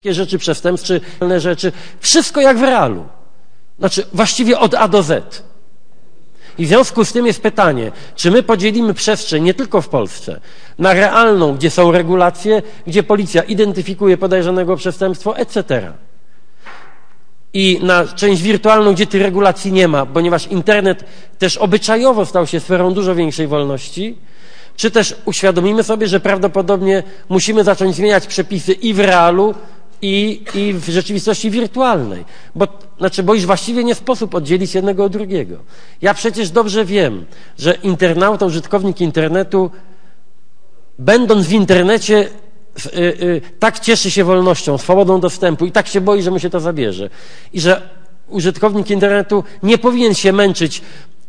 rzeczy przestępcze, rzeczy, wszystko jak w realu. Znaczy właściwie od A do Z. I w związku z tym jest pytanie, czy my podzielimy przestrzeń nie tylko w Polsce na realną, gdzie są regulacje, gdzie policja identyfikuje podejrzanego o przestępstwo, etc. I na część wirtualną, gdzie tych regulacji nie ma, ponieważ internet też obyczajowo stał się sferą dużo większej wolności, czy też uświadomimy sobie, że prawdopodobnie musimy zacząć zmieniać przepisy i w realu, i w rzeczywistości wirtualnej. Bo już właściwie nie sposób oddzielić jednego od drugiego. Ja przecież dobrze wiem, że internauta, użytkownik internetu, będąc w internecie, tak cieszy się wolnością, swobodą dostępu i tak się boi, że mu się to zabierze. I że użytkownik internetu nie powinien się męczyć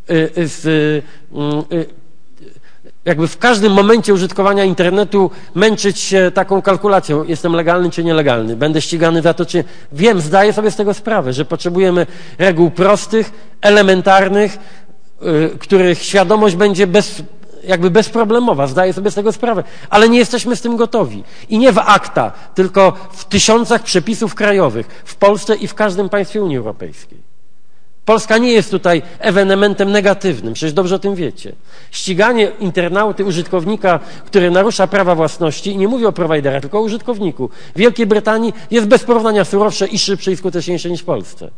jakby w każdym momencie użytkowania internetu męczyć się taką kalkulacją, jestem legalny czy nielegalny, będę ścigany za to czy... Wiem, zdaję sobie z tego sprawę, że potrzebujemy reguł prostych, elementarnych, których świadomość będzie bezproblemowa, zdaję sobie z tego sprawę, ale nie jesteśmy z tym gotowi. I nie w akta, tylko w tysiącach przepisów krajowych, w Polsce i w każdym państwie Unii Europejskiej. Polska nie jest tutaj ewenementem negatywnym, przecież dobrze o tym wiecie. Ściganie internauty, użytkownika, który narusza prawa własności, i nie mówię o prowajderach, tylko o użytkowniku, w Wielkiej Brytanii jest bez porównania surowsze i szybsze i skuteczniejsze niż w Polsce.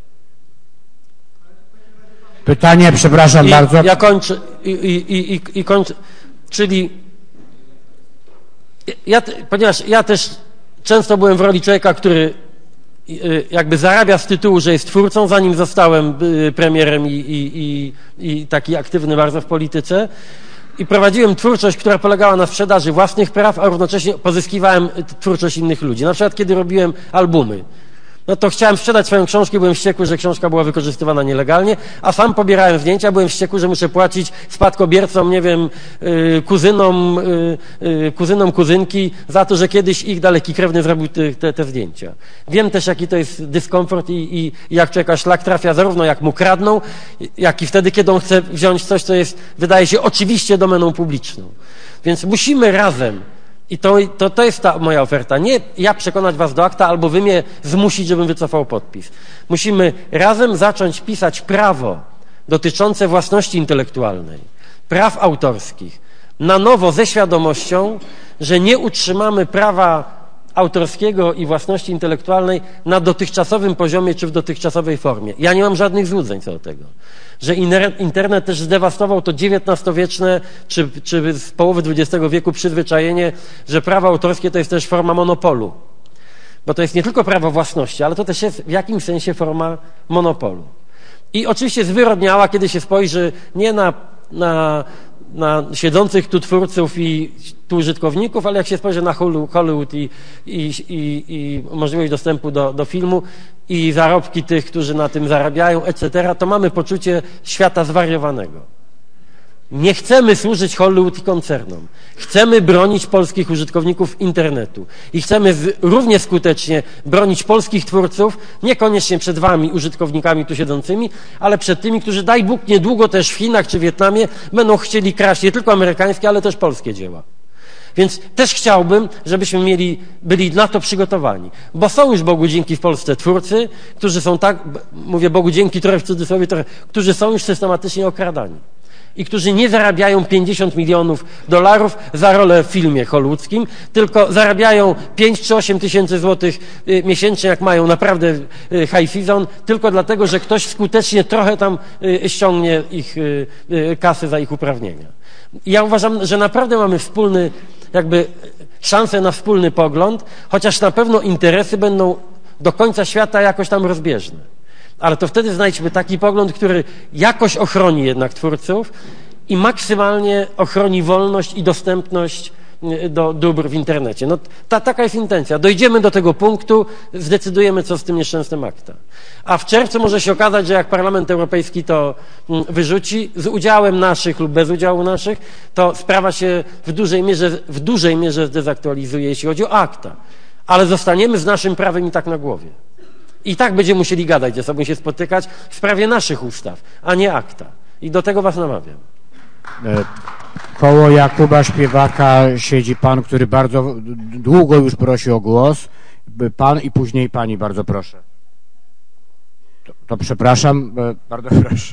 Pytanie, przepraszam bardzo. Ja kończę, kończę, czyli ponieważ ja też często byłem w roli człowieka, który jakby zarabia z tytułu, że jest twórcą, zanim zostałem premierem i taki aktywny bardzo w polityce. I prowadziłem twórczość, która polegała na sprzedaży własnych praw, a równocześnie pozyskiwałem twórczość innych ludzi. Na przykład, kiedy robiłem albumy, no to chciałem sprzedać swoją książkę, byłem wściekły, że książka była wykorzystywana nielegalnie, a sam pobierałem zdjęcia, byłem wściekły, że muszę płacić spadkobiercom, nie wiem, kuzynom kuzynki za to, że kiedyś ich daleki krewny zrobił te zdjęcia. Wiem też, jaki to jest dyskomfort i jak człowieka szlak trafia, zarówno jak mu kradną, jak i wtedy, kiedy on chce wziąć coś, co jest, wydaje się, oczywiście domeną publiczną. Więc musimy razem. I to jest ta moja oferta. Nie ja przekonać was do akta, albo wy mnie zmusić, żebym wycofał podpis. Musimy razem zacząć pisać prawo dotyczące własności intelektualnej, praw autorskich, na nowo ze świadomością, że nie utrzymamy prawa autorskiego i własności intelektualnej na dotychczasowym poziomie czy w dotychczasowej formie. Ja nie mam żadnych złudzeń co do tego. Że internet też zdewastował to XIX-wieczne czy z połowy XX wieku przyzwyczajenie, że prawo autorskie to jest też forma monopolu. Bo to jest nie tylko prawo własności, ale to też jest w jakimś sensie forma monopolu. I oczywiście zwyrodniała, kiedy się spojrzy nie na siedzących tu twórców i tu użytkowników, ale jak się spojrzy na Hollywood i możliwość dostępu do filmu i zarobki tych, którzy na tym zarabiają, etc., to mamy poczucie świata zwariowanego. Nie chcemy służyć Hollywood i koncernom. Chcemy bronić polskich użytkowników internetu. I chcemy równie skutecznie bronić polskich twórców, niekoniecznie przed wami, użytkownikami tu siedzącymi, ale przed tymi, którzy, daj Bóg, niedługo też w Chinach czy Wietnamie będą chcieli kraść nie tylko amerykańskie, ale też polskie dzieła. Więc też chciałbym, żebyśmy byli na to przygotowani. Bo są już Bogu dzięki w Polsce twórcy, którzy są tak, mówię Bogu dzięki trochę w cudzysłowie, którzy są już systematycznie okradani. I którzy nie zarabiają $50 milionów za rolę w filmie hollywoodzkim, tylko zarabiają 5 czy 8 tysięcy złotych miesięcznie, jak mają naprawdę high season, tylko dlatego, że ktoś skutecznie trochę tam ściągnie ich kasy za ich uprawnienia. I ja uważam, że naprawdę mamy szansę na wspólny pogląd, chociaż na pewno interesy będą do końca świata jakoś tam rozbieżne. Ale to wtedy znajdźmy taki pogląd, który jakoś ochroni jednak twórców i maksymalnie ochroni wolność i dostępność do dóbr w internecie. No, taka jest intencja. Dojdziemy do tego punktu, zdecydujemy, co z tym nieszczęsnym akta. A w czerwcu może się okazać, że jak Parlament Europejski to wyrzuci, z udziałem naszych lub bez udziału naszych, to sprawa się w dużej mierze zdezaktualizuje, jeśli chodzi o akta. Ale zostaniemy z naszym prawem i tak na głowie. I tak będziemy musieli gadać ze sobą, się spotykać w sprawie naszych ustaw, a nie akta. I do tego was namawiam. Koło Jakuba Śpiewaka siedzi pan, który bardzo długo już prosi o głos. Pan i później pani, bardzo proszę. To przepraszam, bardzo proszę.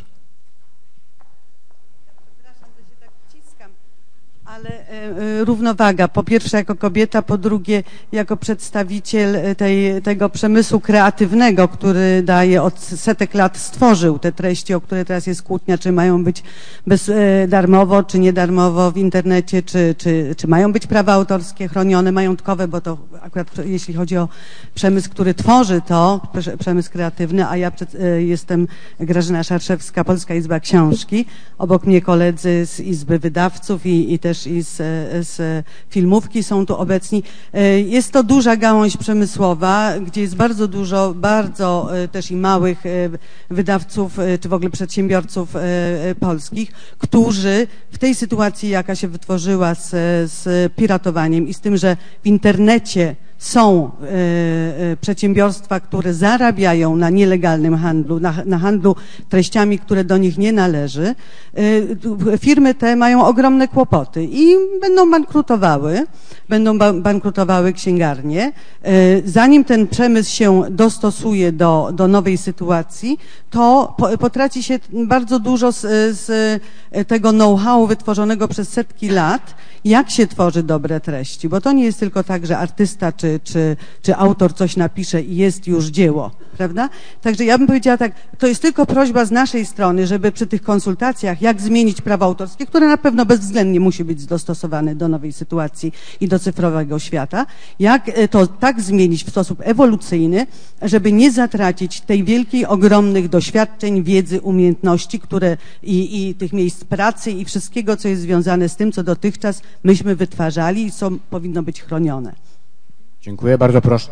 Ale równowaga, po pierwsze jako kobieta, po drugie jako przedstawiciel tego przemysłu kreatywnego, który daje od setek lat, stworzył te treści, o które teraz jest kłótnia, czy mają być darmowo, czy niedarmowo w internecie, czy mają być prawa autorskie chronione, majątkowe, bo to akurat jeśli chodzi o przemysł, który tworzy to, przemysł kreatywny, a ja jestem Grażyna Szarszewska, Polska Izba Książki, obok mnie koledzy z Izby Wydawców i też i z filmówki są tu obecni. Jest to duża gałąź przemysłowa, gdzie jest bardzo dużo, bardzo też i małych wydawców, czy w ogóle przedsiębiorców polskich, którzy w tej sytuacji, jaka się wytworzyła z piratowaniem i z tym, że w internecie są przedsiębiorstwa, które zarabiają na nielegalnym handlu, na handlu treściami, które do nich nie należy. Firmy te mają ogromne kłopoty i będą bankrutowały księgarnie. Zanim ten przemysł się dostosuje do nowej sytuacji, to potraci się bardzo dużo z tego know-how wytworzonego przez setki lat, jak się tworzy dobre treści, bo to nie jest tylko tak, że artysta czy autor coś napisze i jest już dzieło, prawda? Także ja bym powiedziała tak, to jest tylko prośba z naszej strony, żeby przy tych konsultacjach, jak zmienić prawo autorskie, które na pewno bezwzględnie musi być dostosowane do nowej sytuacji i do cyfrowego świata, jak to tak zmienić w sposób ewolucyjny, żeby nie zatracić tej wielkiej, ogromnych doświadczeń, wiedzy, umiejętności, które i tych miejsc pracy i wszystkiego, co jest związane z tym, co dotychczas myśmy wytwarzali i co powinno być chronione. Dziękuję, bardzo proszę.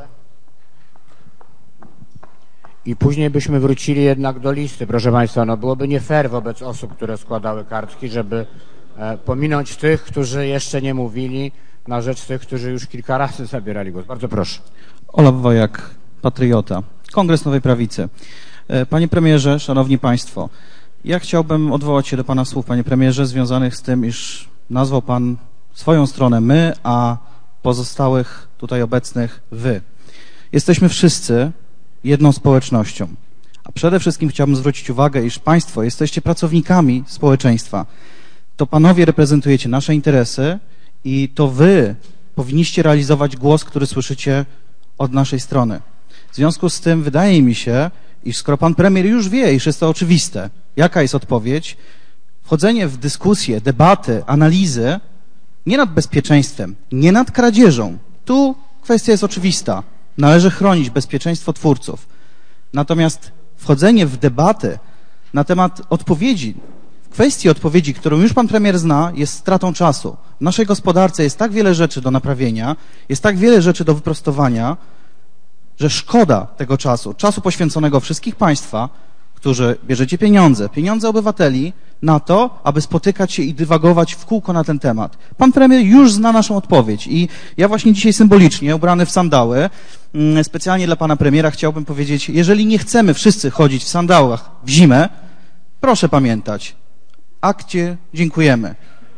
I później byśmy wrócili jednak do listy, proszę Państwa, no byłoby nie fair wobec osób, które składały kartki, żeby pominąć tych, którzy jeszcze nie mówili, na rzecz tych, którzy już kilka razy zabierali głos. Bardzo proszę. Olaf Wojak, Patriota, Kongres Nowej Prawicy. Panie premierze, szanowni państwo, ja chciałbym odwołać się do pana słów, panie premierze, związanych z tym, iż nazwał pan swoją stronę my, a pozostałych tutaj obecnych wy. Jesteśmy wszyscy jedną społecznością. A przede wszystkim chciałbym zwrócić uwagę, iż państwo jesteście pracownikami społeczeństwa. To panowie reprezentujecie nasze interesy i to wy powinniście realizować głos, który słyszycie od naszej strony. W związku z tym wydaje mi się, iż skoro pan premier już wie, iż jest to oczywiste, jaka jest odpowiedź, wchodzenie w dyskusję, debaty, analizy nie nad bezpieczeństwem, nie nad kradzieżą. Tu kwestia jest oczywista. Należy chronić bezpieczeństwo twórców. Natomiast wchodzenie w debaty na temat odpowiedzi, w kwestii odpowiedzi, którą już pan premier zna, jest stratą czasu. W naszej gospodarce jest tak wiele rzeczy do naprawienia, jest tak wiele rzeczy do wyprostowania, że szkoda tego czasu poświęconego wszystkich państwa, którzy bierzecie pieniądze obywateli na to, aby spotykać się i dywagować w kółko na ten temat. Pan premier już zna naszą odpowiedź i ja właśnie dzisiaj symbolicznie, ubrany w sandały, specjalnie dla pana premiera chciałbym powiedzieć, jeżeli nie chcemy wszyscy chodzić w sandałach w zimę, proszę pamiętać, akcie dziękujemy.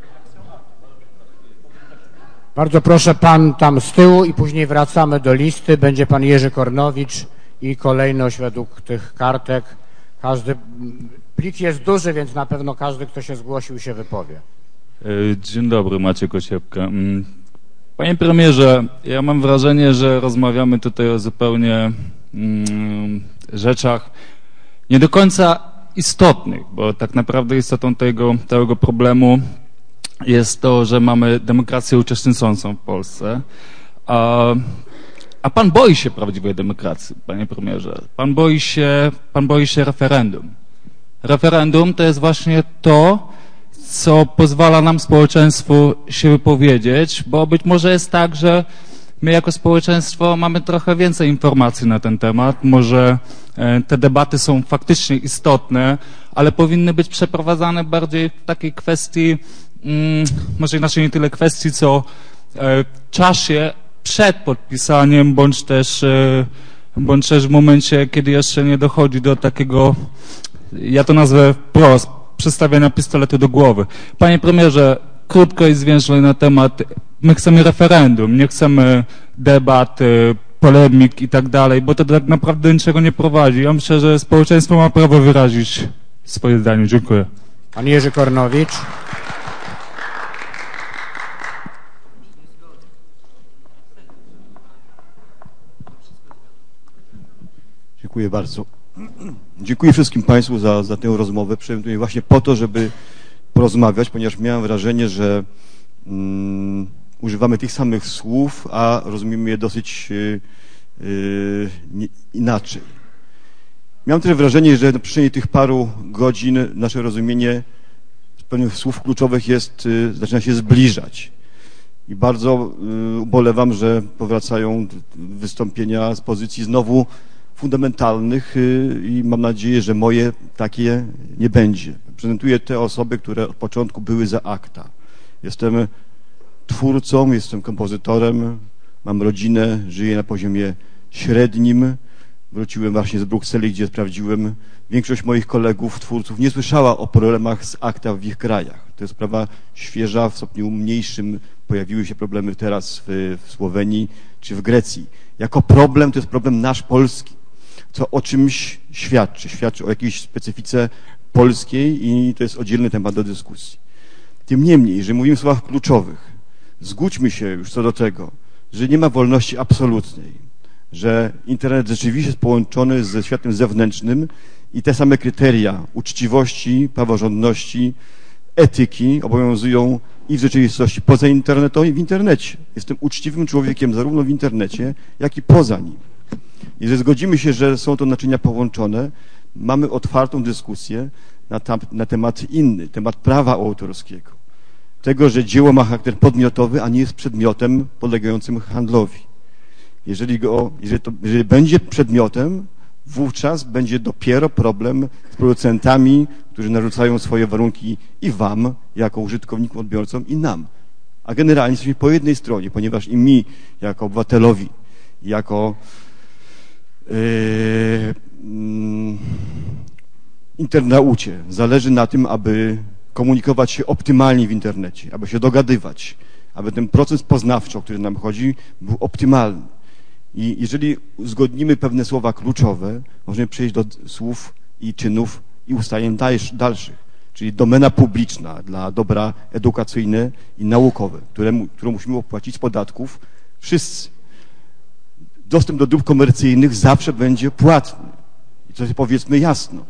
Bardzo proszę, pan tam z tyłu i później wracamy do listy. Będzie pan Jerzy Kornowicz i kolejność według tych kartek. Każdy plik jest duży, więc na pewno każdy, kto się zgłosił, się wypowie. Dzień dobry, Maciek Osiepka. Panie premierze, ja mam wrażenie, że rozmawiamy tutaj o zupełnie rzeczach nie do końca istotnych, bo tak naprawdę istotą tego całego problemu jest to, że mamy demokrację uczestniczącą w Polsce, a pan boi się prawdziwej demokracji, panie premierze. Pan boi się referendum. Referendum to jest właśnie to, co pozwala nam, społeczeństwu, się wypowiedzieć, bo być może jest tak, że my jako społeczeństwo mamy trochę więcej informacji na ten temat. Może te debaty są faktycznie istotne, ale powinny być przeprowadzane bardziej w takiej kwestii, może inaczej nie tyle kwestii, co w czasie przed podpisaniem, bądź też w momencie, kiedy jeszcze nie dochodzi do takiego, ja to nazwę wprost, przystawiania pistoletu do głowy. Panie premierze, krótko i zwięźle na temat, my chcemy referendum, nie chcemy debat polemik i tak dalej, bo to tak naprawdę do niczego nie prowadzi. Ja myślę, że społeczeństwo ma prawo wyrazić swoje zdanie. Dziękuję. Pan Jerzy Kornowicz. Dziękuję bardzo. Dziękuję wszystkim Państwu za tę rozmowę. Przyjąłem tutaj właśnie po to, żeby porozmawiać, ponieważ miałem wrażenie, że używamy tych samych słów, a rozumiemy je dosyć inaczej. Miałem też wrażenie, że na przestrzeni tych paru godzin nasze rozumienie pewnych słów kluczowych zaczyna się zbliżać. I bardzo ubolewam, że powracają wystąpienia z pozycji znowu fundamentalnych i mam nadzieję, że moje takie nie będzie. Prezentuję te osoby, które od początku były za ACTA. Jestem twórcą, jestem kompozytorem, mam rodzinę, żyję na poziomie średnim. Wróciłem właśnie z Brukseli, gdzie sprawdziłem, większość moich kolegów, twórców nie słyszała o problemach z ACTA w ich krajach. To jest sprawa świeża, w stopniu mniejszym pojawiły się problemy teraz w Słowenii czy w Grecji. Jako problem to jest problem nasz polski, co o czymś świadczy. Świadczy o jakiejś specyfice polskiej i to jest oddzielny temat do dyskusji. Tym niemniej, że mówimy w słowach kluczowych, zgódźmy się już co do tego, że nie ma wolności absolutnej, że internet rzeczywiście jest połączony ze światem zewnętrznym i te same kryteria uczciwości, praworządności, etyki obowiązują i w rzeczywistości poza internetem, i w internecie. Jestem uczciwym człowiekiem zarówno w internecie, jak i poza nim. Jeżeli zgodzimy się, że są to naczynia połączone, mamy otwartą dyskusję na temat inny, temat prawa autorskiego. Tego, że dzieło ma charakter podmiotowy, a nie jest przedmiotem podlegającym handlowi. Jeżeli będzie przedmiotem, wówczas będzie dopiero problem z producentami, którzy narzucają swoje warunki i wam, jako użytkownikom, odbiorcom, i nam. A generalnie jesteśmy po jednej stronie, ponieważ i mi, jako obywatelowi, jako internaucie, zależy na tym, aby komunikować się optymalnie w internecie, aby się dogadywać, aby ten proces poznawczy, o który nam chodzi, był optymalny. I jeżeli uzgodnimy pewne słowa kluczowe, możemy przejść do słów i czynów i ustaleń dalszych, czyli domena publiczna dla dobra edukacyjne i naukowe, którą musimy opłacić z podatków wszyscy. Dostęp do dóbr komercyjnych zawsze będzie płatny. I to powiedzmy jasno.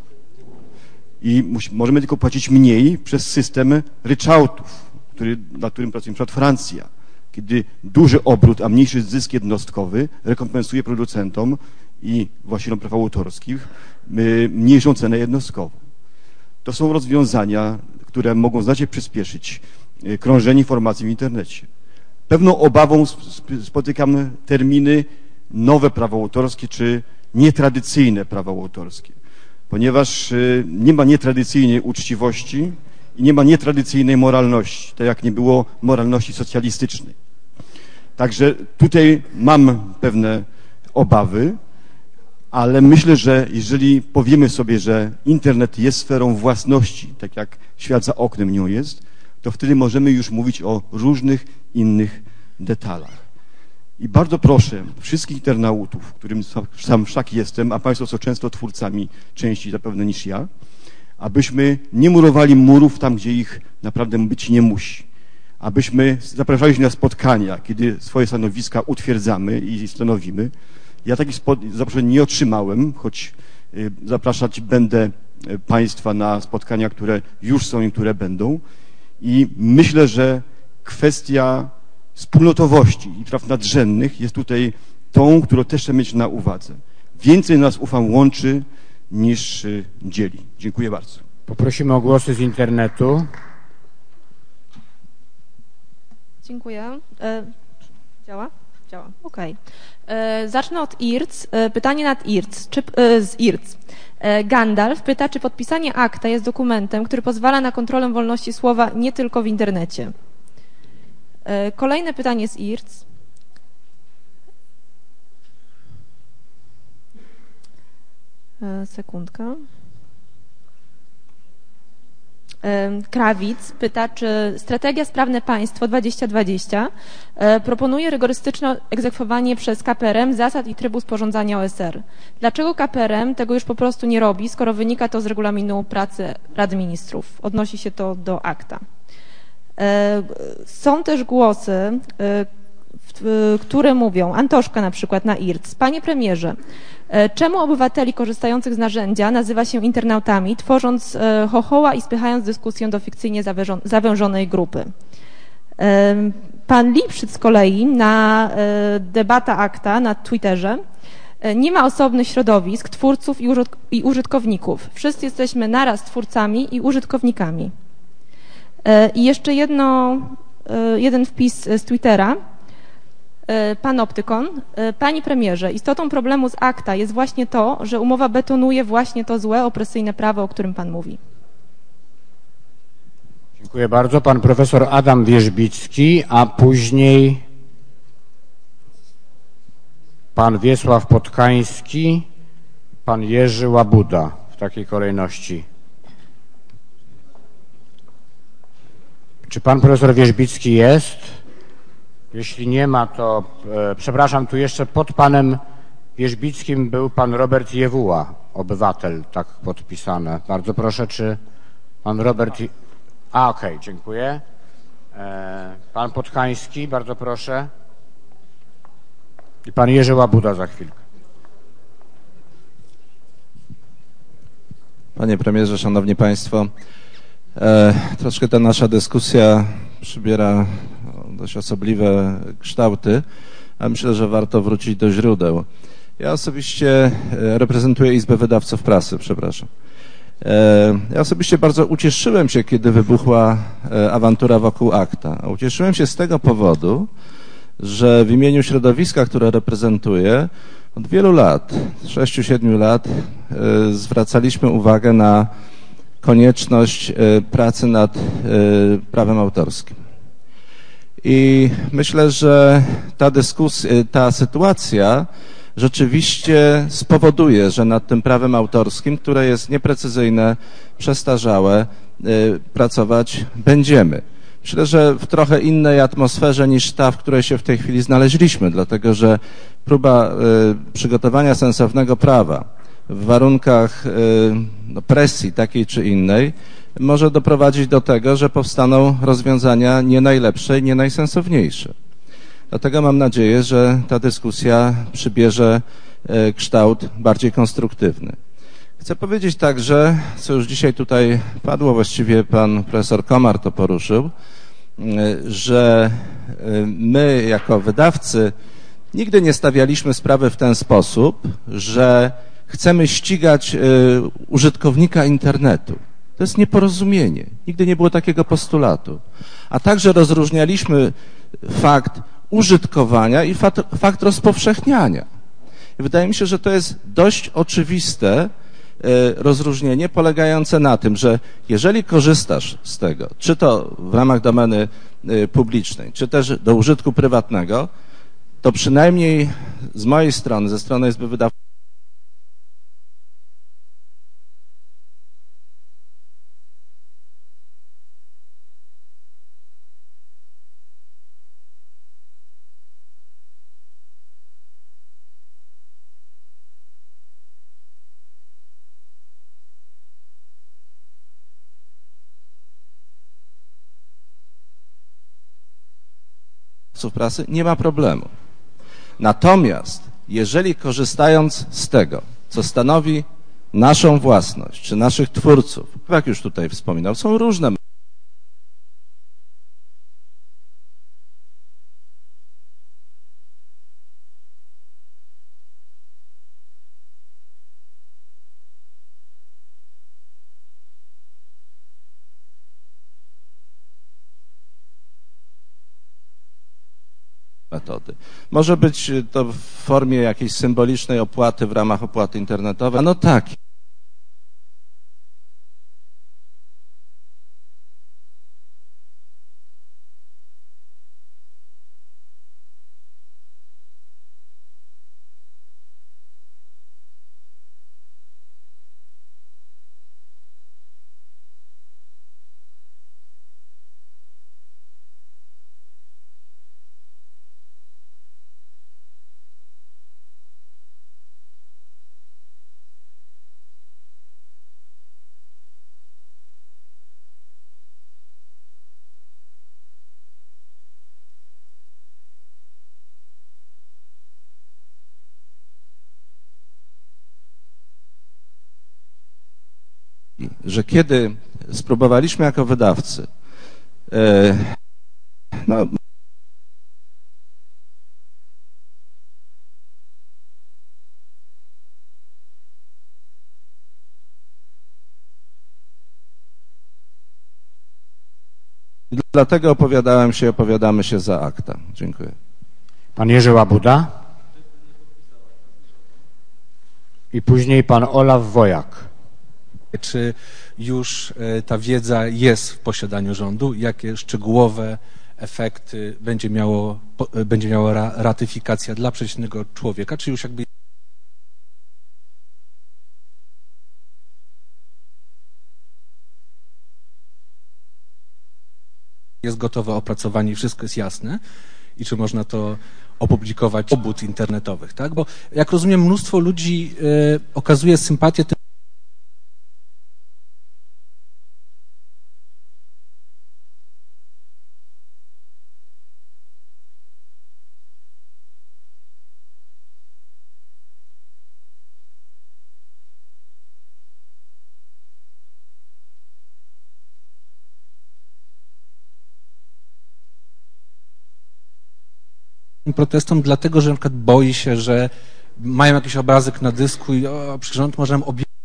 I możemy tylko płacić mniej przez system ryczałtów, nad którym pracuje np. Francja, kiedy duży obrót, a mniejszy zysk jednostkowy rekompensuje producentom i właścicielom praw autorskich mniejszą cenę jednostkową. To są rozwiązania, które mogą znacznie przyspieszyć krążenie informacji w internecie. Pewną obawą spotykam terminy nowe prawo autorskie czy nietradycyjne prawo autorskie, ponieważ nie ma nietradycyjnej uczciwości i nie ma nietradycyjnej moralności, tak jak nie było moralności socjalistycznej. Także tutaj mam pewne obawy, ale myślę, że jeżeli powiemy sobie, że internet jest sferą własności, tak jak świat za oknem nią jest, to wtedy możemy już mówić o różnych innych detalach. I bardzo proszę wszystkich internautów, którym sam wszak jestem, a Państwo są często twórcami częściej zapewne niż ja, abyśmy nie murowali murów tam, gdzie ich naprawdę być nie musi. Abyśmy zapraszali się na spotkania, kiedy swoje stanowiska utwierdzamy i stanowimy. Ja takich zaproszeń nie otrzymałem, choć zapraszać będę Państwa na spotkania, które już są i które będą. I myślę, że kwestia wspólnotowości i praw nadrzędnych jest tutaj tą, którą też trzeba mieć na uwadze. Więcej nas, ufam, łączy niż dzieli. Dziękuję bardzo. Poprosimy o głosy z internetu. Dziękuję. Działa? Działa. Okej. Zacznę od IRC. Pytanie nad IRC. Z IRC. Gandalf pyta, czy podpisanie akta jest dokumentem, który pozwala na kontrolę wolności słowa nie tylko w internecie. Kolejne pytanie z IRC. Sekundka. Krawic pyta, czy strategia Sprawne Państwo 2020 proponuje rygorystyczne egzekwowanie przez KPRM zasad i trybu sporządzania OSR. Dlaczego KPRM tego już po prostu nie robi, skoro wynika to z regulaminu pracy Rady Ministrów? Odnosi się to do akta. Są też głosy, które mówią, Antoszka na przykład na IRC, panie premierze, czemu obywateli korzystających z narzędzia nazywa się internautami, tworząc chochoła i spychając dyskusję do fikcyjnie zawężonej grupy? Pan Lipszyc z kolei na debata akta na Twitterze, nie ma osobnych środowisk, twórców i użytkowników. Wszyscy jesteśmy naraz twórcami i użytkownikami. I jeszcze jeden wpis z Twittera. Panoptykon. Panie premierze, istotą problemu z akta jest właśnie to, że umowa betonuje właśnie to złe, opresyjne prawo, o którym pan mówi. Dziękuję bardzo. Pan profesor Adam Wierzbicki, a później pan Wiesław Podkański, pan Jerzy Łabuda, w takiej kolejności. Czy pan profesor Wierzbicki jest? Jeśli nie ma, to przepraszam, tu jeszcze pod panem Wierzbickim był pan Robert Jewuła, obywatel, tak podpisane. Bardzo proszę, czy pan Robert... okej, dziękuję. Pan Podkański, bardzo proszę. I pan Jerzy Łabuda za chwilkę. Panie premierze, szanowni państwo, troszkę ta nasza dyskusja przybiera dość osobliwe kształty, a myślę, że warto wrócić do źródeł. Ja osobiście reprezentuję Izbę Wydawców Prasy, przepraszam. Ja osobiście bardzo ucieszyłem się, kiedy wybuchła awantura wokół akta. Ucieszyłem się z tego powodu, że w imieniu środowiska, które reprezentuję, od wielu lat, 6-7 lat, zwracaliśmy uwagę na konieczność pracy nad prawem autorskim. I myślę, że ta sytuacja rzeczywiście spowoduje, że nad tym prawem autorskim, które jest nieprecyzyjne, przestarzałe, pracować będziemy. Myślę, że w trochę innej atmosferze niż ta, w której się w tej chwili znaleźliśmy, dlatego że próba przygotowania sensownego prawa w warunkach presji takiej czy innej może doprowadzić do tego, że powstaną rozwiązania nie najlepsze i nie najsensowniejsze. Dlatego mam nadzieję, że ta dyskusja przybierze kształt bardziej konstruktywny. Chcę powiedzieć także, co już dzisiaj tutaj padło, właściwie pan profesor Komar to poruszył, że my jako wydawcy nigdy nie stawialiśmy sprawy w ten sposób, że chcemy ścigać użytkownika internetu. To jest nieporozumienie. Nigdy nie było takiego postulatu. A także rozróżnialiśmy fakt użytkowania i fakt rozpowszechniania. I wydaje mi się, że to jest dość oczywiste rozróżnienie polegające na tym, że jeżeli korzystasz z tego, czy to w ramach domeny publicznej, czy też do użytku prywatnego, to przynajmniej z mojej strony, ze strony Izby Wydawców, prasy, nie ma problemu. Natomiast jeżeli korzystając z tego, co stanowi naszą własność, czy naszych twórców, jak już tutaj wspominał, są różne metody. Może być to w formie jakiejś symbolicznej opłaty w ramach opłaty internetowej. No tak. że kiedy spróbowaliśmy jako wydawcy dlatego opowiadamy się za akta. Dziękuję. Pan Jerzy Łabuda i później pan Olaf Wojak. Czy już ta wiedza jest w posiadaniu rządu? Jakie szczegółowe efekty będzie miała ratyfikacja dla przeciętnego człowieka? Czy już jakby jest gotowe opracowanie i wszystko jest jasne? I czy można to opublikować obud internetowych, tak? Bo jak rozumiem, mnóstwo ludzi okazuje sympatię tym protestom, dlatego że na przykład boi się, że mają jakiś obrazek na dysku i przecież rząd może nam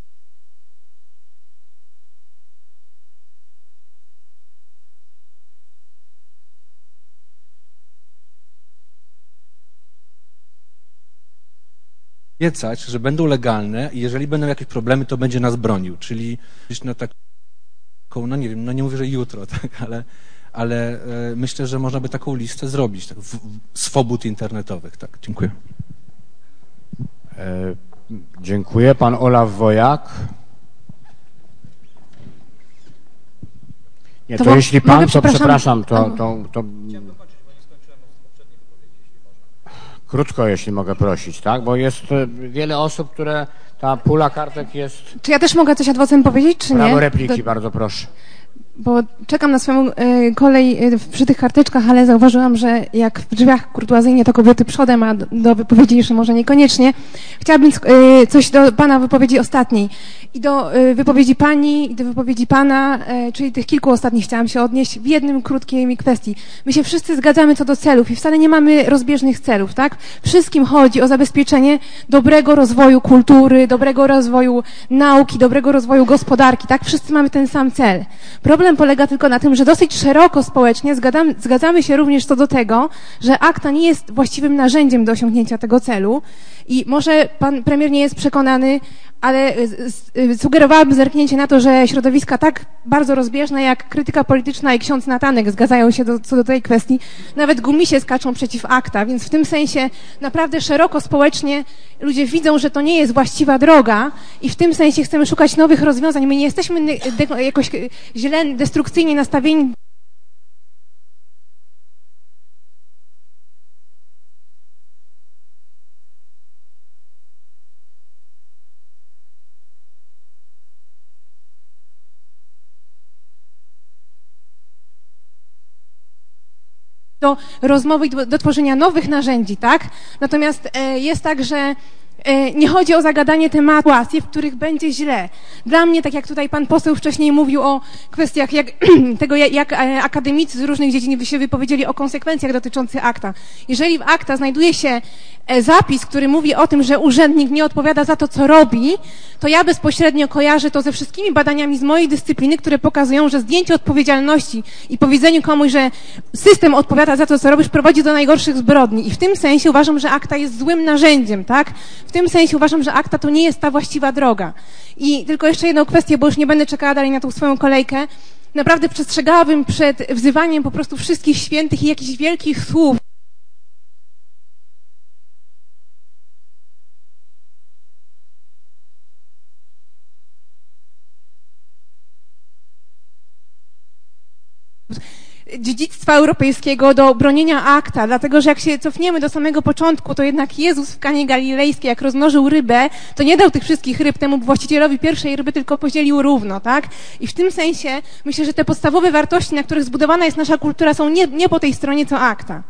obiecać, że będą legalne i jeżeli będą jakieś problemy, to będzie nas bronił, czyli na taką, no nie wiem, no nie mówię, że jutro, tak, ale myślę, że można by taką listę zrobić, tak, swobód internetowych. Tak, dziękuję. Dziękuję. Pan Olaf Wojak. Nie, to jeśli pan, to przepraszam, to krótko, jeśli mogę prosić, tak? Bo jest wiele osób, które ta pula kartek jest... Czy ja też mogę coś adwocem powiedzieć, czy nie? Prawo repliki, bardzo proszę. Bo czekam na swoją kolej przy tych karteczkach, ale zauważyłam, że jak w drzwiach kurtuazyjnie to kobiety przodem, a do wypowiedzi jeszcze może niekoniecznie. Chciałabym coś do pana wypowiedzi ostatniej i do wypowiedzi pani, i do wypowiedzi pana, czyli tych kilku ostatnich chciałam się odnieść w jednym krótkiej kwestii. My się wszyscy zgadzamy co do celów i wcale nie mamy rozbieżnych celów, tak? Wszystkim chodzi o zabezpieczenie dobrego rozwoju kultury, dobrego rozwoju nauki, dobrego rozwoju gospodarki, tak? Wszyscy mamy ten sam cel. Problem polega tylko na tym, że dosyć szeroko społecznie zgadzamy się również co do tego, że akta nie jest właściwym narzędziem do osiągnięcia tego celu i może pan premier nie jest przekonany, ale sugerowałabym zerknięcie na to, że środowiska tak bardzo rozbieżne jak krytyka polityczna i ksiądz Natanek zgadzają się co do tej kwestii. Nawet gumisie skaczą przeciw akta, więc w tym sensie naprawdę szeroko społecznie ludzie widzą, że to nie jest właściwa droga i w tym sensie chcemy szukać nowych rozwiązań. My nie jesteśmy jakoś źle, destrukcyjnie nastawieni do rozmowy i do tworzenia nowych narzędzi, tak? Natomiast jest tak, że nie chodzi o zagadanie tematu, w których będzie źle. Dla mnie, tak jak tutaj pan poseł wcześniej mówił o kwestiach tego, jak akademicy z różnych dziedzin się wypowiedzieli o konsekwencjach dotyczących akta. Jeżeli w akta znajduje się zapis, który mówi o tym, że urzędnik nie odpowiada za to, co robi, to ja bezpośrednio kojarzę to ze wszystkimi badaniami z mojej dyscypliny, które pokazują, że zdjęcie odpowiedzialności i powiedzeniu komuś, że system odpowiada za to, co robisz, prowadzi do najgorszych zbrodni. I w tym sensie uważam, że akta jest złym narzędziem, tak? W tym sensie uważam, że akta to nie jest ta właściwa droga. I tylko jeszcze jedną kwestię, bo już nie będę czekała dalej na tą swoją kolejkę. Naprawdę przestrzegałabym przed wzywaniem po prostu wszystkich świętych i jakichś wielkich słów. Dziedzictwa europejskiego do bronienia akta, dlatego że jak się cofniemy do samego początku, to jednak Jezus w Kanie Galilejskiej, jak rozmnożył rybę, to nie dał tych wszystkich ryb temu właścicielowi pierwszej ryby, tylko podzielił równo, tak? I w tym sensie myślę, że te podstawowe wartości, na których zbudowana jest nasza kultura, są nie po tej stronie, co akta.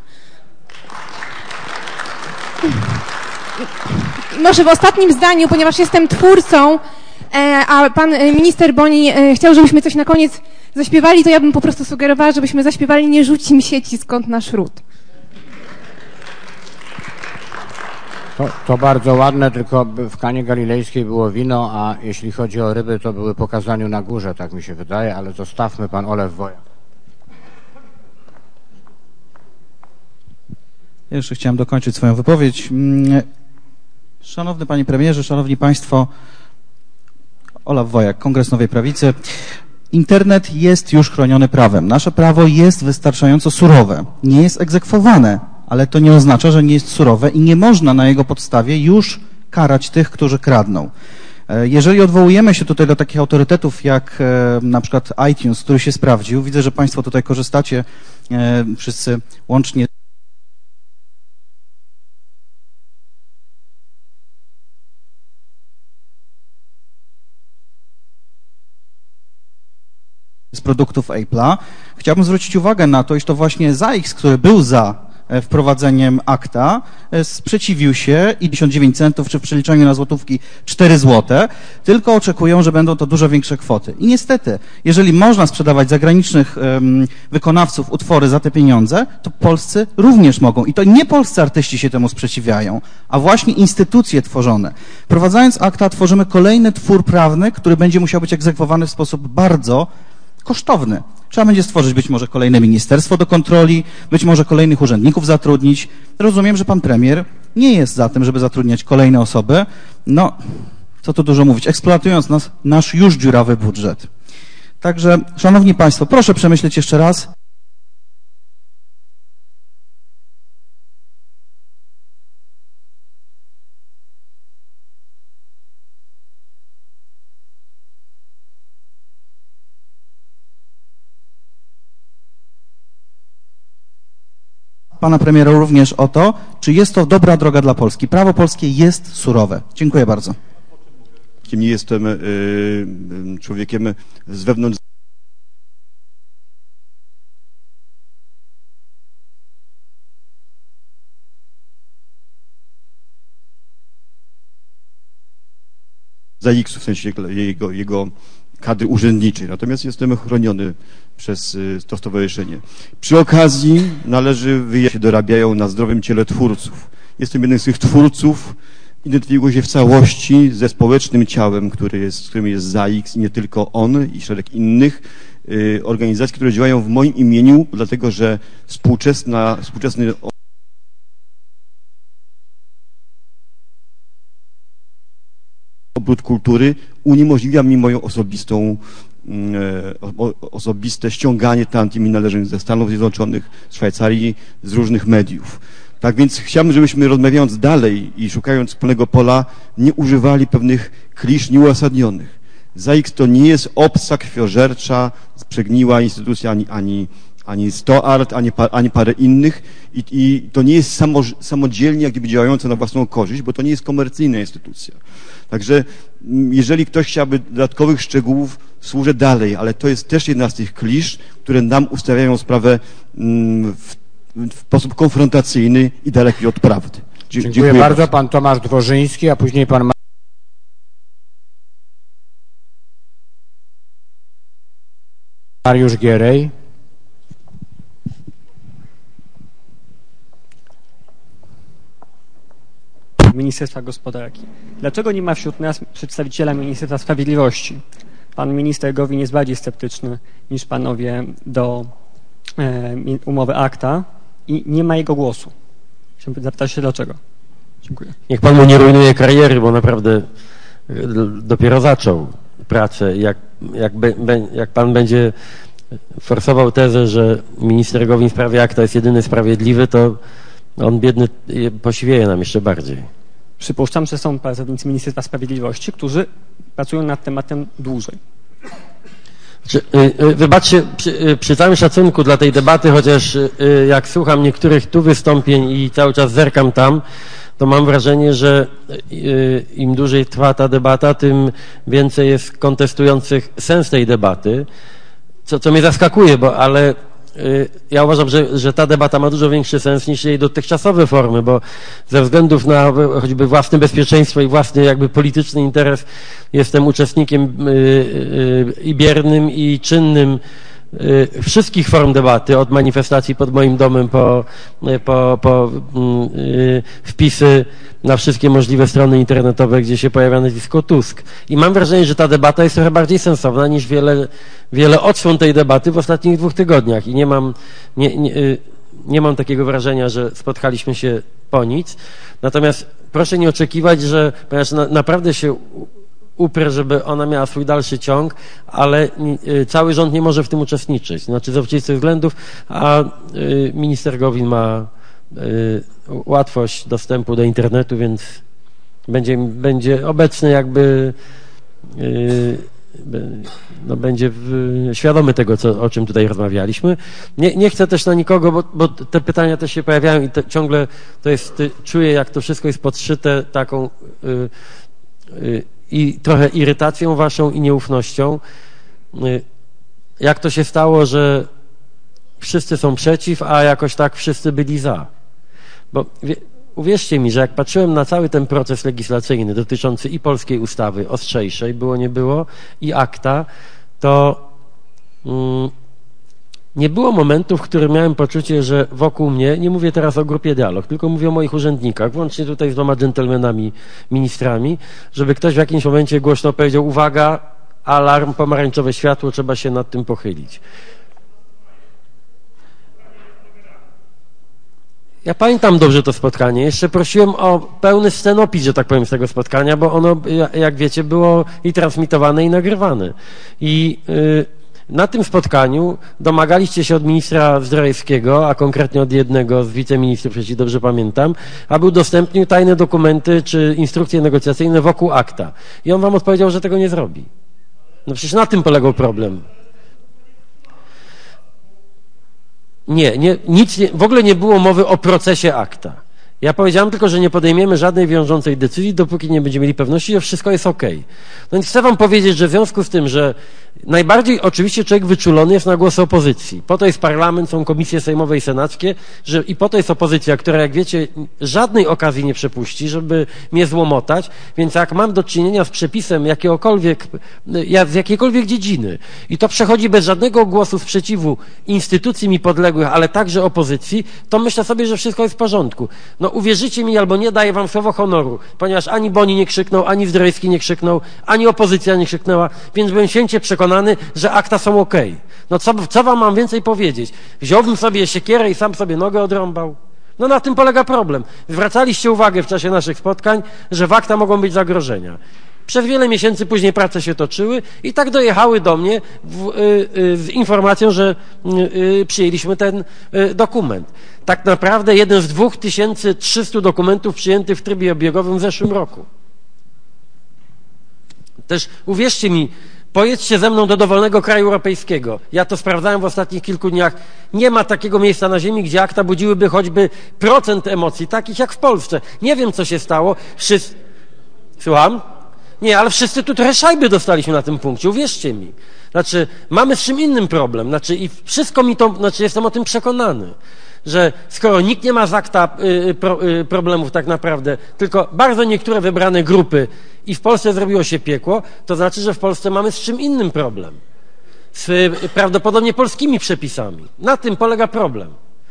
Może w ostatnim zdaniu, ponieważ jestem twórcą a pan minister Boni chciał, żebyśmy coś na koniec zaśpiewali, to ja bym po prostu sugerowała, żebyśmy zaśpiewali "Nie rzucim sieci, skąd nasz ród". To bardzo ładne, tylko w Kanie Galilejskiej było wino, a jeśli chodzi o ryby, to były po kazaniu na górze, tak mi się wydaje, ale zostawmy, pan Olaf Wojak. Ja jeszcze chciałem dokończyć swoją wypowiedź. Szanowny panie premierze, szanowni państwo, Olaf Wojak, Kongres Nowej Prawicy. Internet jest już chroniony prawem. Nasze prawo jest wystarczająco surowe. Nie jest egzekwowane, ale to nie oznacza, że nie jest surowe i nie można na jego podstawie już karać tych, którzy kradną. Jeżeli odwołujemy się tutaj do takich autorytetów jak na przykład iTunes, który się sprawdził, widzę, że państwo tutaj korzystacie wszyscy łącznie z produktów Apple'a. Chciałbym zwrócić uwagę na to, iż to właśnie ZAIX, który był za wprowadzeniem akta, sprzeciwił się i 59 centów, czy w przeliczeniu na złotówki 4 złote, tylko oczekują, że będą to dużo większe kwoty. I niestety, jeżeli można sprzedawać zagranicznych wykonawców utwory za te pieniądze, to polscy również mogą. I to nie polscy artyści się temu sprzeciwiają, a właśnie instytucje tworzone. Wprowadzając akta, tworzymy kolejny twór prawny, który będzie musiał być egzekwowany w sposób bardzo kosztowny. Trzeba będzie stworzyć być może kolejne ministerstwo do kontroli, być może kolejnych urzędników zatrudnić. Rozumiem, że pan premier nie jest za tym, żeby zatrudniać kolejne osoby. No, co tu dużo mówić, eksploatując nasz już dziurawy budżet. Także, szanowni państwo, proszę przemyśleć jeszcze raz. Pana premiera również o to, czy jest to dobra droga dla Polski. Prawo polskie jest surowe. Dziękuję bardzo. Nie jestem człowiekiem z wewnątrz ZAIX-u, w sensie jego kadry urzędniczej. Natomiast jestem chroniony przez to stowarzyszenie. Przy okazji należy wyjaśnić, się dorabiają na zdrowym ciele twórców. Jestem jednym z tych twórców, identyfikuję się w całości ze społecznym ciałem, którym jest ZAIX i nie tylko on, i szereg innych organizacji, które działają w moim imieniu, dlatego że współczesny obrót kultury uniemożliwia mi moją osobiste ściąganie tantiem należnych ze Stanów Zjednoczonych, z Szwajcarii, z różnych mediów. Tak więc chciałbym, żebyśmy rozmawiając dalej i szukając wspólnego pola, nie używali pewnych klisz nieuzasadnionych. ZAIX to nie jest obca, krwiożercza, przegniła instytucja ani StoArt, ani parę innych i to nie jest samodzielnie jak gdyby działająca na własną korzyść, bo to nie jest komercyjna instytucja. Także jeżeli ktoś chciałby dodatkowych szczegółów, służę dalej, ale to jest też jedna z tych klisz, które nam ustawiają sprawę w sposób konfrontacyjny i daleki od prawdy. Dziękuję bardzo. Pan Tomasz Dworzyński, a później pan Mariusz Gierej. Ministerstwa Gospodarki. Dlaczego nie ma wśród nas przedstawiciela Ministerstwa Sprawiedliwości? Pan minister Gowin jest bardziej sceptyczny niż panowie do umowy ACTA i nie ma jego głosu. Chciałbym zapytać się dlaczego. Dziękuję. Niech pan mu nie rujnuje kariery, bo naprawdę dopiero zaczął pracę. Jak pan będzie forsował tezę, że minister Gowin w sprawie ACTA jest jedyny sprawiedliwy, to on biedny posiwieje nam jeszcze bardziej. Przypuszczam, że są pracownicy Ministerstwa Sprawiedliwości, którzy pracują nad tematem dłużej. Wybaczcie, przy całym szacunku dla tej debaty, chociaż jak słucham niektórych tu wystąpień i cały czas zerkam tam, to mam wrażenie, że im dłużej trwa ta debata, tym więcej jest kontestujących sens tej debaty, co mnie zaskakuje, ale ja uważam, że ta debata ma dużo większy sens niż jej dotychczasowe formy, bo ze względów na choćby własne bezpieczeństwo i własny jakby polityczny interes jestem uczestnikiem i biernym, i czynnym wszystkich form debaty, od manifestacji pod moim domem po wpisy na wszystkie możliwe strony internetowe, gdzie się pojawia nazwisko Tusk. I mam wrażenie, że ta debata jest trochę bardziej sensowna niż wiele odsłon tej debaty w ostatnich 2 tygodniach. I nie mam takiego wrażenia, że spotkaliśmy się po nic. Natomiast proszę nie oczekiwać, że ponieważ naprawdę się uprę, żeby ona miała swój dalszy ciąg, ale cały rząd nie może w tym uczestniczyć. Znaczy z oczywistych względów, a minister Gowin ma łatwość dostępu do internetu, więc będzie obecny jakby będzie świadomy tego, o czym tutaj rozmawialiśmy. Nie chcę też na nikogo, bo te pytania też się pojawiają i ciągle to jest, czuję, jak to wszystko jest podszyte taką i trochę irytacją waszą i nieufnością. Jak to się stało, że wszyscy są przeciw, a jakoś tak wszyscy byli za? Bo uwierzcie mi, że jak patrzyłem na cały ten proces legislacyjny dotyczący i polskiej ustawy ostrzejszej, było nie było, i akta, to nie było momentu, w którym miałem poczucie, że wokół mnie, nie mówię teraz o grupie Dialog, tylko mówię o moich urzędnikach, włącznie tutaj z 2 dżentelmenami, ministrami, żeby ktoś w jakimś momencie głośno powiedział: uwaga, alarm, pomarańczowe światło, trzeba się nad tym pochylić. Ja pamiętam dobrze to spotkanie. Jeszcze prosiłem o pełny scenopis, że tak powiem, z tego spotkania, bo ono, jak wiecie, było i transmitowane, i nagrywane. I na tym spotkaniu domagaliście się od ministra Zdrojewskiego, a konkretnie od jednego z wiceministrów, jeśli dobrze pamiętam, aby udostępnił tajne dokumenty czy instrukcje negocjacyjne wokół akta. I on wam odpowiedział, że tego nie zrobi. No przecież na tym polegał problem. W ogóle nie było mowy o procesie akta. Ja powiedziałem tylko, że nie podejmiemy żadnej wiążącej decyzji, dopóki nie będziemy mieli pewności, że wszystko jest okej. No więc chcę wam powiedzieć, że w związku z tym, że najbardziej oczywiście człowiek wyczulony jest na głosy opozycji. Po to jest parlament, są komisje sejmowe i senackie, i po to jest opozycja, która, jak wiecie, żadnej okazji nie przepuści, żeby mnie złomotać, więc jak mam do czynienia z przepisem z jakiejkolwiek dziedziny i to przechodzi bez żadnego głosu sprzeciwu instytucji mi podległych, ale także opozycji, to myślę sobie, że wszystko jest w porządku. No uwierzycie mi albo nie, daję wam słowo honoru, ponieważ ani Boni nie krzyknął, ani Zdrojewski nie krzyknął, ani opozycja nie krzyknęła, więc byłem święcie przekonany, że akta są okej. No co wam mam więcej powiedzieć? Wziąłbym sobie siekierę i sam sobie nogę odrąbał. No na tym polega problem. Zwracaliście uwagę w czasie naszych spotkań, że w akta mogą być zagrożenia. Przez wiele miesięcy później prace się toczyły i tak dojechały do mnie z informacją, że przyjęliśmy ten dokument. Tak naprawdę jeden z 2300 dokumentów przyjętych w trybie obiegowym w zeszłym roku. Też uwierzcie mi, pojedźcie ze mną do dowolnego kraju europejskiego. Ja to sprawdzałem w ostatnich kilku dniach. Nie ma takiego miejsca na ziemi, gdzie akta budziłyby choćby procent emocji, takich jak w Polsce. Nie wiem, co się stało. Słucham? Nie, ale wszyscy tu trochę szajby dostaliśmy na tym punkcie, uwierzcie mi. Znaczy, mamy z czym innym problem. Znaczy, i wszystko mi to, jestem o tym przekonany, że skoro nikt nie ma z akta problemów tak naprawdę, tylko bardzo niektóre wybrane grupy i w Polsce zrobiło się piekło, to znaczy, że w Polsce mamy z czym innym problem. Z prawdopodobnie polskimi przepisami. Na tym polega problem.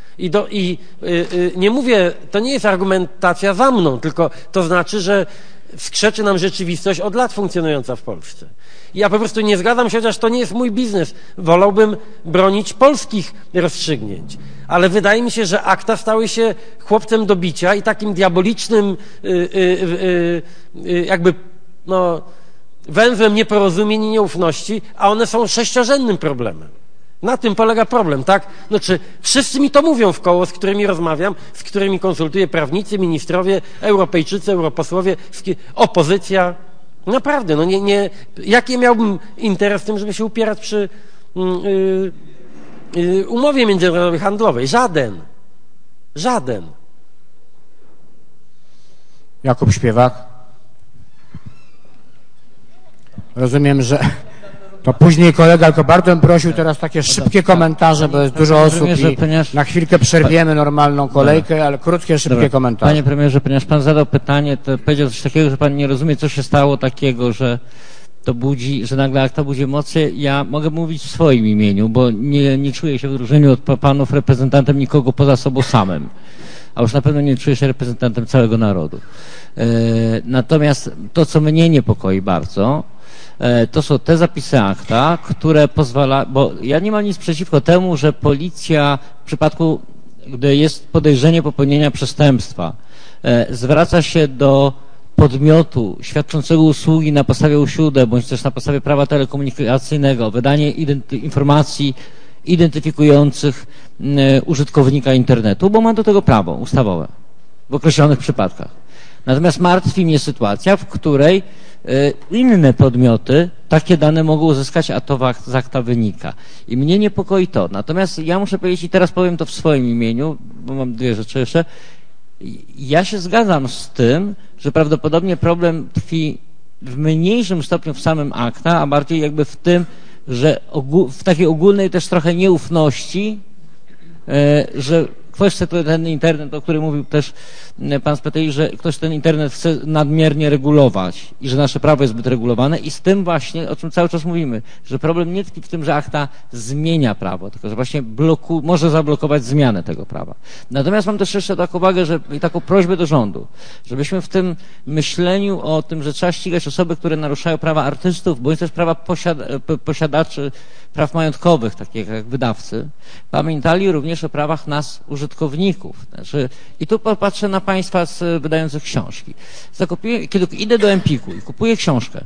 Nie mówię, to nie jest argumentacja za mną, tylko to znaczy, że skrzeczy nam rzeczywistość od lat funkcjonująca w Polsce. I ja po prostu nie zgadzam się, chociaż to nie jest mój biznes. Wolałbym bronić polskich rozstrzygnięć. Ale wydaje mi się, że akta stały się chłopcem do bicia i takim diabolicznym węzłem nieporozumień i nieufności, a one są sześciorzędnym problemem. Na tym polega problem, tak? Znaczy, wszyscy mi to mówią w koło, z którymi rozmawiam, z którymi konsultuję, prawnicy, ministrowie, Europejczycy, europosłowie, opozycja. Naprawdę, jaki miałbym interes w tym, żeby się upierać przy umowie międzynarodowej handlowej? Żaden. Żaden. Jakub Śpiewak. Rozumiem, że To później kolega, tylko bardzo bym prosił teraz takie szybkie komentarze, bo jest dużo osób i na chwilkę przerwiemy normalną kolejkę, ale krótkie, szybkie komentarze. Panie premierze, ponieważ pan zadał pytanie, to powiedział coś takiego, że pan nie rozumie, co się stało takiego, że to budzi, że nagle akta budzi emocje. Ja mogę mówić w swoim imieniu, bo nie czuję się w odróżnieniu od panów reprezentantem nikogo poza sobą samym. A już na pewno nie czuję się reprezentantem całego narodu. Natomiast to, co mnie niepokoi bardzo, to są te zapisy akta, które pozwala, bo ja nie mam nic przeciwko temu, że policja w przypadku, gdy jest podejrzenie popełnienia przestępstwa, zwraca się do podmiotu świadczącego usługi na podstawie UŚUDE, bądź też na podstawie prawa telekomunikacyjnego, wydanie informacji identyfikujących użytkownika internetu, bo ma do tego prawo ustawowe w określonych przypadkach. Natomiast martwi mnie sytuacja, w której inne podmioty takie dane mogą uzyskać, a to z akta wynika. I mnie niepokoi to. Natomiast ja muszę powiedzieć, i teraz powiem to w swoim imieniu, bo mam dwie rzeczy jeszcze. Ja się zgadzam z tym, że prawdopodobnie problem tkwi w mniejszym stopniu w samym akta, a bardziej jakby w tym, że w takiej ogólnej też trochę nieufności, że ktoś chce ten internet, o którym mówił też pan z PTI, że ktoś ten internet chce nadmiernie regulować i że nasze prawo jest zbyt regulowane i z tym właśnie, o czym cały czas mówimy, że problem nie tkwi w tym, że akta zmienia prawo, tylko że właśnie może zablokować zmianę tego prawa. Natomiast mam też jeszcze taką uwagę, i taką prośbę do rządu, żebyśmy w tym myśleniu o tym, że trzeba ścigać osoby, które naruszają prawa artystów, bądź też prawa posiadaczy praw majątkowych, takich jak wydawcy, pamiętali również o prawach nas, użytkowników. Znaczy, i tu popatrzę na państwa wydających książki. Kiedy idę do Empiku i kupuję książkę,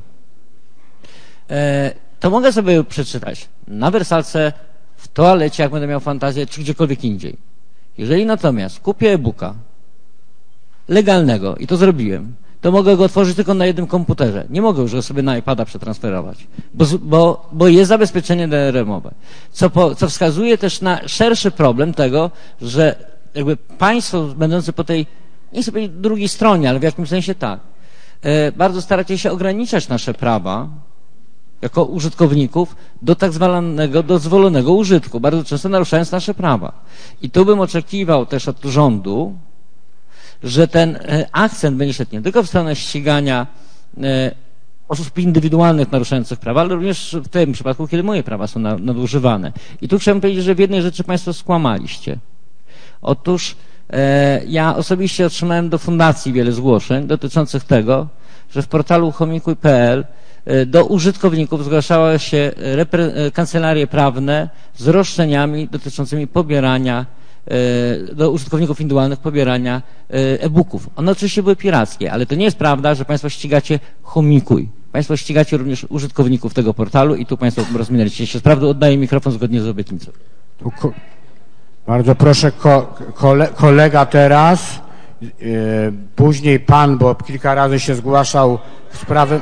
to mogę sobie ją przeczytać na wersalce, w toalecie, jak będę miał fantazję, czy gdziekolwiek indziej. Jeżeli natomiast kupię e-booka legalnego, i to zrobiłem, to mogę go otworzyć tylko na jednym komputerze. Nie mogę już go sobie na iPada przetransferować, bo jest zabezpieczenie DRM-owe. Co wskazuje też na szerszy problem tego, że jakby państwo będące po tej, nie chcę powiedzieć drugiej stronie, ale w jakimś sensie tak, bardzo staracie się ograniczać nasze prawa jako użytkowników do tak zwanego dozwolonego użytku, bardzo często naruszając nasze prawa. I tu bym oczekiwał też od rządu, że ten akcent będzie szedł nie tylko w stronę ścigania osób indywidualnych naruszających prawa, ale również w tym przypadku, kiedy moje prawa są nadużywane. I tu chciałbym powiedzieć, że w jednej rzeczy państwo skłamaliście. Otóż ja osobiście otrzymałem do fundacji wiele zgłoszeń dotyczących tego, że w portalu chomikuj.pl do użytkowników zgłaszały się kancelarie prawne z roszczeniami dotyczącymi pobierania do użytkowników indywidualnych pobierania e-booków. One oczywiście były pirackie, ale to nie jest prawda, że państwo ścigacie Chomikuj. Państwo ścigacie również użytkowników tego portalu i tu państwo rozminęliście się. Sprawdę oddaję mikrofon zgodnie z obietnicą. Bardzo proszę kolega teraz, później pan, bo kilka razy się zgłaszał w sprawie.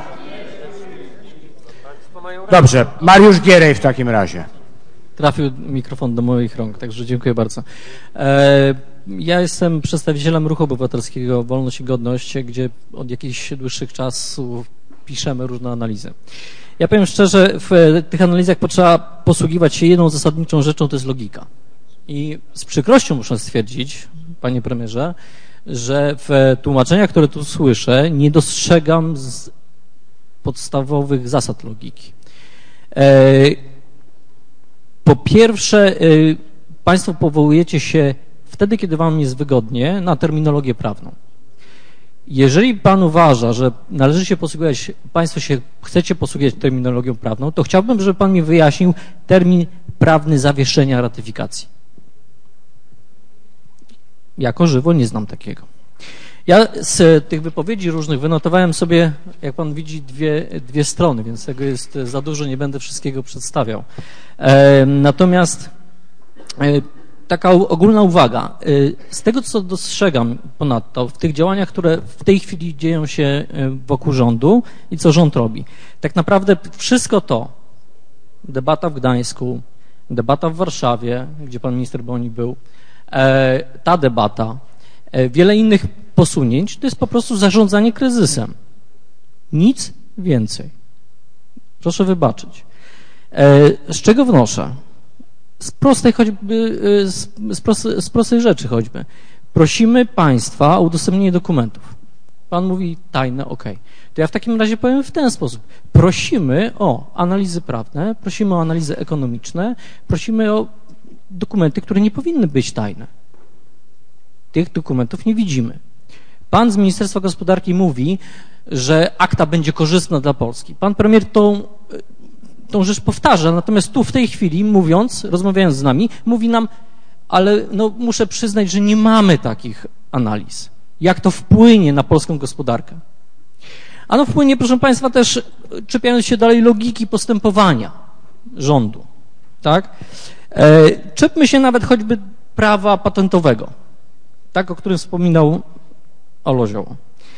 Dobrze, Mariusz Gierej w takim razie. Trafił mikrofon do moich rąk, także dziękuję bardzo. Ja jestem przedstawicielem Ruchu Obywatelskiego Wolność i Godność, gdzie od jakichś dłuższych czasów piszemy różne analizy. Ja powiem szczerze, w tych analizach potrzeba posługiwać się jedną zasadniczą rzeczą, to jest logika. I z przykrością muszę stwierdzić, panie premierze, że w tłumaczeniach, które tu słyszę, nie dostrzegam podstawowych zasad logiki. Po pierwsze, państwo powołujecie się wtedy, kiedy wam jest wygodnie, na terminologię prawną. Jeżeli pan uważa, że należy się posługiwać, państwo się chcecie posługiwać terminologią prawną, to chciałbym, żeby pan mi wyjaśnił termin prawny zawieszenia ratyfikacji. Jako żywo nie znam takiego. Ja z tych wypowiedzi różnych wynotowałem sobie, jak pan widzi, dwie strony, więc tego jest za dużo, nie będę wszystkiego przedstawiał. Natomiast taka ogólna uwaga. Z tego, co dostrzegam ponadto w tych działaniach, które w tej chwili dzieją się wokół rządu i co rząd robi, tak naprawdę wszystko to, debata w Gdańsku, debata w Warszawie, gdzie pan minister Boni był, ta debata, wiele innych posunięć, to jest po prostu zarządzanie kryzysem. Nic więcej. Proszę wybaczyć. Z czego wnoszę? Z prostej choćby, z prostej rzeczy choćby. Prosimy państwa o udostępnienie dokumentów. Pan mówi tajne, okej. To ja w takim razie powiem w ten sposób. Prosimy o analizy prawne, prosimy o analizy ekonomiczne, prosimy o dokumenty, które nie powinny być tajne. Tych dokumentów nie widzimy. Pan z Ministerstwa Gospodarki mówi, że akta będzie korzystna dla Polski. Pan premier tą rzecz powtarza, natomiast tu w tej chwili mówiąc, rozmawiając z nami, mówi nam, ale no, muszę przyznać, że nie mamy takich analiz. Jak to wpłynie na polską gospodarkę? Ano wpłynie, proszę państwa, też czepiając się dalej logiki postępowania rządu. Tak? Czepmy się nawet choćby prawa patentowego, tak, o którym wspominał Olozioł.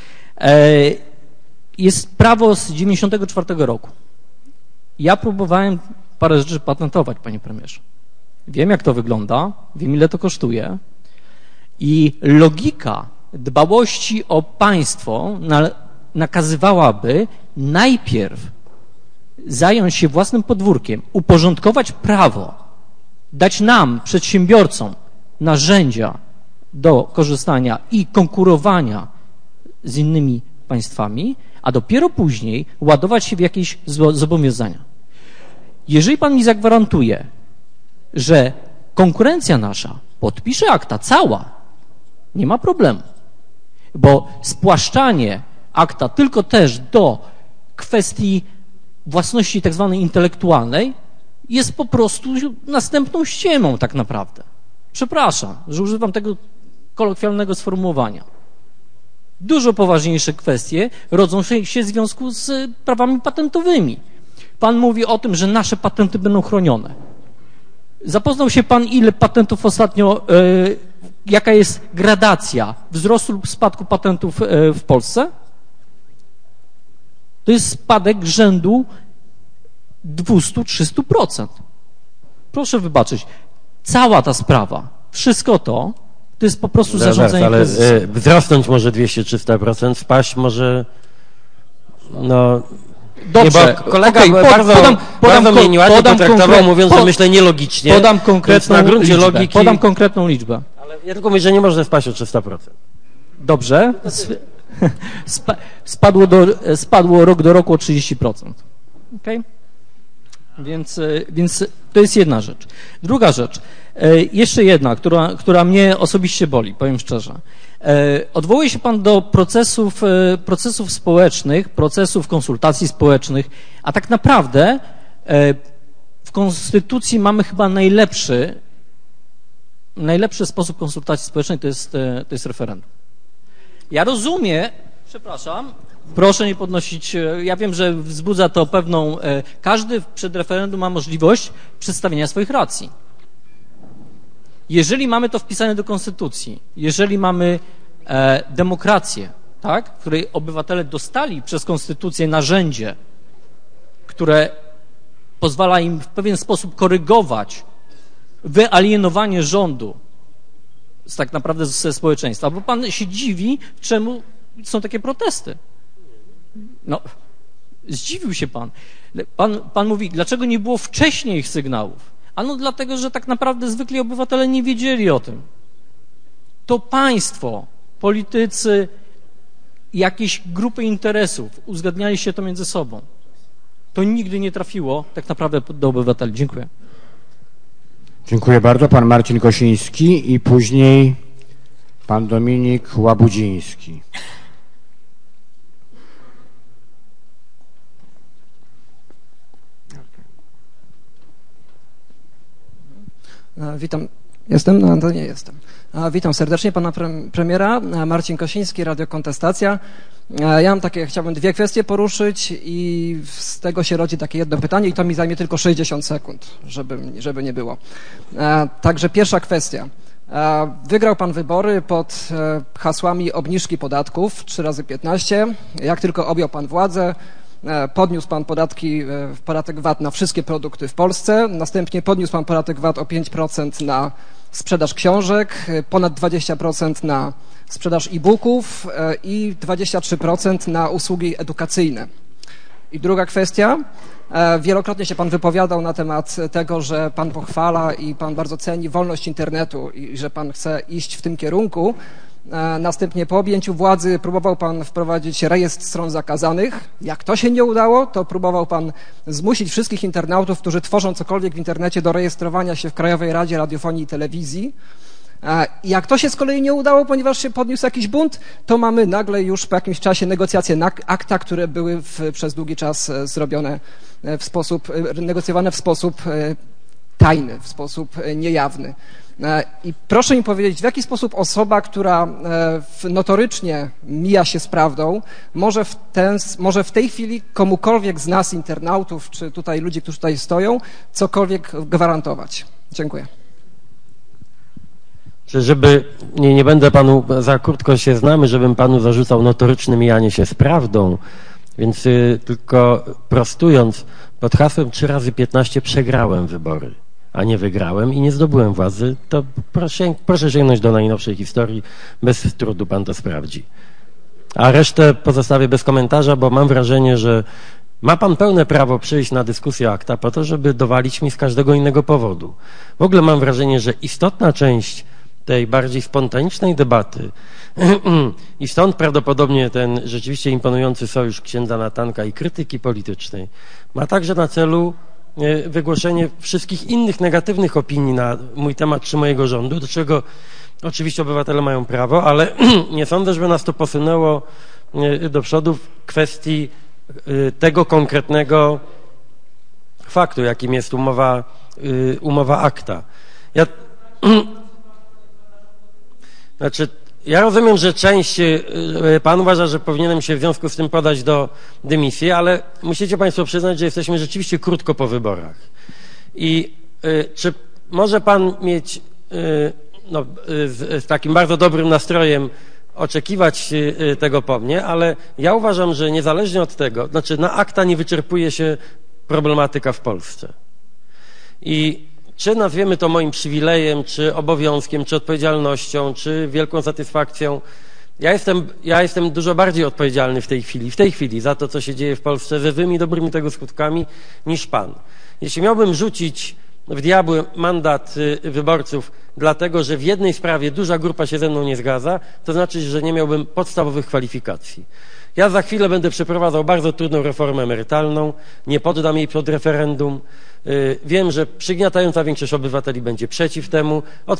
Jest prawo z 1994 roku. Ja próbowałem parę rzeczy patentować, panie premierze. Wiem, jak to wygląda, wiem, ile to kosztuje i logika dbałości o państwo nakazywałaby najpierw zająć się własnym podwórkiem, uporządkować prawo, dać nam, przedsiębiorcom, narzędzia do korzystania i konkurowania z innymi państwami, a dopiero później ładować się w jakieś zobowiązania. Jeżeli pan mi zagwarantuje, że konkurencja nasza podpisze akta cała, nie ma problemu, bo spłaszczanie akta tylko też do kwestii własności tak zwanej intelektualnej jest po prostu następną ściemą tak naprawdę. Przepraszam, że używam tego kolokwialnego sformułowania. Dużo poważniejsze kwestie rodzą się w związku z prawami patentowymi. Pan mówi o tym, że nasze patenty będą chronione. Zapoznał się pan, ile patentów ostatnio, jaka jest gradacja wzrostu lub spadku patentów w Polsce? To jest spadek rzędu 200-300%. Proszę wybaczyć, cała ta sprawa, wszystko to jest po prostu zarządzanie kryzysem. Wzrosnąć może 200-300%, spaść może... No... Dobrze, nie, bo kolega podam mnie nieładnie potraktował, mówiąc, że myślę nielogicznie. Podam konkretną na gruncie liczbę. Logiki, podam konkretną liczbę. Ale ja tylko mówię, że nie może spaść o 300%. Dobrze. Spadło rok do roku o 30%. Okay? Więc to jest jedna rzecz. Druga rzecz, jeszcze jedna, która mnie osobiście boli, powiem szczerze. Odwołuje się pan do procesów społecznych, procesów konsultacji społecznych, a tak naprawdę w Konstytucji mamy chyba najlepszy sposób konsultacji społecznej, to jest referendum. Ja rozumiem, przepraszam, proszę nie podnosić, ja wiem, że wzbudza to pewną, każdy przed referendum ma możliwość przedstawienia swoich racji. Jeżeli mamy to wpisane do Konstytucji, jeżeli mamy demokrację, tak, w której obywatele dostali przez Konstytucję narzędzie, które pozwala im w pewien sposób korygować wyalienowanie rządu tak naprawdę ze społeczeństwa, bo pan się dziwi, czemu są takie protesty. No, zdziwił się pan. Pan mówi, dlaczego nie było wcześniej ich sygnałów? Ano dlatego, że tak naprawdę zwykli obywatele nie wiedzieli o tym. To państwo, politycy, jakieś grupy interesów uzgadniali się to między sobą. To nigdy nie trafiło tak naprawdę do obywateli. Dziękuję. Dziękuję bardzo. Pan Marcin Kosiński i później pan Dominik Łabudziński. Witam. Jestem? No to nie jestem. Witam serdecznie pana premiera. Marcin Kosiński, Radio Kontestacja. Ja mam chciałbym dwie kwestie poruszyć i z tego się rodzi takie jedno pytanie i to mi zajmie tylko 60 sekund, żeby nie było. Także pierwsza kwestia. Wygrał pan wybory pod hasłami obniżki podatków 3 × 15. Jak tylko objął pan władzę, podniósł pan podatek VAT na wszystkie produkty w Polsce, następnie podniósł pan podatek VAT o 5% na sprzedaż książek, ponad 20% na sprzedaż e-booków i 23% na usługi edukacyjne. I druga kwestia. Wielokrotnie się pan wypowiadał na temat tego, że pan pochwala i pan bardzo ceni wolność internetu i że pan chce iść w tym kierunku. Następnie po objęciu władzy próbował pan wprowadzić rejestr stron zakazanych. Jak to się nie udało, to próbował pan zmusić wszystkich internautów, którzy tworzą cokolwiek w internecie, do rejestrowania się w Krajowej Radzie Radiofonii i Telewizji. I jak to się z kolei nie udało, ponieważ się podniósł jakiś bunt, to mamy nagle już po jakimś czasie negocjacje akta, które były przez długi czas zrobione negocjowane w sposób tajny, w sposób niejawny. I proszę mi powiedzieć, w jaki sposób osoba, która notorycznie mija się z prawdą, może w tej chwili komukolwiek z nas, internautów, czy tutaj ludzi, którzy tutaj stoją, cokolwiek gwarantować. Dziękuję. Żeby, nie będę panu, za krótko się znamy, żebym panu zarzucał notoryczne mijanie się z prawdą, więc tylko prostując, pod hasłem 3x15 przegrałem wybory, a nie wygrałem i nie zdobyłem władzy, to proszę sięgnąć do najnowszej historii, bez trudu pan to sprawdzi. A resztę pozostawię bez komentarza, bo mam wrażenie, że ma pan pełne prawo przyjść na dyskusję akta po to, żeby dowalić mi z każdego innego powodu. W ogóle mam wrażenie, że istotna część tej bardziej spontanicznej debaty i stąd prawdopodobnie ten rzeczywiście imponujący sojusz księdza Natanka i krytyki politycznej ma także na celu wygłoszenie wszystkich innych negatywnych opinii na mój temat czy mojego rządu, do czego oczywiście obywatele mają prawo, ale nie sądzę, żeby nas to posunęło do przodu w kwestii tego konkretnego faktu, jakim jest umowa akta. Ja rozumiem, że część pan uważa, że powinienem się w związku z tym podać do dymisji, ale musicie państwo przyznać, że jesteśmy rzeczywiście krótko po wyborach. I czy może pan mieć z takim bardzo dobrym nastrojem oczekiwać tego po mnie, ale ja uważam, że niezależnie od tego, na akta nie wyczerpuje się problematyka w Polsce. I czy nazwiemy to moim przywilejem, czy obowiązkiem, czy odpowiedzialnością, czy wielką satysfakcją. Ja jestem dużo bardziej odpowiedzialny w tej chwili za to, co się dzieje w Polsce ze złymi, dobrymi tego skutkami niż pan. Jeśli miałbym rzucić w diabły mandat wyborców dlatego, że w jednej sprawie duża grupa się ze mną nie zgadza, to znaczy, że nie miałbym podstawowych kwalifikacji. Ja za chwilę będę przeprowadzał bardzo trudną reformę emerytalną, nie poddam jej pod referendum. Wiem, że przygniatająca większość obywateli będzie przeciw temu.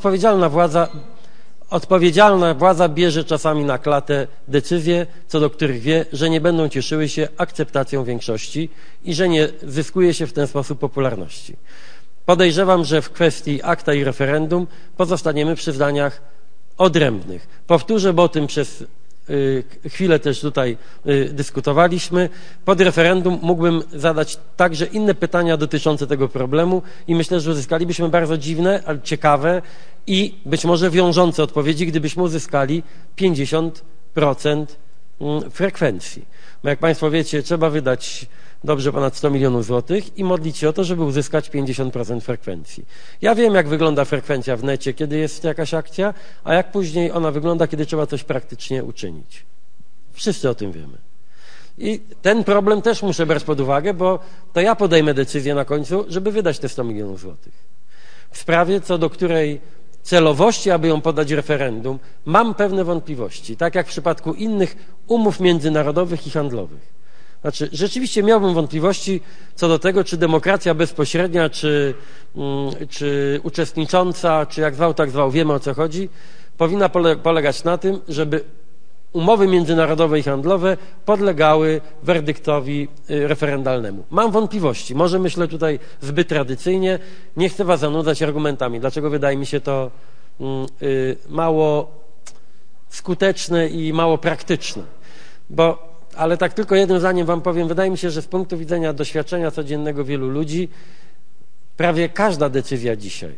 Odpowiedzialna władza bierze czasami na klatę decyzje, co do których wie, że nie będą cieszyły się akceptacją większości i że nie zyskuje się w ten sposób popularności. Podejrzewam, że w kwestii akta i referendum pozostaniemy przy zdaniach odrębnych. Powtórzę, bo o tym przez chwilę też tutaj dyskutowaliśmy. Pod referendum mógłbym zadać także inne pytania dotyczące tego problemu i myślę, że uzyskalibyśmy bardzo dziwne, ale ciekawe i być może wiążące odpowiedzi, gdybyśmy uzyskali 50% frekwencji. Bo jak państwo wiecie, trzeba wydać dobrze ponad 100 milionów złotych i modlić się o to, żeby uzyskać 50% frekwencji. Ja wiem, jak wygląda frekwencja w necie, kiedy jest jakaś akcja, a jak później ona wygląda, kiedy trzeba coś praktycznie uczynić. Wszyscy o tym wiemy. I ten problem też muszę brać pod uwagę, bo to ja podejmę decyzję na końcu, żeby wydać te 100 milionów złotych. W sprawie, co do której celowości, aby ją podać referendum, mam pewne wątpliwości, tak jak w przypadku innych umów międzynarodowych i handlowych. Znaczy, rzeczywiście miałbym wątpliwości co do tego, czy demokracja bezpośrednia, czy uczestnicząca, czy jak zwał, tak zwał, wiemy o co chodzi, powinna polegać na tym, żeby umowy międzynarodowe i handlowe podlegały werdyktowi referendalnemu. Mam wątpliwości. Może myślę tutaj zbyt tradycyjnie. Nie chcę was zanudzać argumentami. Dlaczego wydaje mi się to mało skuteczne i mało praktyczne? Ale tak tylko jednym zdaniem wam powiem, wydaje mi się, że z punktu widzenia doświadczenia codziennego wielu ludzi prawie każda decyzja dzisiaj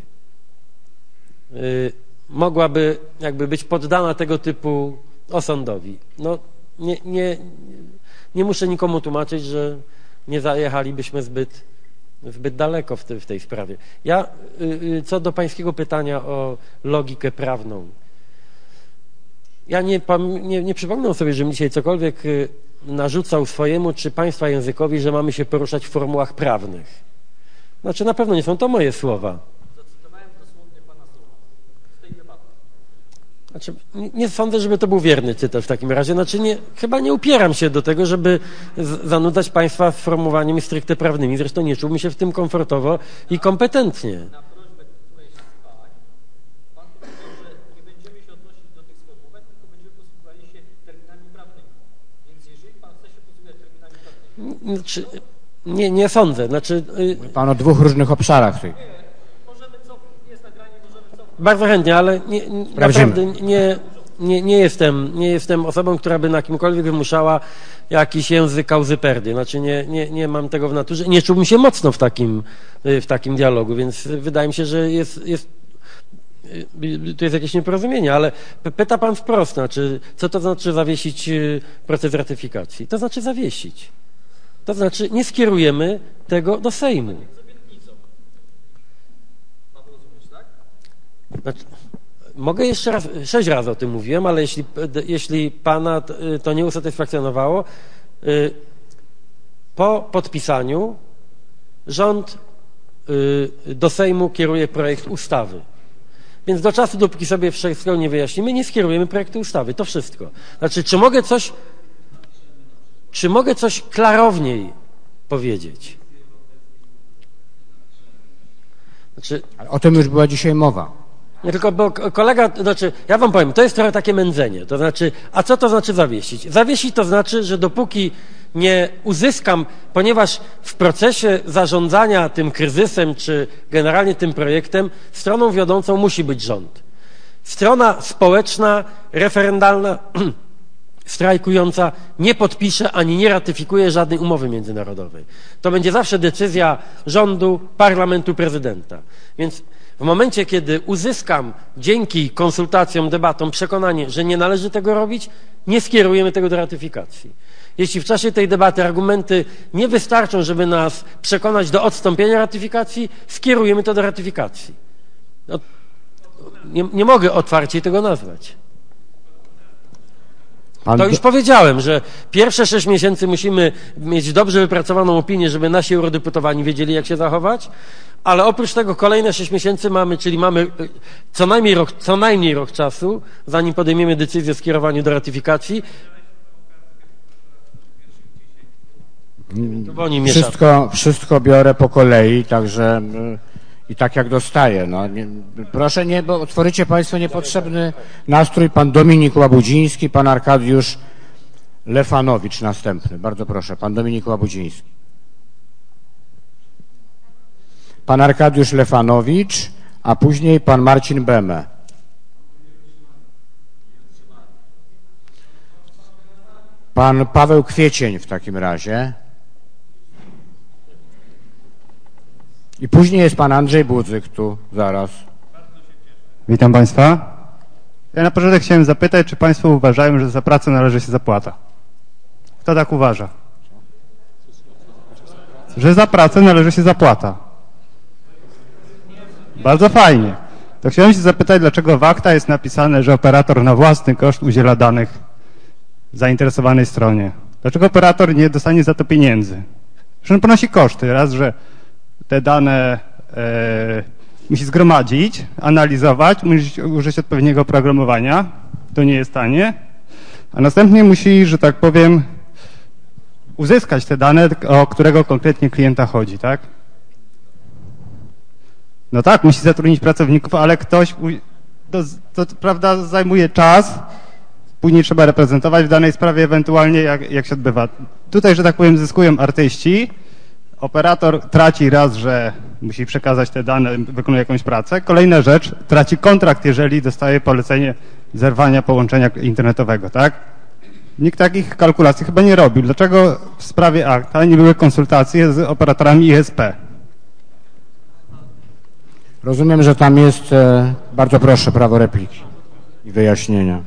mogłaby jakby być poddana tego typu osądowi. No, nie muszę nikomu tłumaczyć, że nie zajechalibyśmy zbyt daleko w tej sprawie. Ja co do pańskiego pytania o logikę prawną, ja nie przypomnę sobie, żebym dzisiaj cokolwiek narzucał swojemu czy państwa językowi, że mamy się poruszać w formułach prawnych. Znaczy na pewno nie są to moje słowa. Zacytowałem dosłownie pana słowa z tej debaty. Znaczy, nie sądzę, żeby to był wierny cytat w takim razie. Znaczy chyba nie upieram się do tego, żeby zanudzać państwa sformułowaniami stricte prawnymi. Zresztą nie czułbym się w tym komfortowo i kompetentnie. Na prośbę którejś z pań, pan powiedział, że nie będziemy się odnosić do tych sformułowań, tylko będziemy posługiwali się terminami prawnymi. Więc jeżeli pan chce się posługiwać terminami prawnymi... Znaczy, nie sądzę. Znaczy, pan o dwóch różnych obszarach. Możemy cofnąć, jest nagranie, możemy cofnąć. Bardzo chętnie, ale naprawdę nie jestem osobą, która by na kimkolwiek wymuszała jakiś język cauzy perdy. Znaczy nie mam tego w naturze. Nie czułbym się mocno w takim dialogu, więc wydaje mi się, że to jest jakieś nieporozumienie, ale pyta pan wprost, znaczy, co to znaczy zawiesić proces ratyfikacji? To znaczy zawiesić. To znaczy nie skierujemy tego do Sejmu. Znaczy, mogę jeszcze raz, 6 razy o tym mówiłem, ale jeśli pana to nie usatysfakcjonowało, po podpisaniu rząd do Sejmu kieruje projekt ustawy. Więc do czasu, dopóki sobie wszystkiego nie wyjaśnimy, nie skierujemy projektu ustawy. To wszystko. Znaczy, czy mogę coś klarowniej powiedzieć? Znaczy, o tym już była dzisiaj mowa. Nie tylko, bo kolega, znaczy, ja wam powiem, to jest trochę takie mędzenie. To znaczy, a co to znaczy zawiesić? Zawiesić to znaczy, że dopóki nie uzyskam, ponieważ w procesie zarządzania tym kryzysem, czy generalnie tym projektem, stroną wiodącą musi być rząd. Strona społeczna, referendalna, strajkująca nie podpisze ani nie ratyfikuje żadnej umowy międzynarodowej. To będzie zawsze decyzja rządu, parlamentu, prezydenta. Więc w momencie, kiedy uzyskam dzięki konsultacjom, debatom przekonanie, że nie należy tego robić, nie skierujemy tego do ratyfikacji. Jeśli w czasie tej debaty argumenty nie wystarczą, żeby nas przekonać do odstąpienia ratyfikacji, skierujemy to do ratyfikacji. No, nie mogę otwarcie tego nazwać. To już powiedziałem, że pierwsze 6 miesięcy musimy mieć dobrze wypracowaną opinię, żeby nasi eurodeputowani wiedzieli, jak się zachować, ale oprócz tego kolejne 6 miesięcy mamy, czyli mamy co najmniej rok czasu, zanim podejmiemy decyzję o skierowaniu do ratyfikacji. Wszystko biorę po kolei, także i tak jak dostaję. No, proszę nie, bo tworzycie państwo niepotrzebny nastrój. Pan Dominik Łabudziński, pan Arkadiusz Lefanowicz następny. Bardzo proszę, pan Dominik Łabudziński. Pan Arkadiusz Lefanowicz, a później pan Marcin Beme. Pan Paweł Kwiecień w takim razie. I później jest pan Andrzej Budzyk tu, zaraz. Witam państwa. Ja na początek chciałem zapytać, czy państwo uważają, że za pracę należy się zapłata? Kto tak uważa? Że za pracę należy się zapłata. Bardzo fajnie. To chciałem się zapytać, dlaczego w akta jest napisane, że operator na własny koszt udziela danych zainteresowanej stronie. Dlaczego operator nie dostanie za to pieniędzy? Że on ponosi koszty. Raz, że te dane musi zgromadzić, analizować, musi użyć odpowiedniego oprogramowania. To nie jest tanie. A następnie musi, że tak powiem, uzyskać te dane, o którego konkretnie klienta chodzi, tak? No tak, musi zatrudnić pracowników, ale ktoś, to prawda, zajmuje czas, później trzeba reprezentować w danej sprawie, ewentualnie jak się odbywa. Tutaj, że tak powiem, zyskują artyści, operator traci raz, że musi przekazać te dane, wykonuje jakąś pracę. Kolejna rzecz, traci kontrakt, jeżeli dostaje polecenie zerwania połączenia internetowego, tak? Nikt takich kalkulacji chyba nie robił. Dlaczego w sprawie akta nie były konsultacje z operatorami ISP? Rozumiem, że tam jest, bardzo proszę, prawo repliki i wyjaśnienia.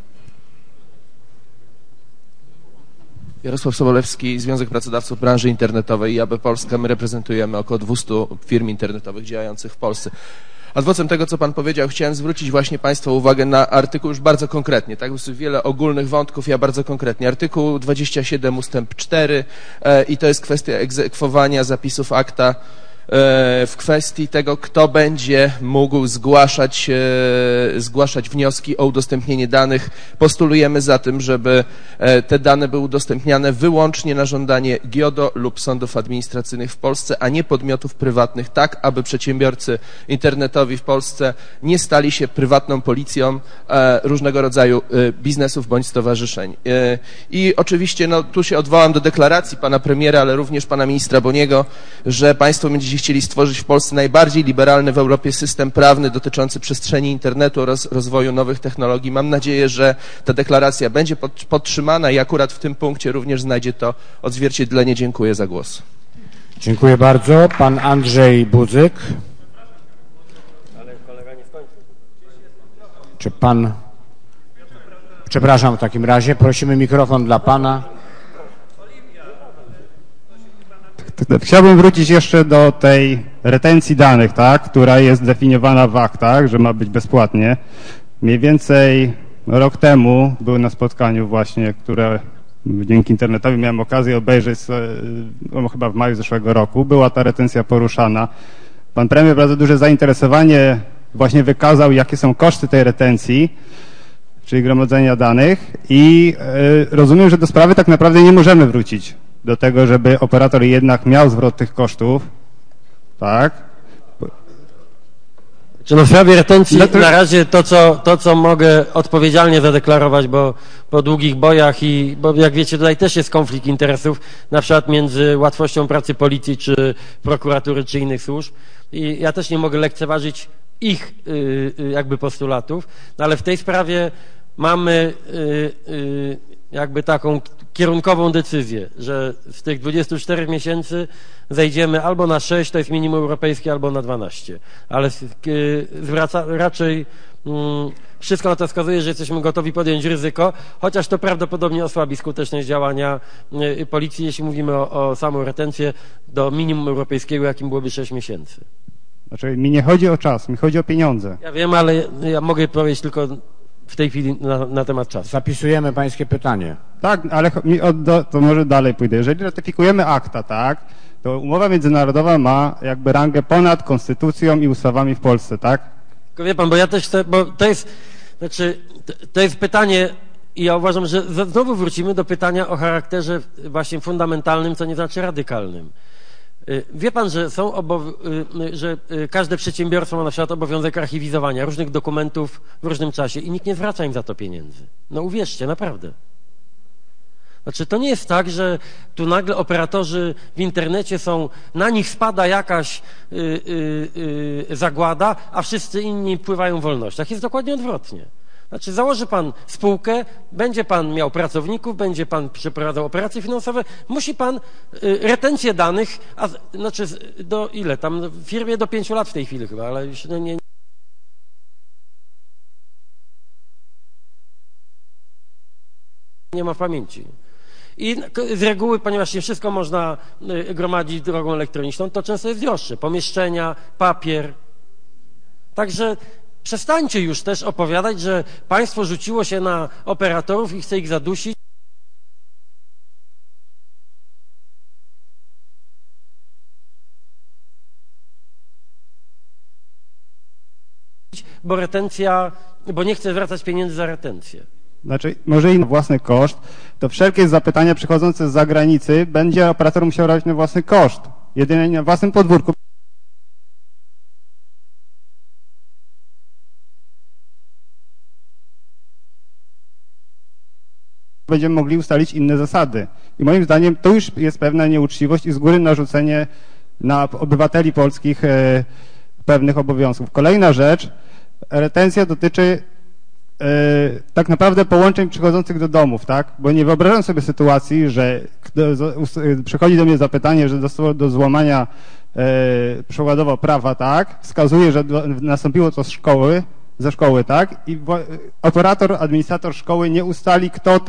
Jarosław Sobolewski, Związek Pracodawców Branży Internetowej i AB Polska. My reprezentujemy około 200 firm internetowych działających w Polsce. Adwocem tego, co pan powiedział, chciałem zwrócić właśnie państwa uwagę na artykuł już bardzo konkretnie, tak? Jest wiele ogólnych wątków, ja bardzo konkretnie. Artykuł 27 ustęp 4 i to jest kwestia egzekwowania zapisów akta w kwestii tego, kto będzie mógł zgłaszać wnioski o udostępnienie danych. Postulujemy za tym, żeby te dane były udostępniane wyłącznie na żądanie GIODO lub sądów administracyjnych w Polsce, a nie podmiotów prywatnych, tak aby przedsiębiorcy internetowi w Polsce nie stali się prywatną policją różnego rodzaju biznesów bądź stowarzyszeń. I oczywiście tu się odwołam do deklaracji pana premiera, ale również pana ministra Boniego, że państwo będziecie chcieli stworzyć w Polsce najbardziej liberalny w Europie system prawny dotyczący przestrzeni internetu oraz rozwoju nowych technologii. Mam nadzieję, że ta deklaracja będzie podtrzymana i akurat w tym punkcie również znajdzie to odzwierciedlenie. Dziękuję za głos. Dziękuję bardzo. Pan Andrzej Budzyk. Ale kolega nie skończył. Czy pan... Przepraszam, w takim razie prosimy mikrofon dla pana. Chciałbym wrócić jeszcze do tej retencji danych, tak, która jest definiowana w aktach, że ma być bezpłatnie. Mniej więcej rok temu byłem na spotkaniu właśnie, które dzięki internetowi miałem okazję obejrzeć, chyba w maju zeszłego roku. Była ta retencja poruszana. Pan premier bardzo duże zainteresowanie właśnie wykazał, jakie są koszty tej retencji, czyli gromadzenia danych i rozumiem, że do sprawy tak naprawdę nie możemy wrócić. Do tego, żeby operator jednak miał zwrot tych kosztów, tak? Czy w sprawie retencji na razie to, co mogę odpowiedzialnie zadeklarować, bo po długich bojach bo jak wiecie, tutaj też jest konflikt interesów, na przykład między łatwością pracy policji, czy prokuratury, czy innych służb i ja też nie mogę lekceważyć ich jakby postulatów, no ale w tej sprawie mamy jakby taką kierunkową decyzję, że z tych 24 miesięcy zejdziemy albo na 6, to jest minimum europejskie, albo na 12. Ale raczej wszystko na to wskazuje, że jesteśmy gotowi podjąć ryzyko, chociaż to prawdopodobnie osłabi skuteczność działania policji, jeśli mówimy o samą retencję do minimum europejskiego, jakim byłoby 6 miesięcy. Znaczy, mi nie chodzi o czas, mi chodzi o pieniądze. Ja wiem, ale ja mogę powiedzieć tylko w tej chwili na temat czasu. Zapisujemy pańskie pytanie. Tak, ale to może dalej pójdę. Jeżeli ratyfikujemy akta, tak, to umowa międzynarodowa ma jakby rangę ponad konstytucją i ustawami w Polsce, tak? Tylko wie pan, bo ja też chcę, bo to jest pytanie i ja uważam, że znowu wrócimy do pytania o charakterze właśnie fundamentalnym, co nie znaczy radykalnym. Wie pan, że że każde przedsiębiorstwo ma na przykład obowiązek archiwizowania różnych dokumentów w różnym czasie i nikt nie zwraca im za to pieniędzy. No uwierzcie, naprawdę. Znaczy to nie jest tak, że tu nagle operatorzy w internecie na nich spada jakaś zagłada, a wszyscy inni pływają w wolnościach. Jest dokładnie odwrotnie. Znaczy założy pan spółkę, będzie pan miał pracowników, będzie pan przeprowadzał operacje finansowe, musi pan retencję danych, znaczy do ile tam w firmie do 5 lat w tej chwili chyba, ale już nie ma w pamięci. I z reguły, ponieważ nie wszystko można gromadzić drogą elektroniczną, to często jest droższe. Pomieszczenia, papier. Także przestańcie już też opowiadać, że państwo rzuciło się na operatorów i chce ich zadusić. Bo nie chce zwracać pieniędzy za retencję. Znaczy, może i na własny koszt, to wszelkie zapytania przychodzące z zagranicy będzie operator musiał robić na własny koszt. Jedynie na własnym podwórku. Będziemy mogli ustalić inne zasady. I moim zdaniem to już jest pewna nieuczciwość i z góry narzucenie na obywateli polskich pewnych obowiązków. Kolejna rzecz, retencja dotyczy tak naprawdę połączeń przychodzących do domów, tak? Bo nie wyobrażam sobie sytuacji, że przychodzi do mnie zapytanie, że do złamania przykładowo prawa, tak? Wskazuje, że nastąpiło to ze szkoły, tak? I operator, administrator szkoły nie ustali, kto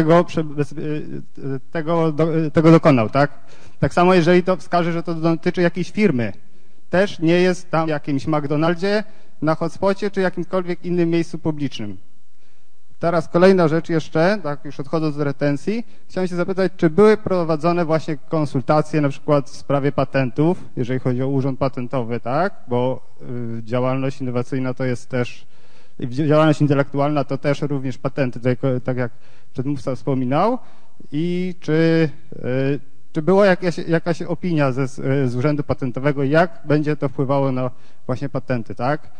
tego dokonał, tak? Tak samo jeżeli to wskaże, że to dotyczy jakiejś firmy, też nie jest tam w jakimś McDonaldzie, na hotspocie czy jakimkolwiek innym miejscu publicznym. Teraz kolejna rzecz jeszcze, tak już odchodząc do retencji, chciałem się zapytać, czy były prowadzone właśnie konsultacje na przykład w sprawie patentów, jeżeli chodzi o Urząd Patentowy, tak? Bo działalność innowacyjna to jest też, działalność intelektualna to też również patenty, tutaj, tak jak przedmówca wspominał. I czy była jakaś opinia z Urzędu Patentowego, jak będzie to wpływało na właśnie patenty, tak?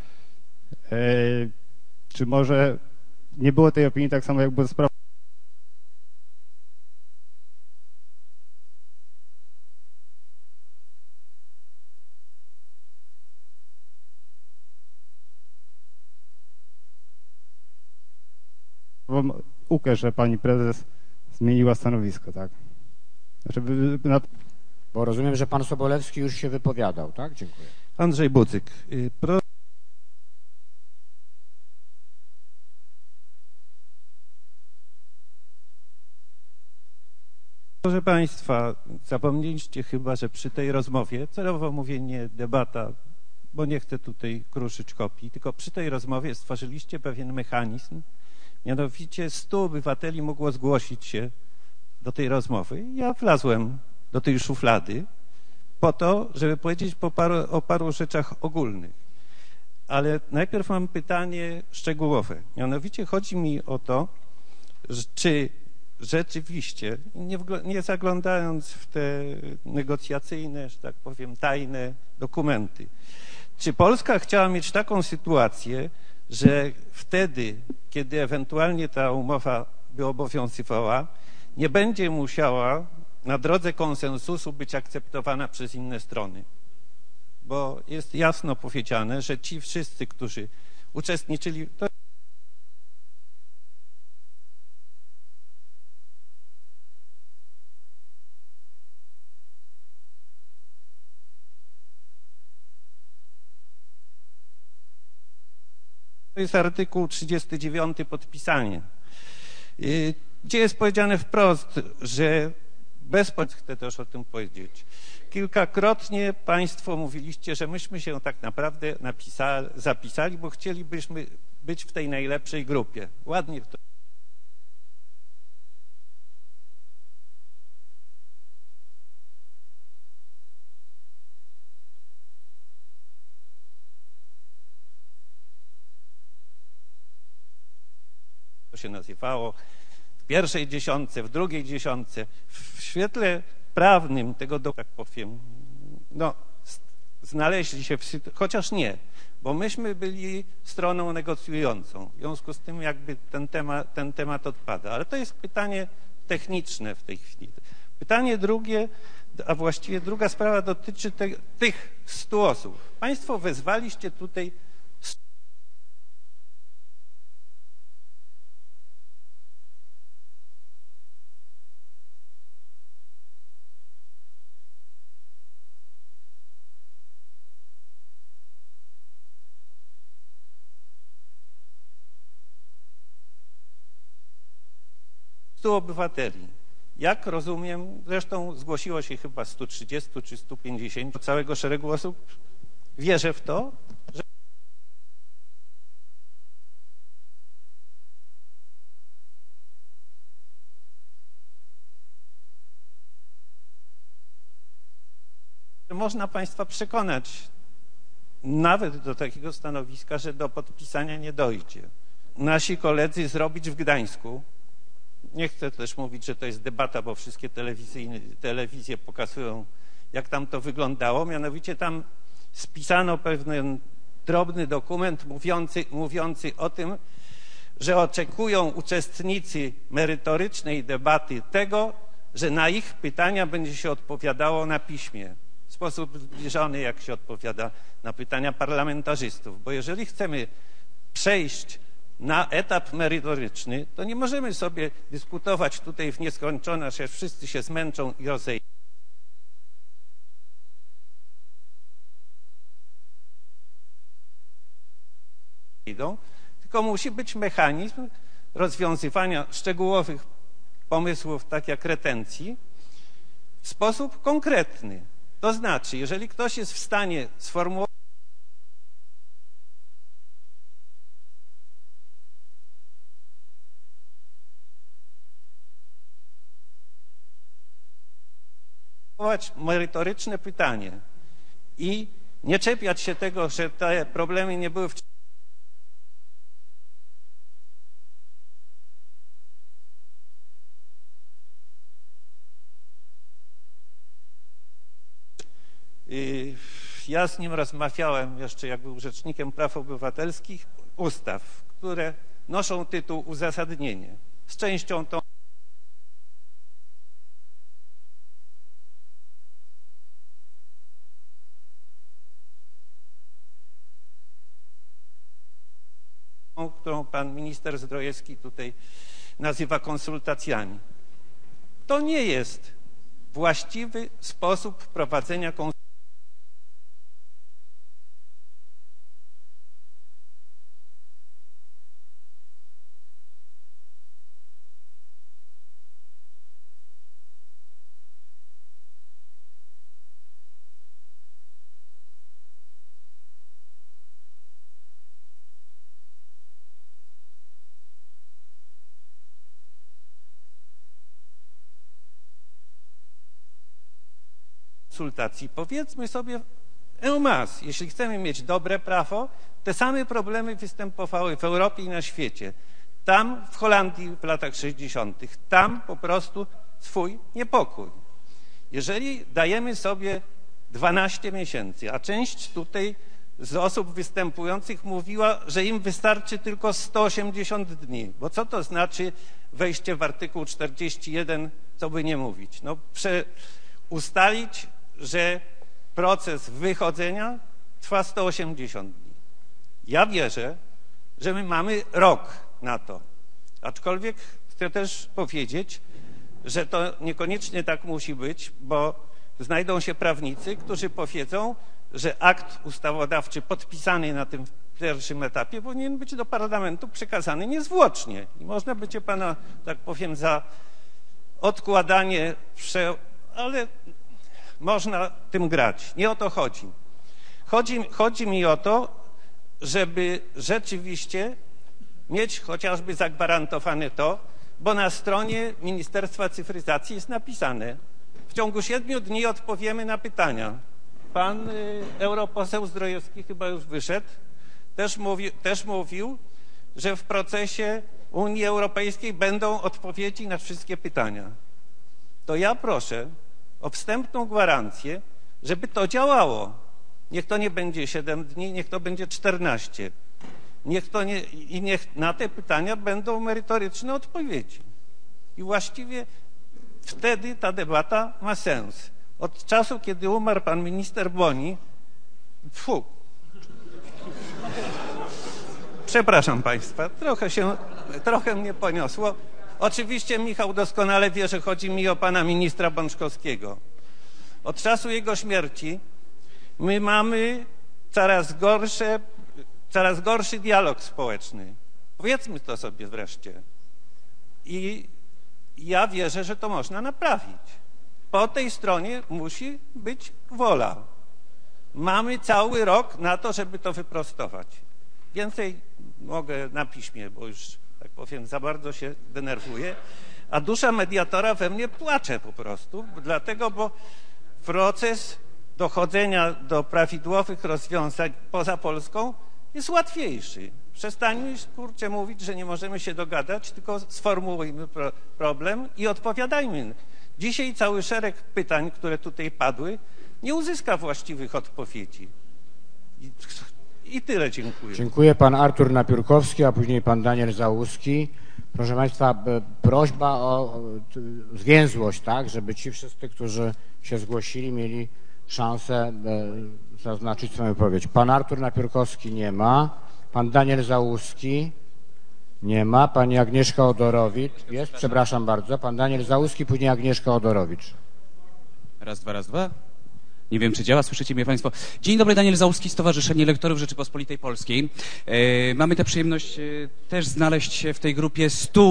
Czy może nie było tej opinii tak samo jak było sprawa? Że pani prezes zmieniła stanowisko, tak? Znaczy, Bo rozumiem, że pan Sobolewski już się wypowiadał, tak? Dziękuję. Andrzej Bucyk. Proszę Państwa, zapomnieliście chyba, że przy tej rozmowie, celowo mówię nie debata, bo nie chcę tutaj kruszyć kopii, tylko przy tej rozmowie stworzyliście pewien mechanizm, mianowicie 100 obywateli mogło zgłosić się do tej rozmowy. Ja wlazłem do tej szuflady po to, żeby powiedzieć o paru rzeczach ogólnych. Ale najpierw mam pytanie szczegółowe. Mianowicie chodzi mi o to, czy rzeczywiście, nie zaglądając w te negocjacyjne, że tak powiem, tajne dokumenty, czy Polska chciała mieć taką sytuację, że wtedy, kiedy ewentualnie ta umowa by obowiązywała, nie będzie musiała na drodze konsensusu być akceptowana przez inne strony. Bo jest jasno powiedziane, że ci wszyscy, którzy uczestniczyli... To jest artykuł 39, podpisanie, gdzie jest powiedziane wprost, że chcę też o tym powiedzieć. Kilkakrotnie Państwo mówiliście, że myśmy się tak naprawdę zapisali, bo chcielibyśmy być w tej najlepszej grupie. Ładnie to. To się nazywało w pierwszej dziesiątce, w drugiej dziesiątce. W świetle prawnym tego, tak powiem, no, znaleźli się, chociaż nie, bo myśmy byli stroną negocjującą. W związku z tym jakby ten temat odpada. Ale to jest pytanie techniczne w tej chwili. Pytanie drugie, a właściwie druga sprawa dotyczy tych 100 osób. Państwo wezwaliście tutaj obywateli. Jak rozumiem, zresztą zgłosiło się chyba 130 czy 150 całego szeregu osób. Wierzę w to, że można Państwa przekonać nawet do takiego stanowiska, że do podpisania nie dojdzie. Nasi koledzy zrobić w Gdańsku. Nie chcę też mówić, że to jest debata, bo wszystkie telewizje pokazują, jak tam to wyglądało. Mianowicie tam spisano pewien drobny dokument mówiący o tym, że oczekują uczestnicy merytorycznej debaty tego, że na ich pytania będzie się odpowiadało na piśmie. W sposób zbliżony, jak się odpowiada na pytania parlamentarzystów. Bo jeżeli chcemy przejść na etap merytoryczny, to nie możemy sobie dyskutować tutaj w nieskończoność, że wszyscy się zmęczą i rozejdą. Tylko musi być mechanizm rozwiązywania szczegółowych pomysłów, tak jak retencji, w sposób konkretny. To znaczy, jeżeli ktoś jest w stanie sformułować merytoryczne pytanie i nie czepiać się tego, że te problemy nie były ja z nim rozmawiałem jeszcze, jak był rzecznikiem praw obywatelskich, ustaw, które noszą tytuł uzasadnienie. Z częścią tą którą pan minister Zdrojewski tutaj nazywa konsultacjami. To nie jest właściwy sposób prowadzenia konsultacji. Powiedzmy sobie en masse, jeśli chcemy mieć dobre prawo, te same problemy występowały w Europie i na świecie. Tam, w Holandii w latach 60., tam po prostu swój niepokój. Jeżeli dajemy sobie 12 miesięcy, a część tutaj z osób występujących mówiła, że im wystarczy tylko 180 dni, bo co to znaczy wejście w artykuł 41, co by nie mówić? No, ustalić, że proces wychodzenia trwa 180 dni. Ja wierzę, że my mamy rok na to. Aczkolwiek chcę też powiedzieć, że to niekoniecznie tak musi być, bo znajdą się prawnicy, którzy powiedzą, że akt ustawodawczy podpisany na tym pierwszym etapie powinien być do parlamentu przekazany niezwłocznie. I można będzie pana, tak powiem, za odkładanie, ale można tym grać. Nie o to chodzi. Chodzi mi o to, żeby rzeczywiście mieć chociażby zagwarantowane to, bo na stronie Ministerstwa Cyfryzacji jest napisane: w ciągu 7 dni odpowiemy na pytania. Pan europoseł Zdrojewski chyba już wyszedł, też mówił, że w procesie Unii Europejskiej będą odpowiedzi na wszystkie pytania. To ja proszę o wstępną gwarancję, żeby to działało. Niech to nie będzie 7 dni, niech to będzie 14. Niech na te pytania będą merytoryczne odpowiedzi. I właściwie wtedy ta debata ma sens. Od czasu, kiedy umarł pan minister Boni, przepraszam państwa, trochę mnie poniosło. Oczywiście Michał doskonale wie, że chodzi mi o pana ministra Bączkowskiego. Od czasu jego śmierci my mamy coraz gorszy dialog społeczny. Powiedzmy to sobie wreszcie. I ja wierzę, że to można naprawić. Po tej stronie musi być wola. Mamy cały rok na to, żeby to wyprostować. Więcej mogę na piśmie, bo już, tak powiem, za bardzo się denerwuję, a dusza mediatora we mnie płacze po prostu, dlatego, bo proces dochodzenia do prawidłowych rozwiązań poza Polską jest łatwiejszy. Przestańmy, kurczę, mówić, że nie możemy się dogadać, tylko sformułujmy problem i odpowiadajmy. Dzisiaj cały szereg pytań, które tutaj padły, nie uzyska właściwych odpowiedzi. I tyle, dziękuję. Dziękuję. Pan Artur Napiórkowski, a później pan Daniel Załuski. Proszę państwa, prośba o zwięzłość, tak, żeby ci wszyscy, którzy się zgłosili, mieli szansę zaznaczyć swoją wypowiedź. Pan Artur Napiórkowski nie ma. Pan Daniel Załuski nie ma. Pani Agnieszka Odorowicz jest. Przepraszam bardzo. Pan Daniel Załuski, później Agnieszka Odorowicz. Raz, dwa. Nie wiem, czy działa. Słyszycie mnie państwo? Dzień dobry, Daniel Załuski, Stowarzyszenie Lektorów Rzeczypospolitej Polskiej. Mamy tę przyjemność też znaleźć się w tej grupie 100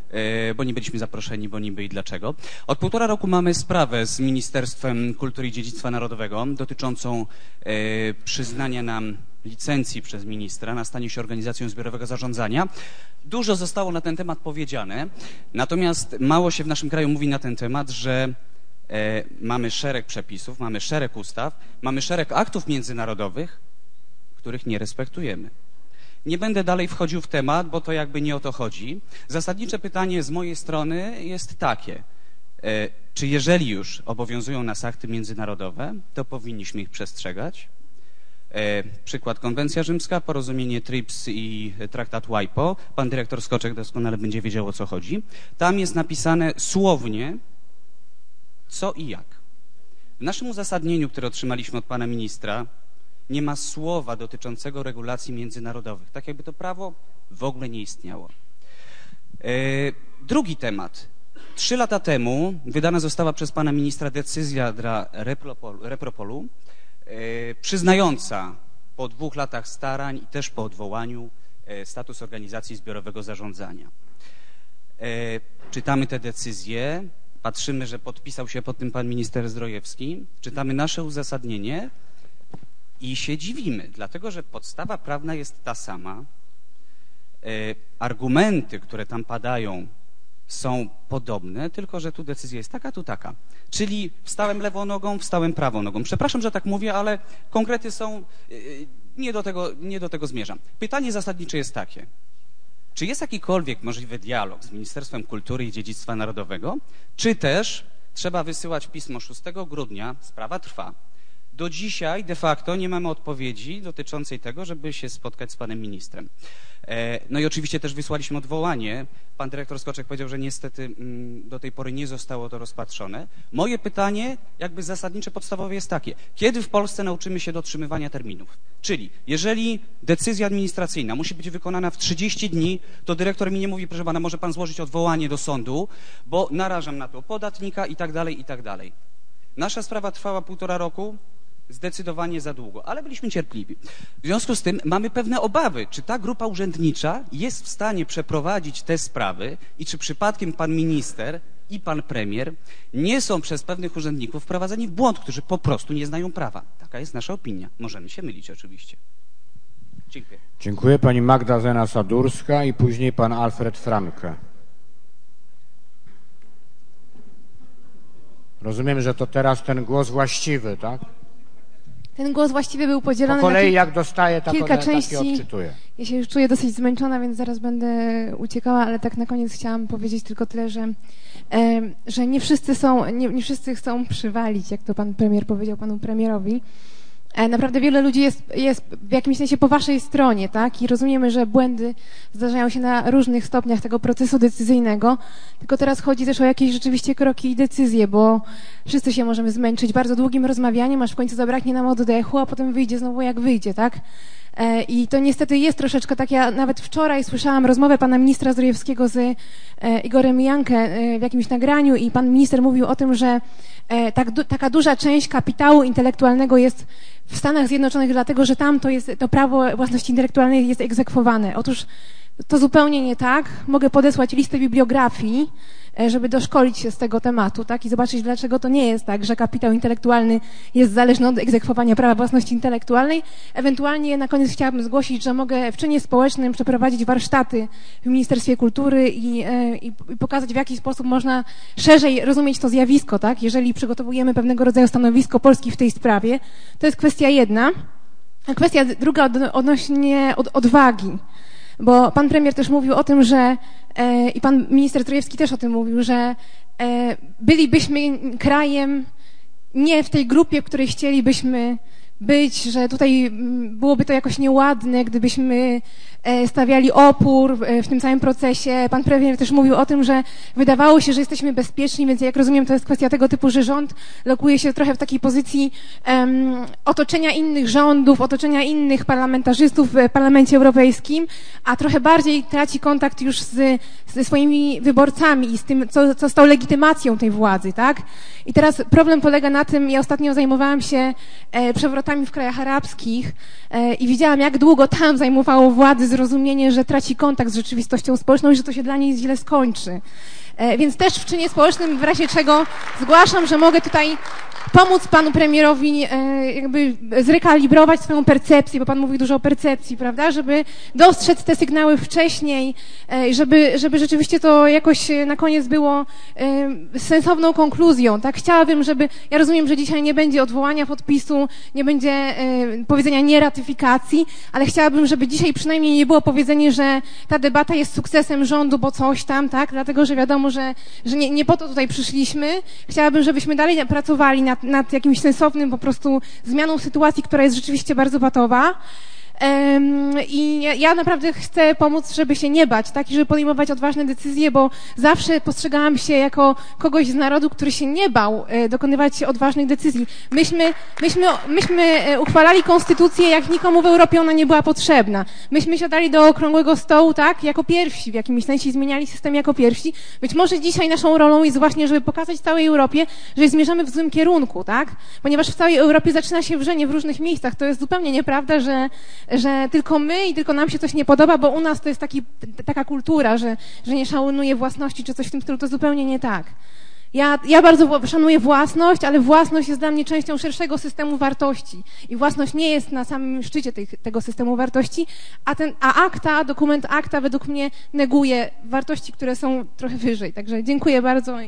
bo nie byliśmy zaproszeni, bo niby i dlaczego. Od 1,5 roku mamy sprawę z Ministerstwem Kultury i Dziedzictwa Narodowego dotyczącą przyznania nam licencji przez ministra na stanie się organizacją zbiorowego zarządzania. Dużo zostało na ten temat powiedziane, natomiast mało się w naszym kraju mówi na ten temat, że mamy szereg przepisów, mamy szereg ustaw, mamy szereg aktów międzynarodowych, których nie respektujemy. Nie będę dalej wchodził w temat, bo to jakby nie o to chodzi. Zasadnicze pytanie z mojej strony jest takie. Czy jeżeli już obowiązują nas akty międzynarodowe, to powinniśmy ich przestrzegać? Przykład konwencja rzymska, porozumienie TRIPS i traktat WIPO. Pan dyrektor Skoczek doskonale będzie wiedział, o co chodzi. Tam jest napisane słownie, co i jak. W naszym uzasadnieniu, które otrzymaliśmy od pana ministra, nie ma słowa dotyczącego regulacji międzynarodowych. Tak jakby to prawo w ogóle nie istniało. Drugi temat. 3 lata temu wydana została przez pana ministra decyzja dla Repropolu, przyznająca po 2 latach starań i też po odwołaniu status organizacji zbiorowego zarządzania. Czytamy te decyzje, patrzymy, że podpisał się pod tym pan minister Zdrojewski, czytamy nasze uzasadnienie i się dziwimy, dlatego że podstawa prawna jest ta sama, argumenty, które tam padają, są podobne, tylko że tu decyzja jest taka, tu taka. Czyli wstałem lewą nogą, wstałem prawą nogą. Przepraszam, że tak mówię, ale konkrety są... Nie do tego zmierzam. Pytanie zasadnicze jest takie. Czy jest jakikolwiek możliwy dialog z Ministerstwem Kultury i Dziedzictwa Narodowego, czy też trzeba wysyłać pismo 6 grudnia, sprawa trwa. Do dzisiaj de facto nie mamy odpowiedzi dotyczącej tego, żeby się spotkać z panem ministrem. No i oczywiście też wysłaliśmy odwołanie. Pan dyrektor Skoczek powiedział, że niestety do tej pory nie zostało to rozpatrzone. Moje pytanie, jakby zasadnicze, podstawowe jest takie. Kiedy w Polsce nauczymy się dotrzymywania terminów? Czyli jeżeli decyzja administracyjna musi być wykonana w 30 dni, to dyrektor mi nie mówi, proszę pana, może pan złożyć odwołanie do sądu, bo narażam na to podatnika i tak dalej, i tak dalej. Nasza sprawa trwała 1,5 roku. Zdecydowanie za długo, ale byliśmy cierpliwi. W związku z tym mamy pewne obawy, czy ta grupa urzędnicza jest w stanie przeprowadzić te sprawy i czy przypadkiem pan minister i pan premier nie są przez pewnych urzędników wprowadzeni w błąd, którzy po prostu nie znają prawa. Taka jest nasza opinia. Możemy się mylić oczywiście. Dziękuję. Dziękuję. Pani Magda Zena-Sadurska i później pan Alfred Franke. Rozumiem, że to teraz ten głos właściwy, tak? Ten głos właściwie był podzielony po kolei, na jak dostaję, kilka części. odczytuję. Ja się już czuję dosyć zmęczona, więc zaraz będę uciekała, ale tak na koniec chciałam powiedzieć tylko tyle, że nie wszyscy chcą przywalić, jak to pan premier powiedział panu premierowi. Naprawdę wiele ludzi jest w jakimś sensie po waszej stronie, tak? I rozumiemy, że błędy zdarzają się na różnych stopniach tego procesu decyzyjnego, tylko teraz chodzi też o jakieś rzeczywiście kroki i decyzje, bo wszyscy się możemy zmęczyć bardzo długim rozmawianiem, aż w końcu zabraknie nam oddechu, a potem wyjdzie znowu jak wyjdzie, tak? I to niestety jest troszeczkę tak, ja nawet wczoraj słyszałam rozmowę pana ministra Zdrojewskiego z Igorem Jankę w jakimś nagraniu i pan minister mówił o tym, że taka duża część kapitału intelektualnego jest w Stanach Zjednoczonych dlatego, że tam to prawo własności intelektualnej jest egzekwowane. Otóż to zupełnie nie tak. Mogę podesłać listę bibliografii, żeby doszkolić się z tego tematu, tak? I zobaczyć, dlaczego to nie jest tak, że kapitał intelektualny jest zależny od egzekwowania prawa własności intelektualnej. Ewentualnie na koniec chciałabym zgłosić, że mogę w czynie społecznym przeprowadzić warsztaty w Ministerstwie Kultury i pokazać, w jaki sposób można szerzej rozumieć to zjawisko, tak? Jeżeli przygotowujemy pewnego rodzaju stanowisko Polski w tej sprawie. To jest kwestia jedna. A kwestia druga odnośnie odwagi. Bo pan premier też mówił o tym, że i pan minister Zdrojewski też o tym mówił, że bylibyśmy krajem nie w tej grupie, w której chcielibyśmy być, że tutaj byłoby to jakoś nieładne, gdybyśmy stawiali opór w tym całym procesie. Pan premier też mówił o tym, że wydawało się, że jesteśmy bezpieczni, więc jak rozumiem, to jest kwestia tego typu, że rząd lokuje się trochę w takiej pozycji otoczenia innych rządów, otoczenia innych parlamentarzystów w Parlamencie Europejskim, a trochę bardziej traci kontakt już ze swoimi wyborcami i z tym, co z tą legitymacją tej władzy, tak? I teraz problem polega na tym, ja ostatnio zajmowałam się przewrotem debatami w krajach arabskich i widziałam, jak długo tam zajmowało władzy zrozumienie, że traci kontakt z rzeczywistością społeczną i że to się dla niej źle skończy. Więc też w czynie społecznym, w razie czego zgłaszam, że mogę tutaj pomóc panu premierowi jakby zrekalibrować swoją percepcję, bo pan mówi dużo o percepcji, prawda, żeby dostrzec te sygnały wcześniej, żeby rzeczywiście to jakoś na koniec było sensowną konkluzją, tak? Chciałabym, żeby, ja rozumiem, że dzisiaj nie będzie odwołania podpisu, nie będzie powiedzenia nieratyfikacji, ale chciałabym, żeby dzisiaj przynajmniej nie było powiedzenia, że ta debata jest sukcesem rządu, bo coś tam, tak? Dlatego, że wiadomo, że nie po to tutaj przyszliśmy. Chciałabym, żebyśmy dalej pracowali nad jakimś sensownym po prostu zmianą sytuacji, która jest rzeczywiście bardzo patowa. I ja naprawdę chcę pomóc, żeby się nie bać, tak? I żeby podejmować odważne decyzje, bo zawsze postrzegałam się jako kogoś z narodu, który się nie bał dokonywać odważnych decyzji. Myśmy uchwalali konstytucję, jak nikomu w Europie ona nie była potrzebna. Myśmy siadali do okrągłego stołu, tak? Jako pierwsi, w jakimś sensie zmieniali system jako pierwsi. Być może dzisiaj naszą rolą jest właśnie, żeby pokazać całej Europie, że zmierzamy w złym kierunku, tak? Ponieważ w całej Europie zaczyna się wrzenie w różnych miejscach. To jest zupełnie nieprawda, że tylko my i tylko nam się coś nie podoba, bo u nas to jest taka kultura, że nie szanuje własności czy coś w tym stylu, to zupełnie nie tak. Ja bardzo szanuję własność, ale własność jest dla mnie częścią szerszego systemu wartości i własność nie jest na samym szczycie tego systemu wartości, a dokument akta według mnie neguje wartości, które są trochę wyżej. Także dziękuję bardzo.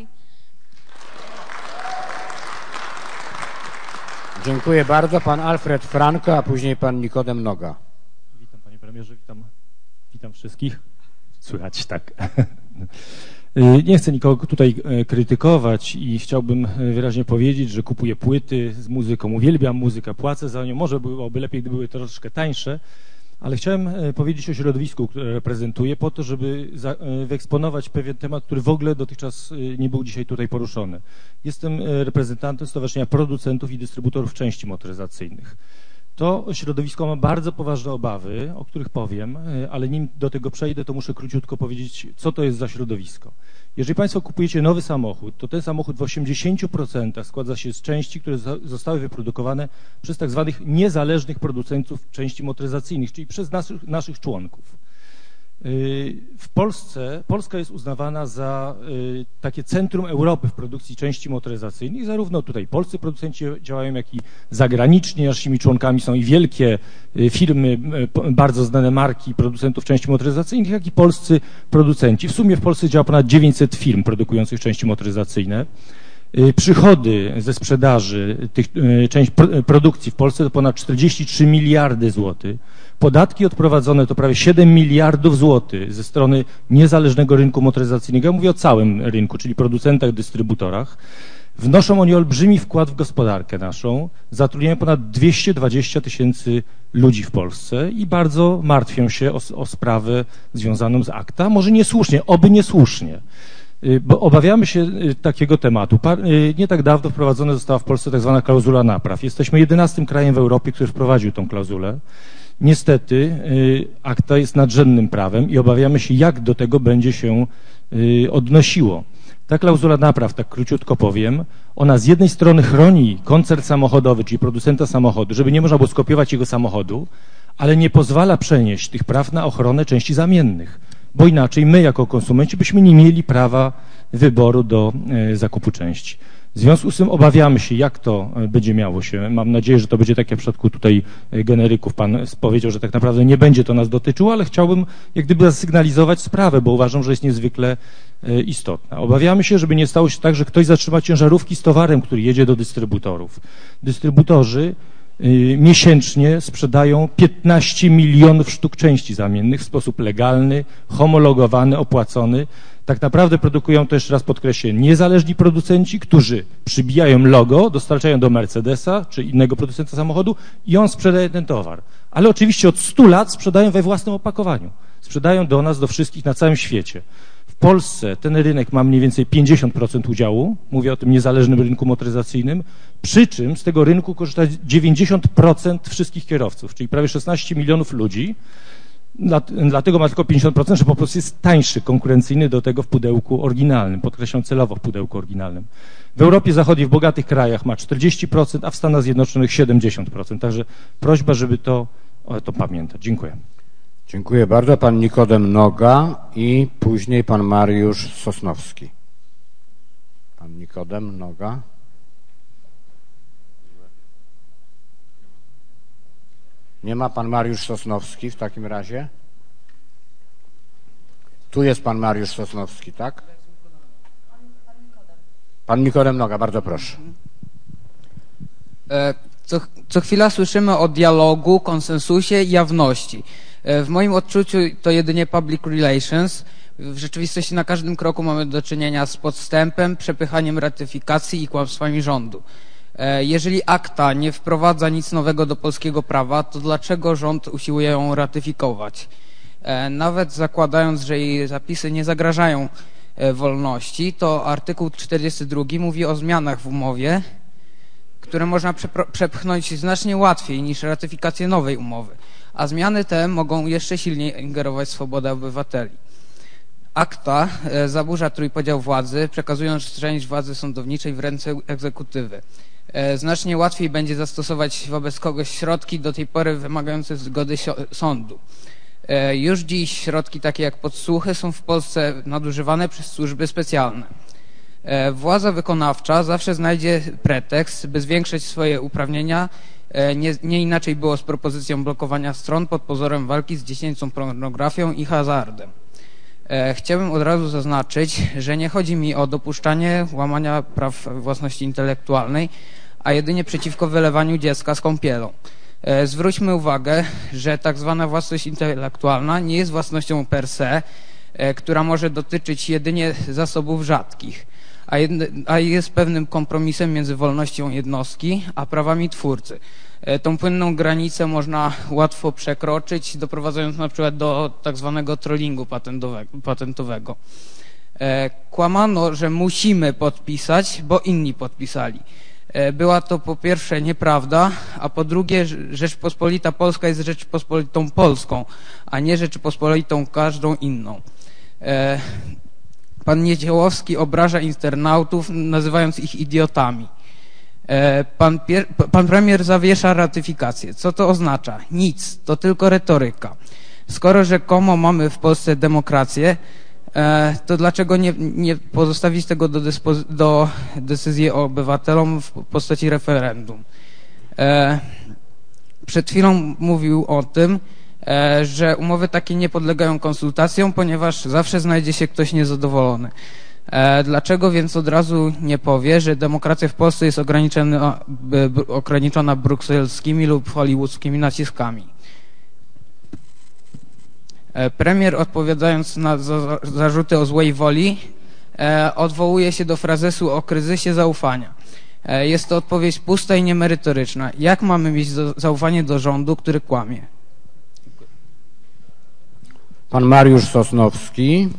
Dziękuję bardzo. Pan Alfred Franko, a później pan Nikodem Noga. Witam panie premierze, witam wszystkich. Słychać, tak. Nie chcę nikogo tutaj krytykować i chciałbym wyraźnie powiedzieć, że kupuję płyty z muzyką, uwielbiam muzykę, płacę za nią. Może byłoby lepiej, gdyby były troszeczkę tańsze, ale chciałem powiedzieć o środowisku, które reprezentuję, po to, żeby wyeksponować pewien temat, który w ogóle dotychczas nie był dzisiaj tutaj poruszony. Jestem reprezentantem Stowarzyszenia Producentów i Dystrybutorów Części Motoryzacyjnych. To środowisko ma bardzo poważne obawy, o których powiem, ale nim do tego przejdę, to muszę króciutko powiedzieć, co to jest za środowisko. Jeżeli Państwo kupujecie nowy samochód, to ten samochód w 80% składa się z części, które zostały wyprodukowane przez tak zwanych niezależnych producentów części motoryzacyjnych, czyli przez naszych członków. Polska jest uznawana za takie centrum Europy w produkcji części motoryzacyjnych. Zarówno tutaj polscy producenci działają, jak i zagraniczni. Naszymi członkami są i wielkie firmy, bardzo znane marki producentów części motoryzacyjnych, jak i polscy producenci. W sumie w Polsce działa ponad 900 firm produkujących części motoryzacyjne. Przychody ze sprzedaży tych produkcji w Polsce to ponad 43 miliardy złotych. Podatki odprowadzone to prawie 7 miliardów złotych ze strony niezależnego rynku motoryzacyjnego. Ja mówię o całym rynku, czyli producentach, dystrybutorach. Wnoszą oni olbrzymi wkład w gospodarkę naszą. Zatrudniają ponad 220 tysięcy ludzi w Polsce i bardzo martwią się o sprawę związaną z akta. Może niesłusznie, oby niesłusznie. Bo obawiamy się takiego tematu. Nie tak dawno wprowadzona została w Polsce tak zwana klauzula napraw. Jesteśmy 11 krajem w Europie, który wprowadził tą klauzulę. Niestety akta jest nadrzędnym prawem i obawiamy się, jak do tego będzie się odnosiło. Ta klauzula napraw, tak króciutko powiem, ona z jednej strony chroni koncern samochodowy, czyli producenta samochodu, żeby nie można było skopiować jego samochodu, ale nie pozwala przenieść tych praw na ochronę części zamiennych, bo inaczej my jako konsumenci byśmy nie mieli prawa wyboru do zakupu części. W związku z tym obawiamy się, jak to będzie miało się. Mam nadzieję, że to będzie tak jak w przypadku tutaj generyków. Pan powiedział, że tak naprawdę nie będzie to nas dotyczyło, ale chciałbym jak gdyby zasygnalizować sprawę, bo uważam, że jest niezwykle istotna. Obawiamy się, żeby nie stało się tak, że ktoś zatrzyma ciężarówki z towarem, który jedzie do dystrybutorów. Dystrybutorzy miesięcznie sprzedają 15 milionów sztuk części zamiennych w sposób legalny, homologowany, opłacony. Tak naprawdę produkują to, jeszcze raz podkreślę, niezależni producenci, którzy przybijają logo, dostarczają do Mercedesa czy innego producenta samochodu i on sprzedaje ten towar. Ale oczywiście od 100 lat sprzedają we własnym opakowaniu. Sprzedają do nas, do wszystkich na całym świecie. W Polsce ten rynek ma mniej więcej 50% udziału, mówię o tym niezależnym rynku motoryzacyjnym, przy czym z tego rynku korzysta 90% wszystkich kierowców, czyli prawie 16 milionów ludzi. dlatego ma tylko 50%, że po prostu jest tańszy, konkurencyjny do tego w pudełku oryginalnym, podkreślam celowo w pudełku oryginalnym. W Europie Zachodniej, w bogatych krajach ma 40%, a w Stanach Zjednoczonych 70%. Także prośba, żeby to pamiętać. Dziękuję. Dziękuję bardzo. Pan Nikodem Noga i później pan Mariusz Sosnowski. Pan Nikodem Noga. Nie ma pan Mariusz Sosnowski w takim razie? Tu jest pan Mariusz Sosnowski, tak? Pan Nikodem Noga, bardzo proszę. Co chwila słyszymy o dialogu, konsensusie i jawności. W moim odczuciu to jedynie public relations. W rzeczywistości na każdym kroku mamy do czynienia z podstępem, przepychaniem ratyfikacji i kłamstwami rządu. Jeżeli akta nie wprowadza nic nowego do polskiego prawa, to dlaczego rząd usiłuje ją ratyfikować? Nawet zakładając, że jej zapisy nie zagrażają wolności, to artykuł 42 mówi o zmianach w umowie, które można przepchnąć znacznie łatwiej niż ratyfikację nowej umowy, a zmiany te mogą jeszcze silniej ingerować w swobodę obywateli. Akta zaburza trójpodział władzy, przekazując część władzy sądowniczej w ręce egzekutywy. Znacznie łatwiej będzie zastosować wobec kogoś środki do tej pory wymagające zgody sądu. Już dziś środki takie jak podsłuchy są w Polsce nadużywane przez służby specjalne. Władza wykonawcza zawsze znajdzie pretekst, by zwiększyć swoje uprawnienia. Nie inaczej było z propozycją blokowania stron pod pozorem walki z dziecięcą pornografią i hazardem. Chciałbym od razu zaznaczyć, że nie chodzi mi o dopuszczanie łamania praw własności intelektualnej, a jedynie przeciwko wylewaniu dziecka z kąpielą. Zwróćmy uwagę, że tak zwana własność intelektualna nie jest własnością per se, która może dotyczyć jedynie zasobów rzadkich, a jest pewnym kompromisem między wolnością jednostki a prawami twórcy. Tą płynną granicę można łatwo przekroczyć, doprowadzając na przykład do tak zwanego trollingu patentowego. Kłamano, że musimy podpisać, bo inni podpisali. Była to po pierwsze nieprawda, a po drugie Rzeczpospolita Polska jest Rzeczpospolitą Polską, a nie Rzeczypospolitą każdą inną. Pan Niedziałowski obraża internautów, nazywając ich idiotami. Pan premier zawiesza ratyfikację. Co to oznacza? Nic, to tylko retoryka. Skoro rzekomo mamy w Polsce demokrację, to dlaczego nie pozostawić tego do decyzji obywatelom w postaci referendum? Przed chwilą mówił o tym, że umowy takie nie podlegają konsultacjom, ponieważ zawsze znajdzie się ktoś niezadowolony. Dlaczego więc od razu nie powie, że demokracja w Polsce jest ograniczona brukselskimi lub hollywoodzkimi naciskami? Premier, odpowiadając na zarzuty o złej woli, odwołuje się do frazesu o kryzysie zaufania. Jest to odpowiedź pusta i niemerytoryczna. Jak mamy mieć zaufanie do rządu, który kłamie? Pan Mariusz Sosnowski.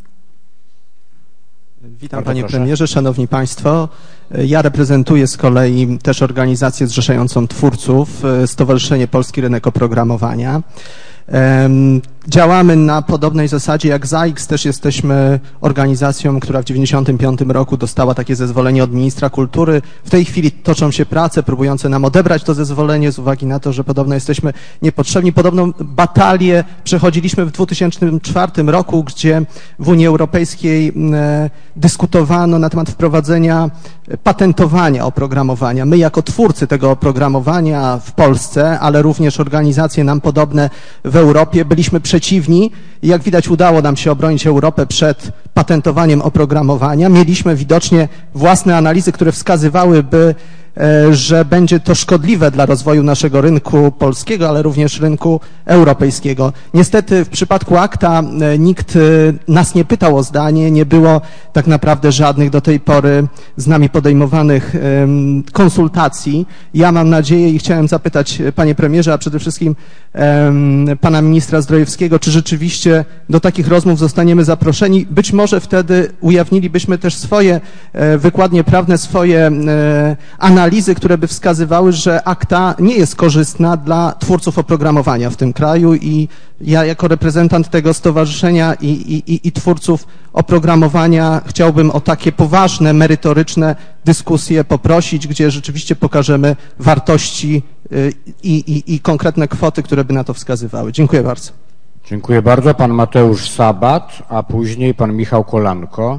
Witam panie premierze, szanowni państwo. Ja reprezentuję z kolei też organizację zrzeszającą twórców, Stowarzyszenie Polski Rynek Oprogramowania. Działamy na podobnej zasadzie jak ZAIKS, też jesteśmy organizacją, która w 1995 roku dostała takie zezwolenie od ministra kultury. W tej chwili toczą się prace próbujące nam odebrać to zezwolenie z uwagi na to, że podobno jesteśmy niepotrzebni. Podobną batalię przechodziliśmy w 2004 roku, gdzie w Unii Europejskiej dyskutowano na temat wprowadzenia patentowania oprogramowania. My jako twórcy tego oprogramowania w Polsce, ale również organizacje nam podobne w Europie byliśmy przeciwni i jak widać udało nam się obronić Europę przed patentowaniem oprogramowania. Mieliśmy widocznie własne analizy, które wskazywałyby, że będzie to szkodliwe dla rozwoju naszego rynku polskiego, ale również rynku europejskiego. Niestety w przypadku ACTA nikt nas nie pytał o zdanie, nie było tak naprawdę żadnych do tej pory z nami podejmowanych konsultacji. Ja mam nadzieję i chciałem zapytać panie premierze, a przede wszystkim pana ministra Zdrojewskiego, czy rzeczywiście do takich rozmów zostaniemy zaproszeni. Być może wtedy ujawnilibyśmy też swoje wykładnie prawne, swoje analizy, które by wskazywały, że akta nie jest korzystna dla twórców oprogramowania w tym kraju i ja jako reprezentant tego stowarzyszenia i twórców oprogramowania chciałbym o takie poważne, merytoryczne dyskusje poprosić, gdzie rzeczywiście pokażemy wartości i konkretne kwoty, które by na to wskazywały. Dziękuję bardzo. Dziękuję bardzo. Pan Mateusz Sabat, a później pan Michał Kolanko.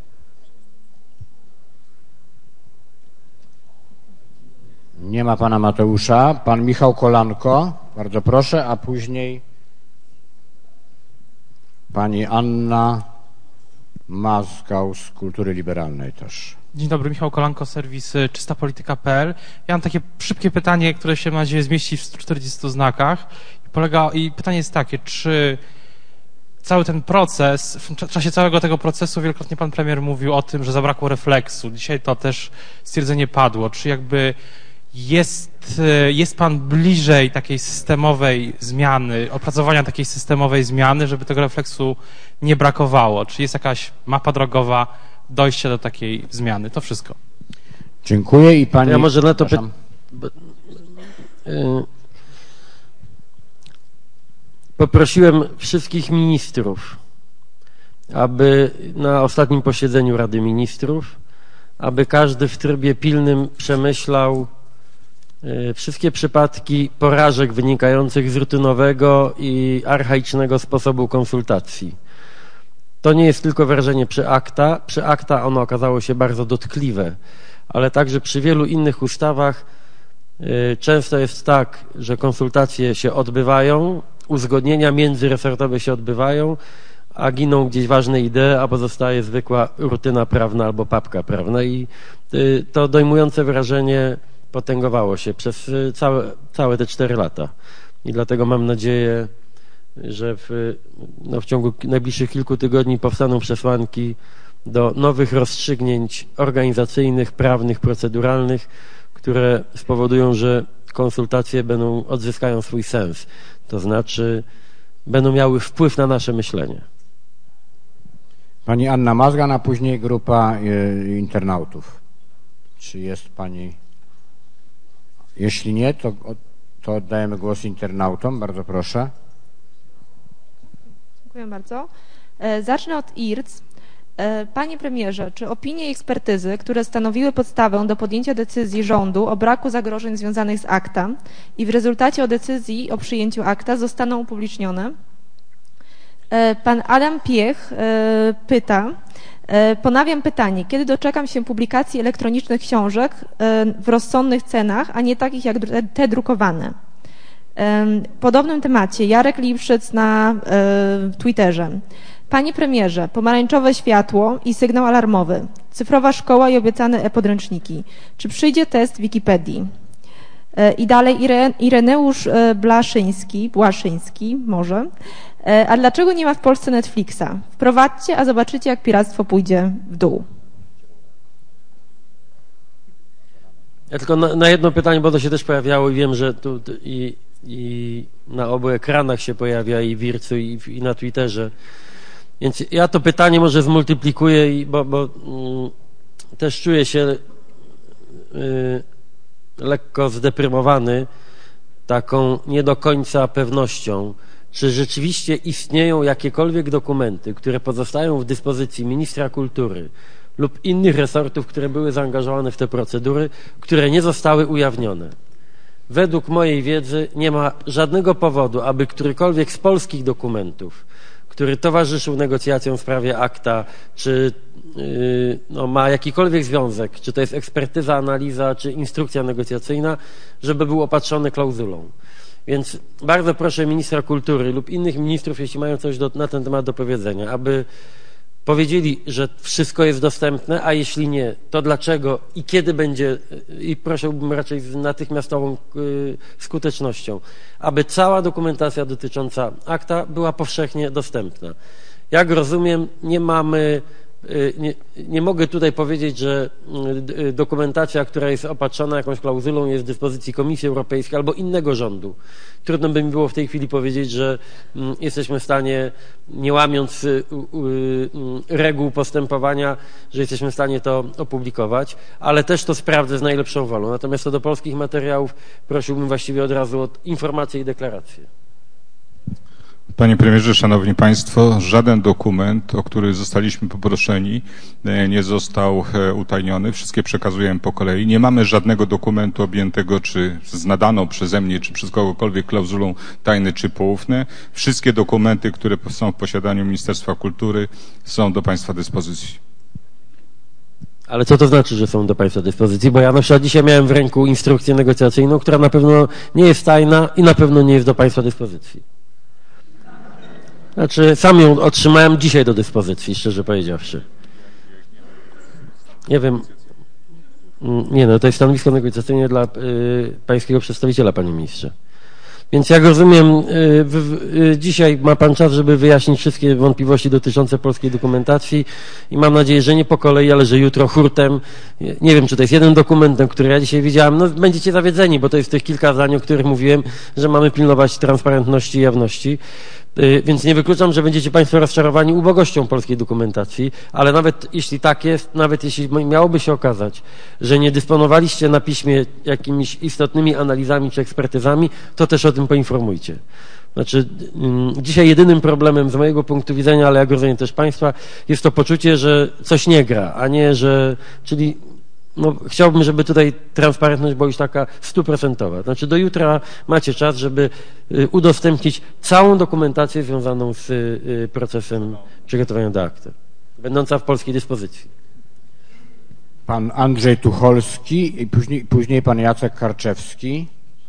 Nie ma pana Mateusza. Pan Michał Kolanko, bardzo proszę, a później pani Anna Mazgał z Kultury Liberalnej też. Dzień dobry, Michał Kolanko, serwis czystapolityka.pl. Ja mam takie szybkie pytanie, które się mam nadzieję zmieści w 140 znakach. I pytanie jest takie, czy cały ten proces, w czasie całego tego procesu wielokrotnie pan premier mówił o tym, że zabrakło refleksu. Dzisiaj to też stwierdzenie padło. Czy jakby jest pan bliżej takiej systemowej zmiany, opracowania takiej systemowej zmiany, żeby tego refleksu nie brakowało? Czy jest jakaś mapa drogowa dojścia do takiej zmiany? To wszystko. Dziękuję i pani... Ja może na to poprosiłem wszystkich ministrów, aby na ostatnim posiedzeniu Rady Ministrów, aby każdy w trybie pilnym przemyślał wszystkie przypadki porażek wynikających z rutynowego i archaicznego sposobu konsultacji. To nie jest tylko wrażenie przy akta. Przy akta ono okazało się bardzo dotkliwe, ale także przy wielu innych ustawach często jest tak, że konsultacje się odbywają, uzgodnienia międzyresortowe się odbywają, a giną gdzieś ważne idee, a pozostaje zwykła rutyna prawna albo papka prawna i to dojmujące wrażenie potęgowało się przez całe te 4 lata. I dlatego mam nadzieję, że w ciągu najbliższych kilku tygodni powstaną przesłanki do nowych rozstrzygnięć organizacyjnych, prawnych, proceduralnych, które spowodują, że konsultacje odzyskają swój sens. To znaczy będą miały wpływ na nasze myślenie. Pani Anna Mazgan, a później grupa internautów. Czy jest pani... Jeśli nie, to oddajemy głos internautom. Bardzo proszę. Dziękuję bardzo. Zacznę od IRC. Panie premierze, czy opinie i ekspertyzy, które stanowiły podstawę do podjęcia decyzji rządu o braku zagrożeń związanych z akta i w rezultacie o decyzji o przyjęciu akta zostaną upublicznione? Pan Adam Piech pyta, ponawiam pytanie, kiedy doczekam się publikacji elektronicznych książek w rozsądnych cenach, a nie takich jak te drukowane? W podobnym temacie Jarek Lipszyc na Twitterze. Panie premierze, pomarańczowe światło i sygnał alarmowy, cyfrowa szkoła i obiecane e-podręczniki. Czy przyjdzie test Wikipedii? I dalej Ireneusz Błaszyński może. A dlaczego nie ma w Polsce Netflixa? Wprowadźcie, a zobaczycie, jak piractwo pójdzie w dół. Ja tylko na jedno pytanie, bo to się też pojawiało i wiem, że tu i na obu ekranach się pojawia i w IRC-u i na Twitterze. Więc ja to pytanie może zmultiplikuję, bo też czuję się lekko zdeprymowany taką nie do końca pewnością, czy rzeczywiście istnieją jakiekolwiek dokumenty, które pozostają w dyspozycji ministra kultury lub innych resortów, które były zaangażowane w te procedury, które nie zostały ujawnione. Według mojej wiedzy nie ma żadnego powodu, aby którykolwiek z polskich dokumentów, który towarzyszył negocjacjom w sprawie akta, czy ma jakikolwiek związek, czy to jest ekspertyza, analiza, czy instrukcja negocjacyjna, żeby był opatrzony klauzulą. Więc bardzo proszę ministra kultury lub innych ministrów, jeśli mają coś na ten temat do powiedzenia, aby powiedzieli, że wszystko jest dostępne, a jeśli nie, to dlaczego i kiedy będzie, i prosiłbym raczej z natychmiastową skutecznością, aby cała dokumentacja dotycząca akta była powszechnie dostępna. Jak rozumiem, nie mamy nie mogę tutaj powiedzieć, że dokumentacja, która jest opatrzona jakąś klauzulą, jest w dyspozycji Komisji Europejskiej albo innego rządu. Trudno by mi było w tej chwili powiedzieć, że jesteśmy w stanie, nie łamiąc reguł postępowania, że jesteśmy w stanie to opublikować, ale też to sprawdzę z najlepszą wolą. Natomiast co do polskich materiałów prosiłbym właściwie od razu o informacje i deklaracje. Panie premierze, szanowni państwo, żaden dokument, o który zostaliśmy poproszeni, nie został utajniony. Wszystkie przekazujemy po kolei. Nie mamy żadnego dokumentu objętego czy z nadaną przeze mnie, czy przez kogokolwiek klauzulą tajny czy poufny. Wszystkie dokumenty, które są w posiadaniu Ministerstwa Kultury, są do państwa dyspozycji. Ale co to znaczy, że są do państwa dyspozycji? Bo ja na przykład dzisiaj miałem w ręku instrukcję negocjacyjną, która na pewno nie jest tajna i na pewno nie jest do państwa dyspozycji. Znaczy, sam ją otrzymałem dzisiaj do dyspozycji, szczerze powiedziawszy. Nie wiem. Nie no, to jest stanowisko negocjacyjne dla pańskiego przedstawiciela, panie ministrze. Więc jak rozumiem, dzisiaj ma pan czas, żeby wyjaśnić wszystkie wątpliwości dotyczące polskiej dokumentacji i mam nadzieję, że nie po kolei, ale że jutro hurtem. Nie wiem, czy to jest jeden dokument, który ja dzisiaj widziałem. No, będziecie zawiedzeni, bo to jest tych kilka zdań, o których mówiłem, że mamy pilnować transparentności i jawności. Więc nie wykluczam, że będziecie państwo rozczarowani ubogością polskiej dokumentacji, ale nawet jeśli tak jest, nawet jeśli miałoby się okazać, że nie dysponowaliście na piśmie jakimiś istotnymi analizami czy ekspertyzami, to też o tym poinformujcie. Znaczy, dzisiaj jedynym problemem z mojego punktu widzenia, ale jak rozumiem też państwa, jest to poczucie, że coś nie gra, a nie, że, czyli no, chciałbym, żeby tutaj transparentność była już taka 100%. Znaczy do jutra macie czas, żeby udostępnić całą dokumentację związaną z procesem przygotowania do aktu, będąca w polskiej dyspozycji. Pan Andrzej Tucholski i później pan Jacek Karczewski.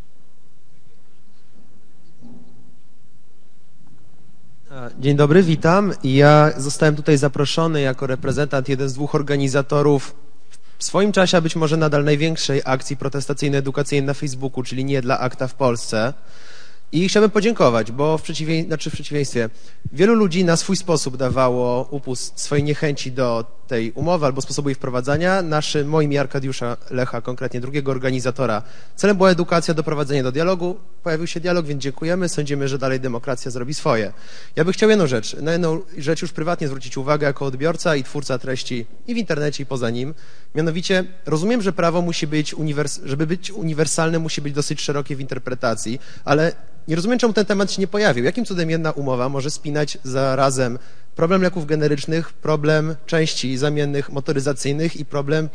Dzień dobry, witam. Ja zostałem tutaj zaproszony jako reprezentant, jeden z dwóch organizatorów w swoim czasie, a być może nadal największej akcji protestacyjno-edukacyjnej na Facebooku, czyli Nie dla akta w Polsce. I chciałbym podziękować, bo w przeciwieństwie wielu ludzi na swój sposób dawało upust swojej niechęci do tej umowy albo sposobu jej wprowadzania. Moim i Arkadiusza Lecha, konkretnie drugiego organizatora, celem była edukacja, doprowadzenie do dialogu. Pojawił się dialog, więc dziękujemy. Sądzimy, że dalej demokracja zrobi swoje. Ja bym chciał na jedną rzecz już prywatnie zwrócić uwagę jako odbiorca i twórca treści i w internecie, i poza nim. Mianowicie rozumiem, że prawo musi być, żeby być uniwersalne, musi być dosyć szerokie w interpretacji, ale nie rozumiem, czemu ten temat się nie pojawił. Jakim cudem jedna umowa może spinać zarazem problem leków generycznych, problem części zamiennych motoryzacyjnych i problem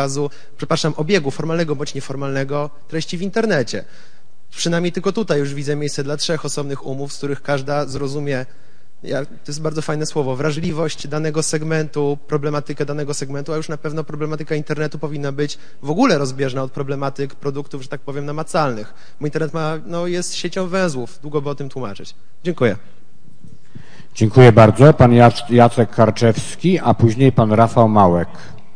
obiegu formalnego bądź nieformalnego treści w internecie. Przynajmniej tylko tutaj już widzę miejsce dla 3 osobnych umów, z których każda zrozumie, to jest bardzo fajne słowo, wrażliwość danego segmentu, problematykę danego segmentu, a już na pewno problematyka internetu powinna być w ogóle rozbieżna od problematyk produktów, że tak powiem, namacalnych. Bo internet jest siecią węzłów, długo by o tym tłumaczyć. Dziękuję. Dziękuję bardzo. Pan Jacek Karczewski, a później pan Rafał Małek.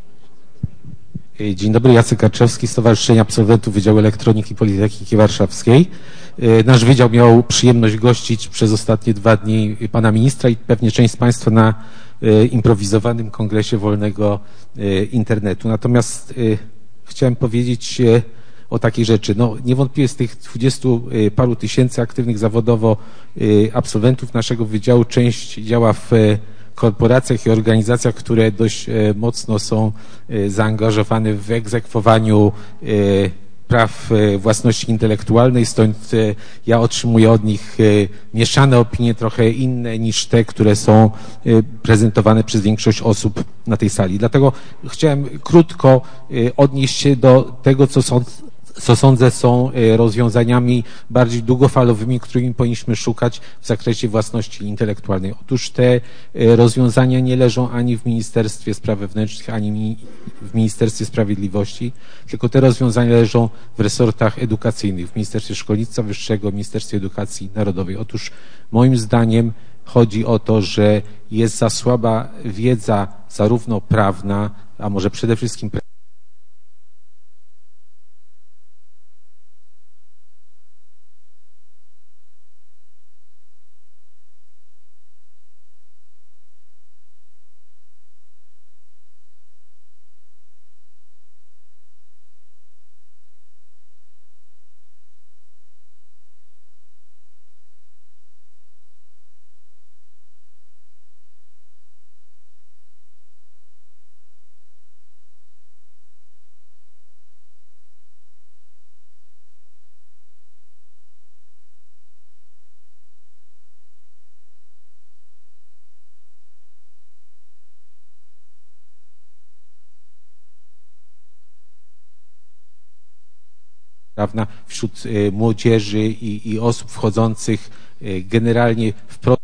Dzień dobry, Jacek Karczewski, Stowarzyszenie Absolwentów Wydziału Elektroniki Politechniki Warszawskiej. Nasz wydział miał przyjemność gościć przez ostatnie 2 dni pana ministra i pewnie część z państwa na improwizowanym kongresie wolnego internetu. Natomiast chciałem powiedzieć o takiej rzeczy. No, niewątpliwie z tych 20 paru tysięcy aktywnych zawodowo absolwentów naszego wydziału część działa w korporacjach i organizacjach, które dość mocno są zaangażowane w egzekwowaniu praw własności intelektualnej, stąd ja otrzymuję od nich mieszane opinie, trochę inne niż te, które są prezentowane przez większość osób na tej sali. Dlatego chciałem krótko odnieść się do tego, co sądzę są rozwiązaniami bardziej długofalowymi, którymi powinniśmy szukać w zakresie własności intelektualnej. Otóż te rozwiązania nie leżą ani w Ministerstwie Spraw Wewnętrznych, ani w Ministerstwie Sprawiedliwości, tylko te rozwiązania leżą w resortach edukacyjnych, w Ministerstwie Szkolnictwa Wyższego, Ministerstwie Edukacji Narodowej. Otóż moim zdaniem chodzi o to, że jest za słaba wiedza zarówno prawna, a może przede wszystkim prawda, wśród młodzieży i osób wchodzących generalnie w proces.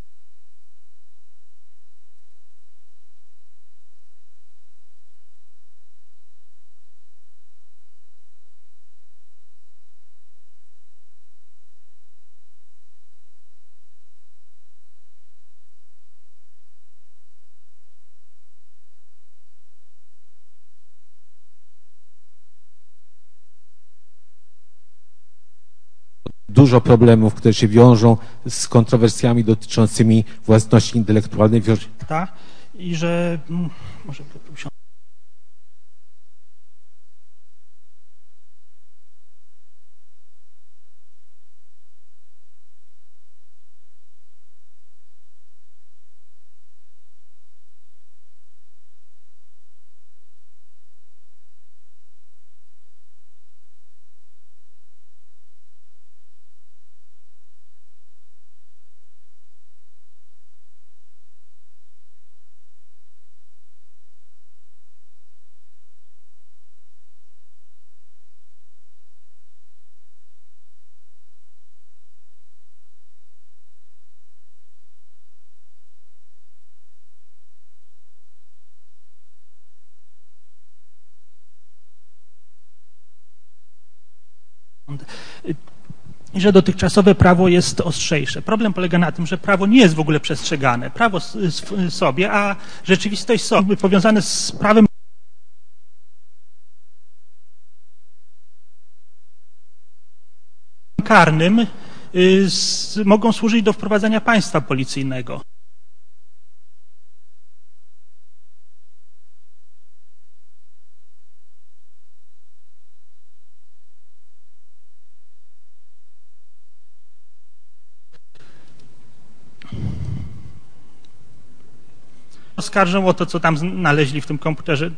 Dużo problemów, które się wiążą z kontrowersjami dotyczącymi własności intelektualnej. I że może i że dotychczasowe prawo jest ostrzejsze. Problem polega na tym, że prawo nie jest w ogóle przestrzegane. Prawo sobie, a rzeczywistość sobie powiązane z prawem karnym mogą służyć do wprowadzania państwa policyjnego. Oskarżą o to, co tam znaleźli w tym komputerze.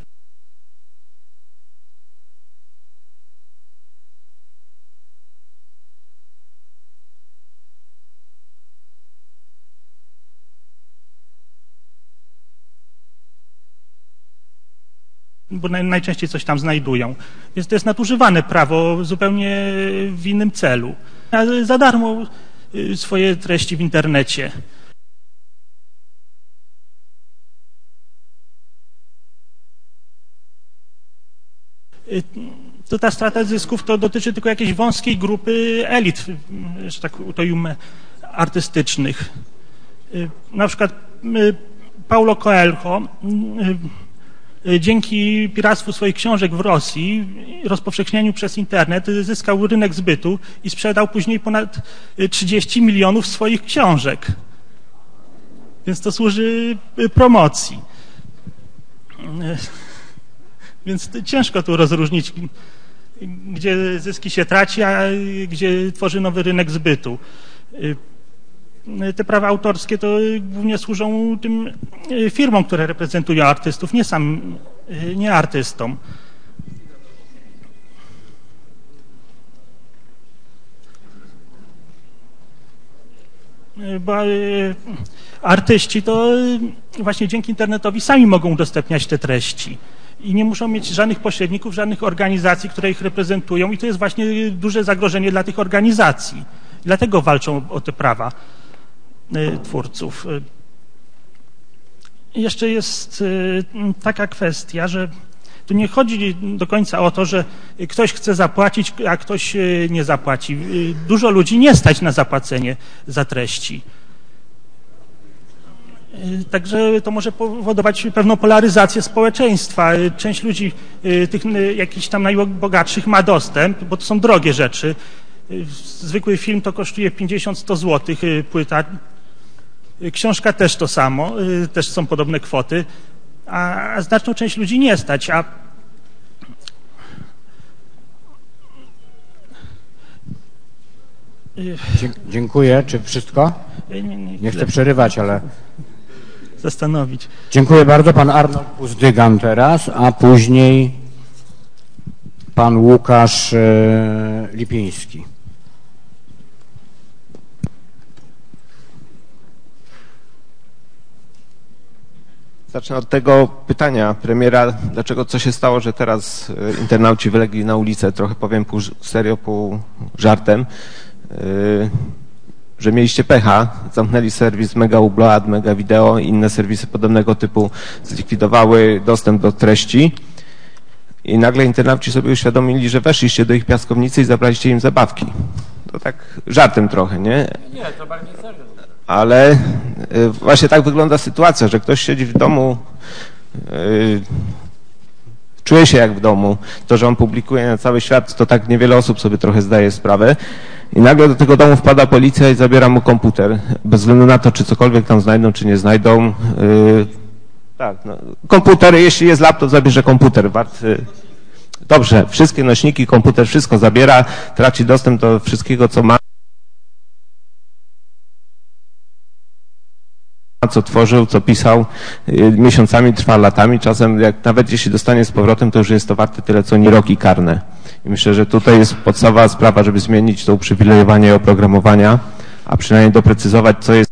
Bo najczęściej coś tam znajdują. Więc to jest nadużywane prawo zupełnie w innym celu. Za darmo swoje treści w internecie. To ta strata zysków to dotyczy tylko jakiejś wąskiej grupy elit, że tak to ujmę, artystycznych. Na przykład Paulo Coelho dzięki piractwu swoich książek w Rosji, rozpowszechnieniu przez internet, zyskał rynek zbytu i sprzedał później ponad 30 milionów swoich książek. Więc to służy promocji. Więc ciężko tu rozróżnić, gdzie zyski się traci, a gdzie tworzy nowy rynek zbytu. Te prawa autorskie to głównie służą tym firmom, które reprezentują artystów, nie artystom. Bo artyści to właśnie dzięki internetowi sami mogą udostępniać te treści. I nie muszą mieć żadnych pośredników, żadnych organizacji, które ich reprezentują i to jest właśnie duże zagrożenie dla tych organizacji. Dlatego walczą o te prawa twórców. Jeszcze jest taka kwestia, że tu nie chodzi do końca o to, że ktoś chce zapłacić, a ktoś nie zapłaci. Dużo ludzi nie stać na zapłacenie za treści. Także to może powodować pewną polaryzację społeczeństwa. Część ludzi, tych jakichś tam najbogatszych ma dostęp, bo to są drogie rzeczy. Zwykły film to kosztuje 50-100 zł, płyta. Książka też to samo, też są podobne kwoty, a znaczną część ludzi nie stać. Dziękuję. Czy wszystko? Nie chcę przerywać, ale... Zastanowić. Dziękuję bardzo. Pan Arnold Uzdygan teraz, a później pan Łukasz Lipiński. Zacznę od tego pytania premiera, dlaczego co się stało, że teraz internauci wylegli na ulicę, trochę powiem pół serio, pół żartem, że mieliście pecha, zamknęli serwis Mega Upload, Mega Video i inne serwisy podobnego typu zlikwidowały dostęp do treści i nagle internauci sobie uświadomili, że weszliście do ich piaskownicy i zabraliście im zabawki. To tak żartem trochę, nie? Nie, to bardziej serio. Ale właśnie tak wygląda sytuacja, że ktoś siedzi w domu, czuje się jak w domu. To, że on publikuje na cały świat, to tak niewiele osób sobie trochę zdaje sprawę. I nagle do tego domu wpada policja i zabiera mu komputer. Bez względu na to, czy cokolwiek tam znajdą, czy nie znajdą. Tak, no, komputer, jeśli jest laptop, zabierze komputer. Dobrze, wszystkie nośniki, komputer, wszystko zabiera, traci dostęp do wszystkiego, co ma. Co tworzył, co pisał, miesiącami trwa, latami, czasem jak nawet jeśli dostanie z powrotem, to już jest to warte tyle, co nie roki karne. I myślę, że tutaj jest podstawowa sprawa, żeby zmienić to uprzywilejowanie oprogramowania, a przynajmniej doprecyzować, co jest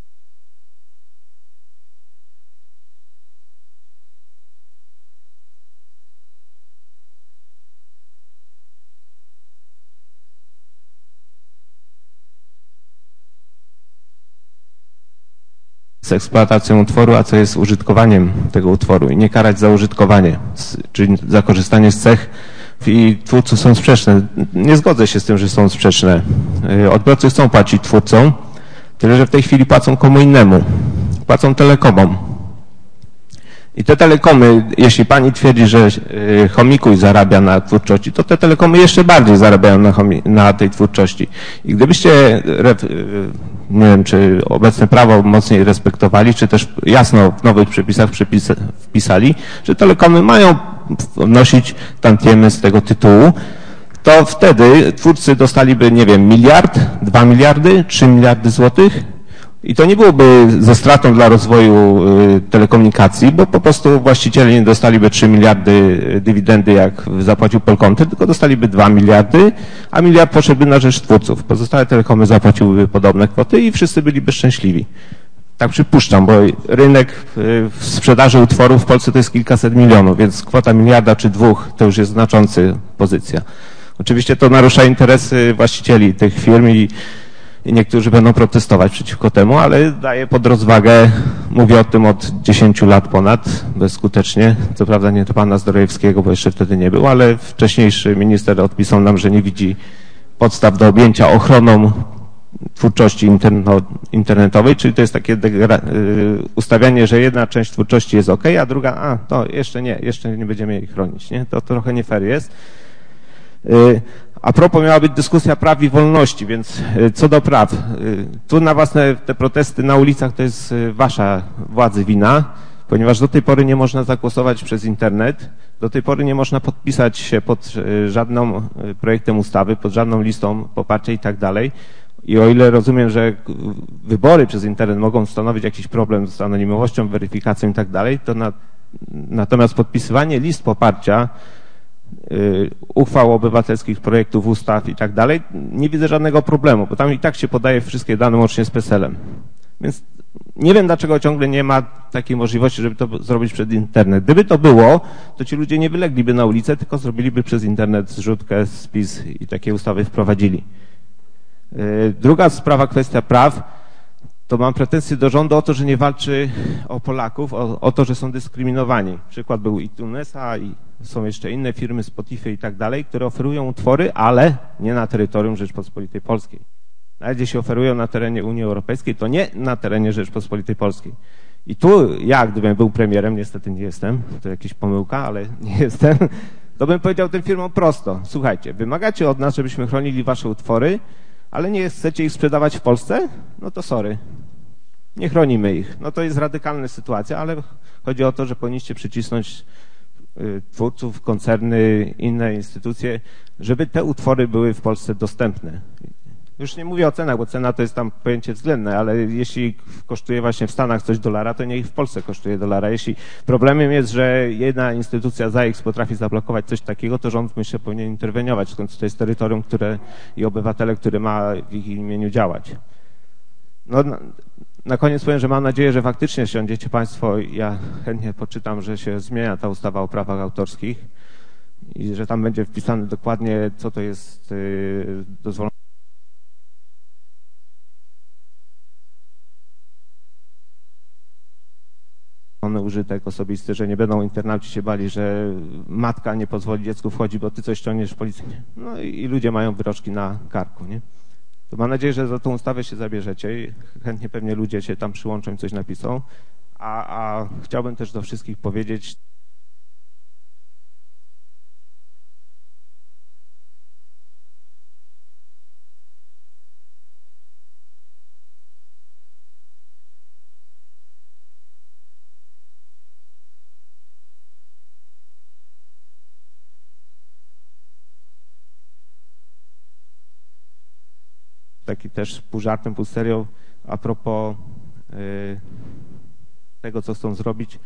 z eksploatacją utworu, a co jest użytkowaniem tego utworu i nie karać za użytkowanie, czyli za korzystanie z cech i twórców są sprzeczne. Nie zgodzę się z tym, że są sprzeczne. Odbiorcy chcą płacić twórcom, tyle że w tej chwili płacą komu innemu. Płacą telekomom. I te telekomy, jeśli pani twierdzi, że Chomikuj zarabia na twórczości, to te telekomy jeszcze bardziej zarabiają na tej twórczości. I gdybyście, nie wiem, czy obecne prawo mocniej respektowali, czy też jasno w nowych przepisach wpisali, że telekomy mają wnosić tantiemy z tego tytułu, to wtedy twórcy dostaliby, nie wiem, 1 miliard, 2 miliardy, 3 miliardy złotych. I to nie byłoby ze stratą dla rozwoju telekomunikacji, bo po prostu właściciele nie dostaliby 3 miliardy dywidendy, jak zapłacił Polkomtel, tylko dostaliby 2 miliardy, a miliard poszedłby na rzecz twórców. Pozostałe telekomy zapłaciłyby podobne kwoty i wszyscy byliby szczęśliwi. Tak przypuszczam, bo rynek w sprzedaży utworów w Polsce to jest kilkaset milionów, więc kwota miliarda czy 2 to już jest znacząca pozycja. Oczywiście to narusza interesy właścicieli tych firm i niektórzy będą protestować przeciwko temu, ale daję pod rozwagę, mówię o tym od 10 lat ponad, bezskutecznie. Co prawda nie do pana Zdrojewskiego, bo jeszcze wtedy nie był, ale wcześniejszy minister odpisał nam, że nie widzi podstaw do objęcia ochroną twórczości internetowej, czyli to jest takie ustawianie, że jedna część twórczości jest ok, a druga, to jeszcze nie będziemy jej chronić, nie? To trochę nie fair jest. A propos miała być dyskusja praw i wolności, więc co do praw, tu na własne te protesty na ulicach to jest wasza władzy wina, ponieważ do tej pory nie można zagłosować przez internet, do tej pory nie można podpisać się pod żadnym projektem ustawy, pod żadną listą poparcia i tak dalej. I o ile rozumiem, że wybory przez internet mogą stanowić jakiś problem z anonimowością, weryfikacją i tak dalej, to natomiast podpisywanie list poparcia, uchwał obywatelskich, projektów, ustaw i tak dalej, nie widzę żadnego problemu, bo tam i tak się podaje wszystkie dane łącznie z PESEL-em. Więc nie wiem, dlaczego ciągle nie ma takiej możliwości, żeby to zrobić przez internet. Gdyby to było, to ci ludzie nie wylegliby na ulicę, tylko zrobiliby przez internet zrzutkę, spis i takie ustawy wprowadzili. Druga sprawa, kwestia praw, to mam pretensje do rządu o to, że nie walczy o Polaków, o to, że są dyskryminowani. Przykład był iTunesa i są jeszcze inne firmy, Spotify i tak dalej, które oferują utwory, ale nie na terytorium Rzeczpospolitej Polskiej. Nawet jeśli oferują na terenie Unii Europejskiej, to nie na terenie Rzeczpospolitej Polskiej. I tu ja, gdybym był premierem, niestety nie jestem, to jakaś pomyłka, ale nie jestem, to bym powiedział tym firmom prosto, słuchajcie, wymagacie od nas, żebyśmy chronili wasze utwory, ale nie chcecie ich sprzedawać w Polsce? No to sorry. Nie chronimy ich. No to jest radykalna sytuacja, ale chodzi o to, że powinniście przycisnąć twórców, koncerny, inne instytucje, żeby te utwory były w Polsce dostępne. Już nie mówię o cenach, bo cena to jest tam pojęcie względne, ale jeśli kosztuje właśnie w Stanach coś $1, to niech w Polsce kosztuje $1. Jeśli problemem jest, że jedna instytucja ZAIX potrafi zablokować coś takiego, to rząd, myślę, powinien interweniować, w końcu to jest terytorium, które i obywatele, które ma w ich imieniu działać. No, Na koniec powiem, że mam nadzieję, że faktycznie siądziecie Państwo, ja chętnie poczytam, że się zmienia ta ustawa o prawach autorskich i że tam będzie wpisane dokładnie, co to jest dozwolone użytek osobisty, że nie będą internauci się bali, że matka nie pozwoli dziecku wchodzić, bo ty coś ściągniesz w policji. No i ludzie mają wyroczki na karku, nie? To mam nadzieję, że za tą ustawę się zabierzecie i chętnie pewnie ludzie się tam przyłączą i coś napiszą. A chciałbym też do wszystkich powiedzieć, taki też pół żartem, pół serio, a propos tego, co chcą zrobić.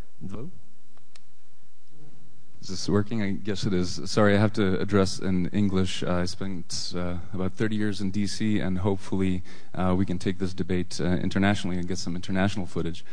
Is this working? I guess it is. Sorry, I have to address in English. I spent about 30 years in D.C., and hopefully we can take this debate internationally and get some international footage.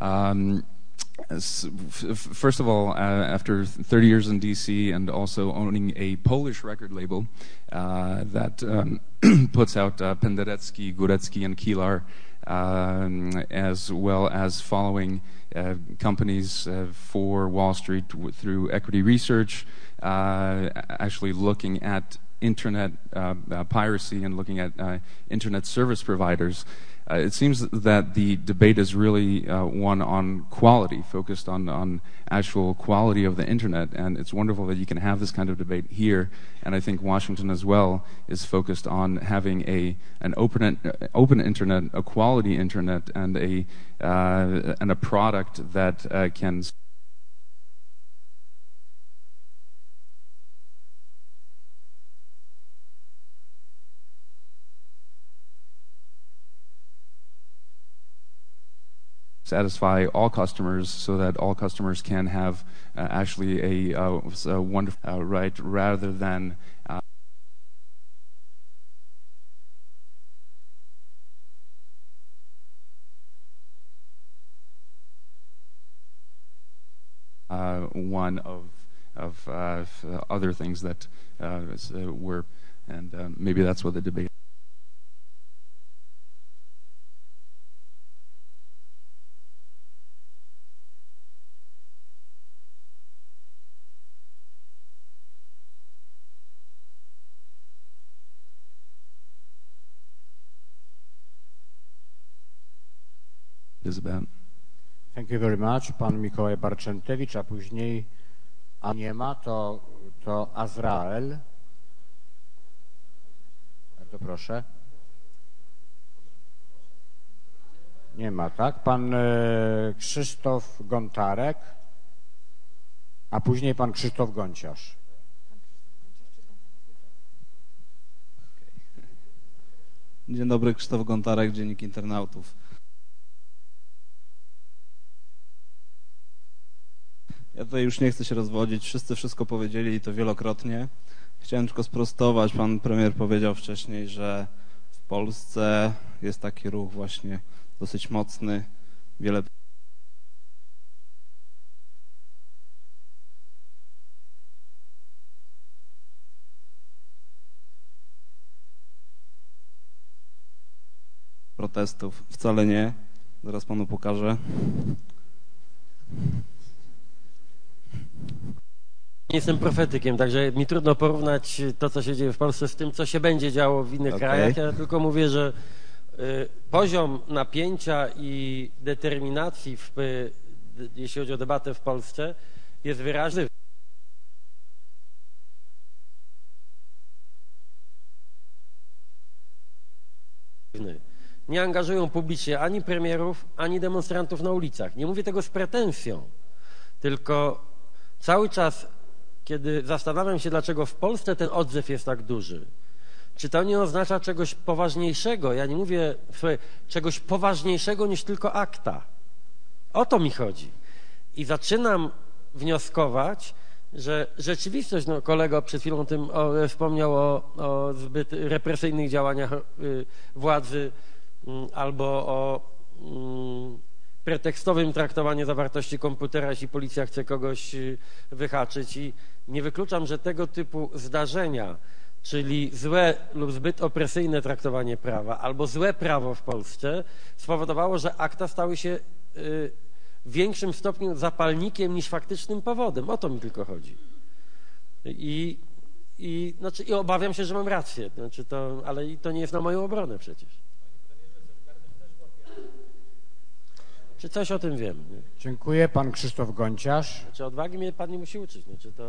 First of all, after 30 years in D.C. and also owning a Polish record label that puts out Penderecki, Górecki, and Kilar, as well as following companies for Wall Street through equity research, actually looking at internet piracy and looking at internet service providers. It seems that the debate is really one on quality, focused on actual quality of the internet, and it's wonderful that you can have this kind of debate here. And I think Washington as well is focused on having an open internet, a quality internet, and a product that can satisfy all customers, so that all customers can have actually a wonderful right, rather than one of other things that were, and maybe that's what the debate. Is about. Thank you very much. Pan Mikołaj Barczętewicz, a później, a nie ma, to Azrael. Bardzo proszę. Nie ma, tak? Pan Krzysztof Gontarek, a później pan Krzysztof Gonciarz. Dzień dobry, Krzysztof Gontarek, Dziennik Internautów. Ja tutaj już nie chcę się rozwodzić, wszyscy wszystko powiedzieli i to wielokrotnie. Chciałem tylko sprostować, pan premier powiedział wcześniej, że w Polsce jest taki ruch właśnie dosyć mocny, wiele protestów. Wcale nie, zaraz panu pokażę. Nie jestem profetykiem, także mi trudno porównać to, co się dzieje w Polsce z tym, co się będzie działo w innych krajach. Ja tylko mówię, że poziom napięcia i determinacji, jeśli chodzi o debatę w Polsce, jest wyraźny. Nie angażują publicznie ani premierów, ani demonstrantów na ulicach. Nie mówię tego z pretensją, tylko cały czas, kiedy zastanawiam się, dlaczego w Polsce ten odzew jest tak duży, czy to nie oznacza czegoś poważniejszego? Ja nie mówię czegoś poważniejszego niż tylko akta. O to mi chodzi. I zaczynam wnioskować, że rzeczywistość, no kolega przed chwilą tym wspomniał o zbyt represyjnych działaniach władzy albo o pretekstowym traktowanie zawartości komputera, jeśli policja chce kogoś wyhaczyć i nie wykluczam, że tego typu zdarzenia, czyli złe lub zbyt opresyjne traktowanie prawa albo złe prawo w Polsce spowodowało, że akta stały się w większym stopniu zapalnikiem niż faktycznym powodem. O to mi tylko chodzi. I obawiam się, że mam rację, ale to nie jest na moją obronę przecież. Czy coś o tym wiem? Nie? Dziękuję. Pan Krzysztof Gonciarz. Odwagi mnie pan nie musi uczyć.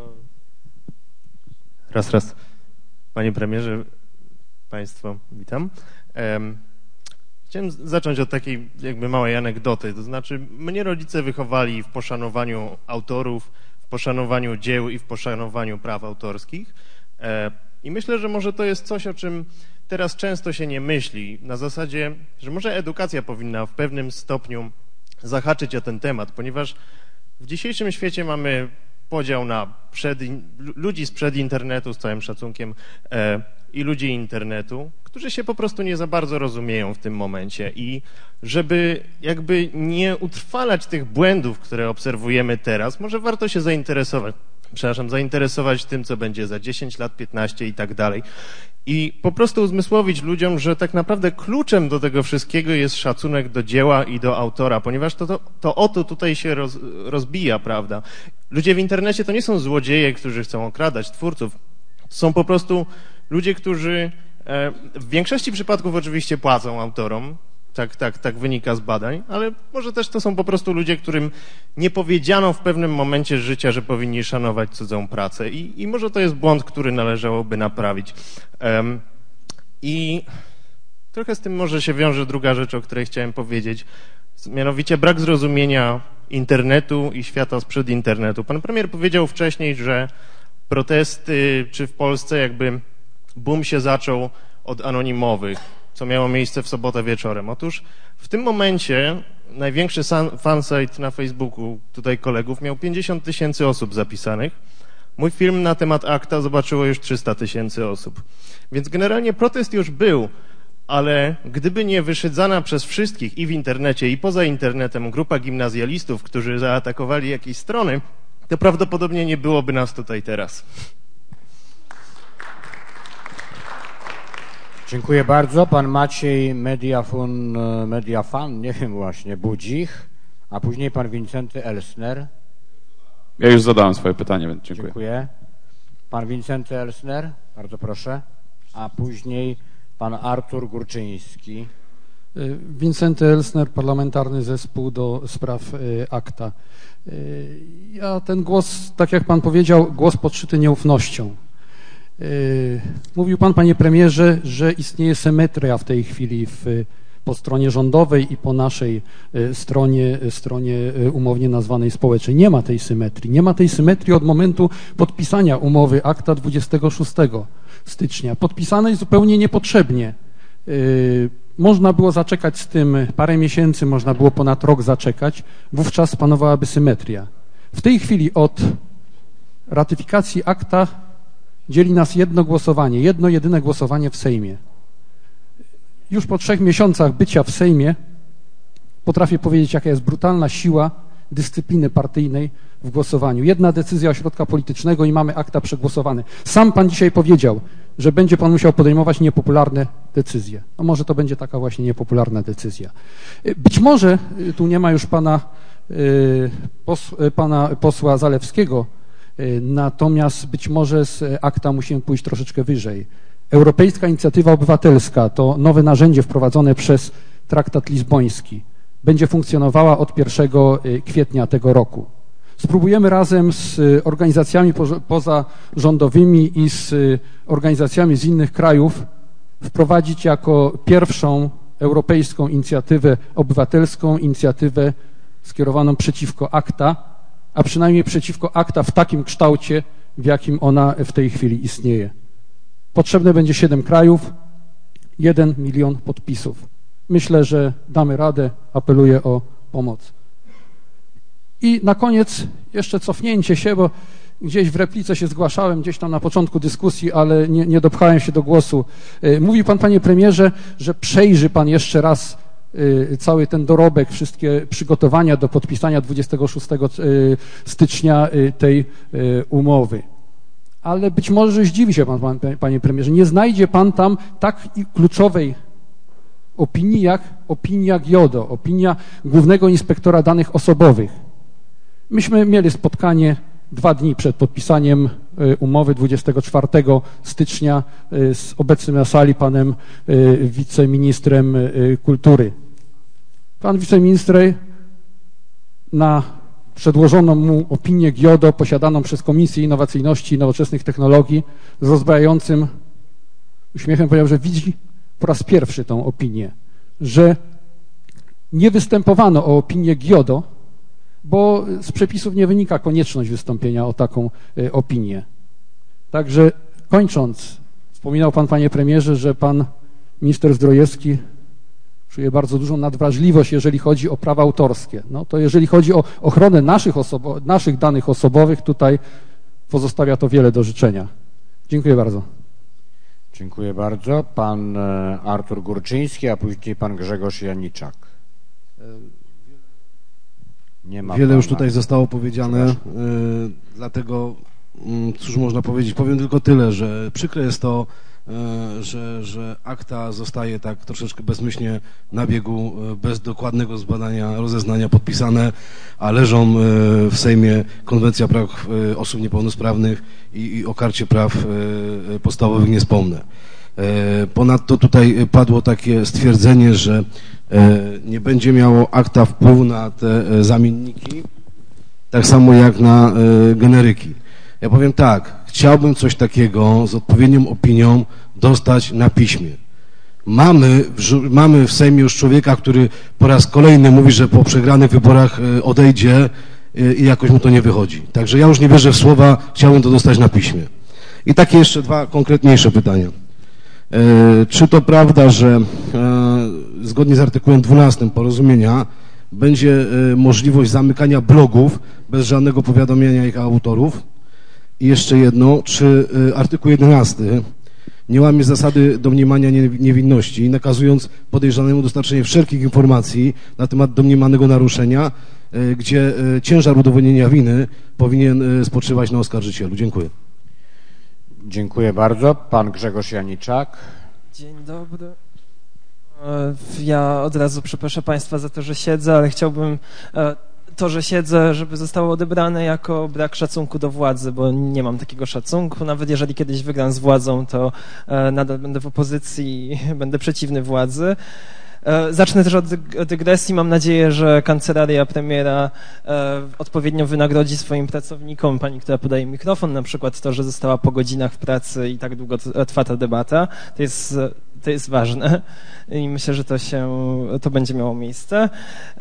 Raz. Panie premierze, państwo, witam. Chciałem zacząć od takiej jakby małej anegdoty. To znaczy, mnie rodzice wychowali w poszanowaniu autorów, w poszanowaniu dzieł i w poszanowaniu praw autorskich. I myślę, że może to jest coś, o czym teraz często się nie myśli. Na zasadzie, że może edukacja powinna w pewnym stopniu zahaczyć o ten temat, ponieważ w dzisiejszym świecie mamy podział na ludzi sprzed internetu, z całym szacunkiem, i ludzi internetu, którzy się po prostu nie za bardzo rozumieją w tym momencie i żeby jakby nie utrwalać tych błędów, które obserwujemy teraz, może warto się zainteresować tym, co będzie za 10 lat, 15 i tak dalej. I po prostu uzmysłowić ludziom, że tak naprawdę kluczem do tego wszystkiego jest szacunek do dzieła i do autora, ponieważ to o to tutaj się rozbija, prawda? Ludzie w internecie to nie są złodzieje, którzy chcą okradać twórców. To są po prostu ludzie, którzy w większości przypadków oczywiście płacą autorom, tak wynika z badań, ale może też to są po prostu ludzie, którym nie powiedziano w pewnym momencie życia, że powinni szanować cudzą pracę i może to jest błąd, który należałoby naprawić. I trochę z tym może się wiąże druga rzecz, o której chciałem powiedzieć, mianowicie brak zrozumienia internetu i świata sprzed internetu. Pan premier powiedział wcześniej, że protesty, czy w Polsce jakby boom się zaczął od anonimowych, co miało miejsce w sobotę wieczorem. Otóż w tym momencie największy fansite na Facebooku tutaj kolegów miał 50 000 osób zapisanych. Mój film na temat akta zobaczyło już 300 000 osób. Więc generalnie protest już był, ale gdyby nie wyszydzana przez wszystkich i w internecie, i poza internetem grupa gimnazjalistów, którzy zaatakowali jakieś strony, to prawdopodobnie nie byłoby nas tutaj teraz. Dziękuję bardzo. Pan Maciej Mediafan, nie wiem właśnie, Budzich, a później pan Wincenty Elsner. Ja już zadałem swoje pytanie, więc dziękuję. Dziękuję. Pan Wincenty Elsner, bardzo proszę, a później pan Artur Górczyński. Wincenty Elsner, Parlamentarny Zespół do Spraw Akta. Ja ten głos, tak jak pan powiedział, głos podszyty nieufnością. Mówił pan, panie premierze, że istnieje symetria w tej chwili po stronie rządowej i po naszej stronie umownie nazwanej społecznej. Nie ma tej symetrii. Nie ma tej symetrii od momentu podpisania umowy akta 26 stycznia. Podpisanej zupełnie niepotrzebnie. Można było zaczekać z tym parę miesięcy, można było ponad rok zaczekać. Wówczas panowałaby symetria. W tej chwili od ratyfikacji akta dzieli nas jedno głosowanie, jedno jedyne głosowanie w Sejmie. Już po 3 miesiącach bycia w Sejmie potrafię powiedzieć, jaka jest brutalna siła dyscypliny partyjnej w głosowaniu. Jedna decyzja ośrodka politycznego i mamy akta przegłosowane. Sam pan dzisiaj powiedział, że będzie pan musiał podejmować niepopularne decyzje. No może to będzie taka właśnie niepopularna decyzja. Być może, tu nie ma już pana posła Zalewskiego, natomiast być może z akta musimy pójść troszeczkę wyżej. Europejska Inicjatywa Obywatelska to nowe narzędzie wprowadzone przez Traktat Lizboński. Będzie funkcjonowała od 1 kwietnia tego roku. Spróbujemy razem z organizacjami pozarządowymi i z organizacjami z innych krajów wprowadzić jako pierwszą europejską inicjatywę obywatelską, inicjatywę skierowaną przeciwko akta, a przynajmniej przeciwko akta w takim kształcie, w jakim ona w tej chwili istnieje. Potrzebne będzie 7 krajów, 1 milion podpisów. Myślę, że damy radę, apeluję o pomoc. I na koniec jeszcze cofnięcie się, bo gdzieś w replice się zgłaszałem, gdzieś tam na początku dyskusji, ale nie dopchałem się do głosu. Mówił pan, panie premierze, że przejrzy pan jeszcze raz cały ten dorobek, wszystkie przygotowania do podpisania 26 stycznia tej umowy. Ale być może zdziwi się pan, panie premierze, nie znajdzie pan tam tak kluczowej opinii jak opinia GIODO, opinia Głównego Inspektora Danych Osobowych. Myśmy mieli spotkanie 2 dni przed podpisaniem umowy 24 stycznia z obecnym na sali panem wiceministrem kultury. Pan wiceminister na przedłożoną mu opinię GIODO posiadaną przez Komisję Innowacyjności i Nowoczesnych Technologii z rozbrajającym uśmiechem powiedział, że widzi po raz pierwszy tą opinię, że nie występowano o opinię GIODO, bo z przepisów nie wynika konieczność wystąpienia o taką opinię. Także kończąc, wspominał pan, panie premierze, że pan minister Zdrojewski czuje bardzo dużą nadwrażliwość, jeżeli chodzi o prawa autorskie. No to jeżeli chodzi o ochronę naszych danych osobowych, tutaj pozostawia to wiele do życzenia. Dziękuję bardzo. Dziękuję bardzo. Pan Artur Górczyński, a później pan Grzegorz Janiczak. Nie ma Wiele już tutaj zostało powiedziane, dlatego cóż można powiedzieć? Powiem tylko tyle, że przykre jest to, że akta zostaje tak troszeczkę bezmyślnie na biegu, bez dokładnego zbadania, rozeznania podpisane, a leżą w Sejmie Konwencja Praw Osób Niepełnosprawnych i o Karcie Praw Podstawowych nie wspomnę. Ponadto tutaj padło takie stwierdzenie, że nie będzie miało akta wpływu na te zamienniki, tak samo jak na generyki. Ja powiem tak, chciałbym coś takiego z odpowiednią opinią dostać na piśmie. Mamy w Sejmie już człowieka, który po raz kolejny mówi, że po przegranych wyborach odejdzie i jakoś mu to nie wychodzi. Także ja już nie wierzę w słowa, chciałbym to dostać na piśmie. I takie jeszcze 2 konkretniejsze pytania. Czy to prawda, że zgodnie z artykułem 12 porozumienia będzie możliwość zamykania blogów bez żadnego powiadomienia ich autorów? I jeszcze jedno, czy artykuł 11 nie łamie zasady domniemania niewinności, nakazując podejrzanemu dostarczenie wszelkich informacji na temat domniemanego naruszenia, gdzie ciężar udowodnienia winy powinien spoczywać na oskarżycielu? Dziękuję. Dziękuję bardzo. Pan Grzegorz Janiczak. Dzień dobry. Ja od razu przeproszę Państwa za to, że siedzę, ale chciałbym to, że siedzę, żeby zostało odebrane jako brak szacunku do władzy, bo nie mam takiego szacunku. Nawet jeżeli kiedyś wygram z władzą, to nadal będę w opozycji i będę przeciwny władzy. Zacznę też od dygresji. Mam nadzieję, że kancelaria premiera odpowiednio wynagrodzi swoim pracownikom, pani, która podaje mikrofon, na przykład to, że została po godzinach w pracy i tak długo trwa ta debata. To jest ważne i myślę, że to będzie miało miejsce.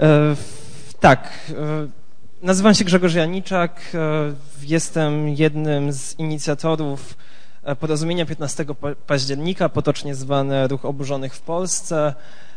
Tak, nazywam się Grzegorz Janiczak, jestem jednym z inicjatorów porozumienia 15 października, potocznie zwane Ruch Oburzonych w Polsce.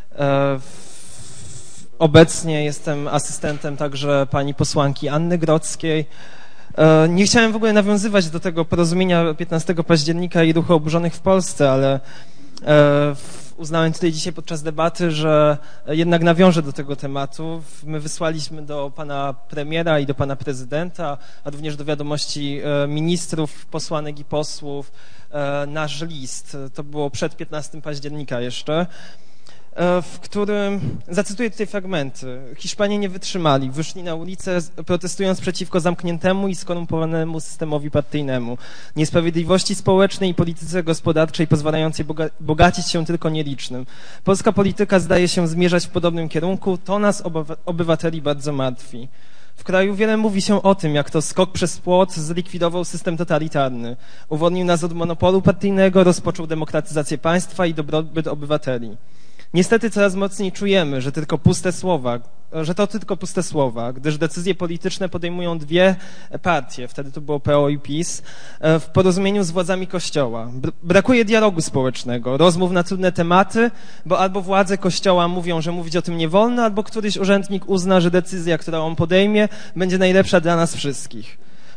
Obecnie jestem asystentem także pani posłanki Anny Grodzkiej. Nie chciałem w ogóle nawiązywać do tego porozumienia 15 października i Ruchu Oburzonych w Polsce, ale uznałem tutaj dzisiaj podczas debaty, że jednak nawiążę do tego tematu. My wysłaliśmy do pana premiera i do pana prezydenta, a również do wiadomości ministrów, posłanek i posłów nasz list. To było przed 15 października jeszcze, w którym, zacytuję tutaj fragmenty, Hiszpanie nie wytrzymali, wyszli na ulicę protestując przeciwko zamkniętemu i skorumpowanemu systemowi partyjnemu, niesprawiedliwości społecznej i polityce gospodarczej pozwalającej bogacić się tylko nielicznym. Polska polityka zdaje się zmierzać w podobnym kierunku, to nas obywateli bardzo martwi. W kraju wiele mówi się o tym, jak to skok przez płot zlikwidował system totalitarny, uwolnił nas od monopolu partyjnego, rozpoczął demokratyzację państwa i dobrobyt obywateli. Niestety coraz mocniej czujemy, że to tylko puste słowa, gdyż decyzje polityczne podejmują 2 partie, wtedy to było PO i PiS, w porozumieniu z władzami Kościoła. Brakuje dialogu społecznego, rozmów na trudne tematy, bo albo władze Kościoła mówią, że mówić o tym nie wolno, albo któryś urzędnik uzna, że decyzja, którą on podejmie, będzie najlepsza dla nas wszystkich.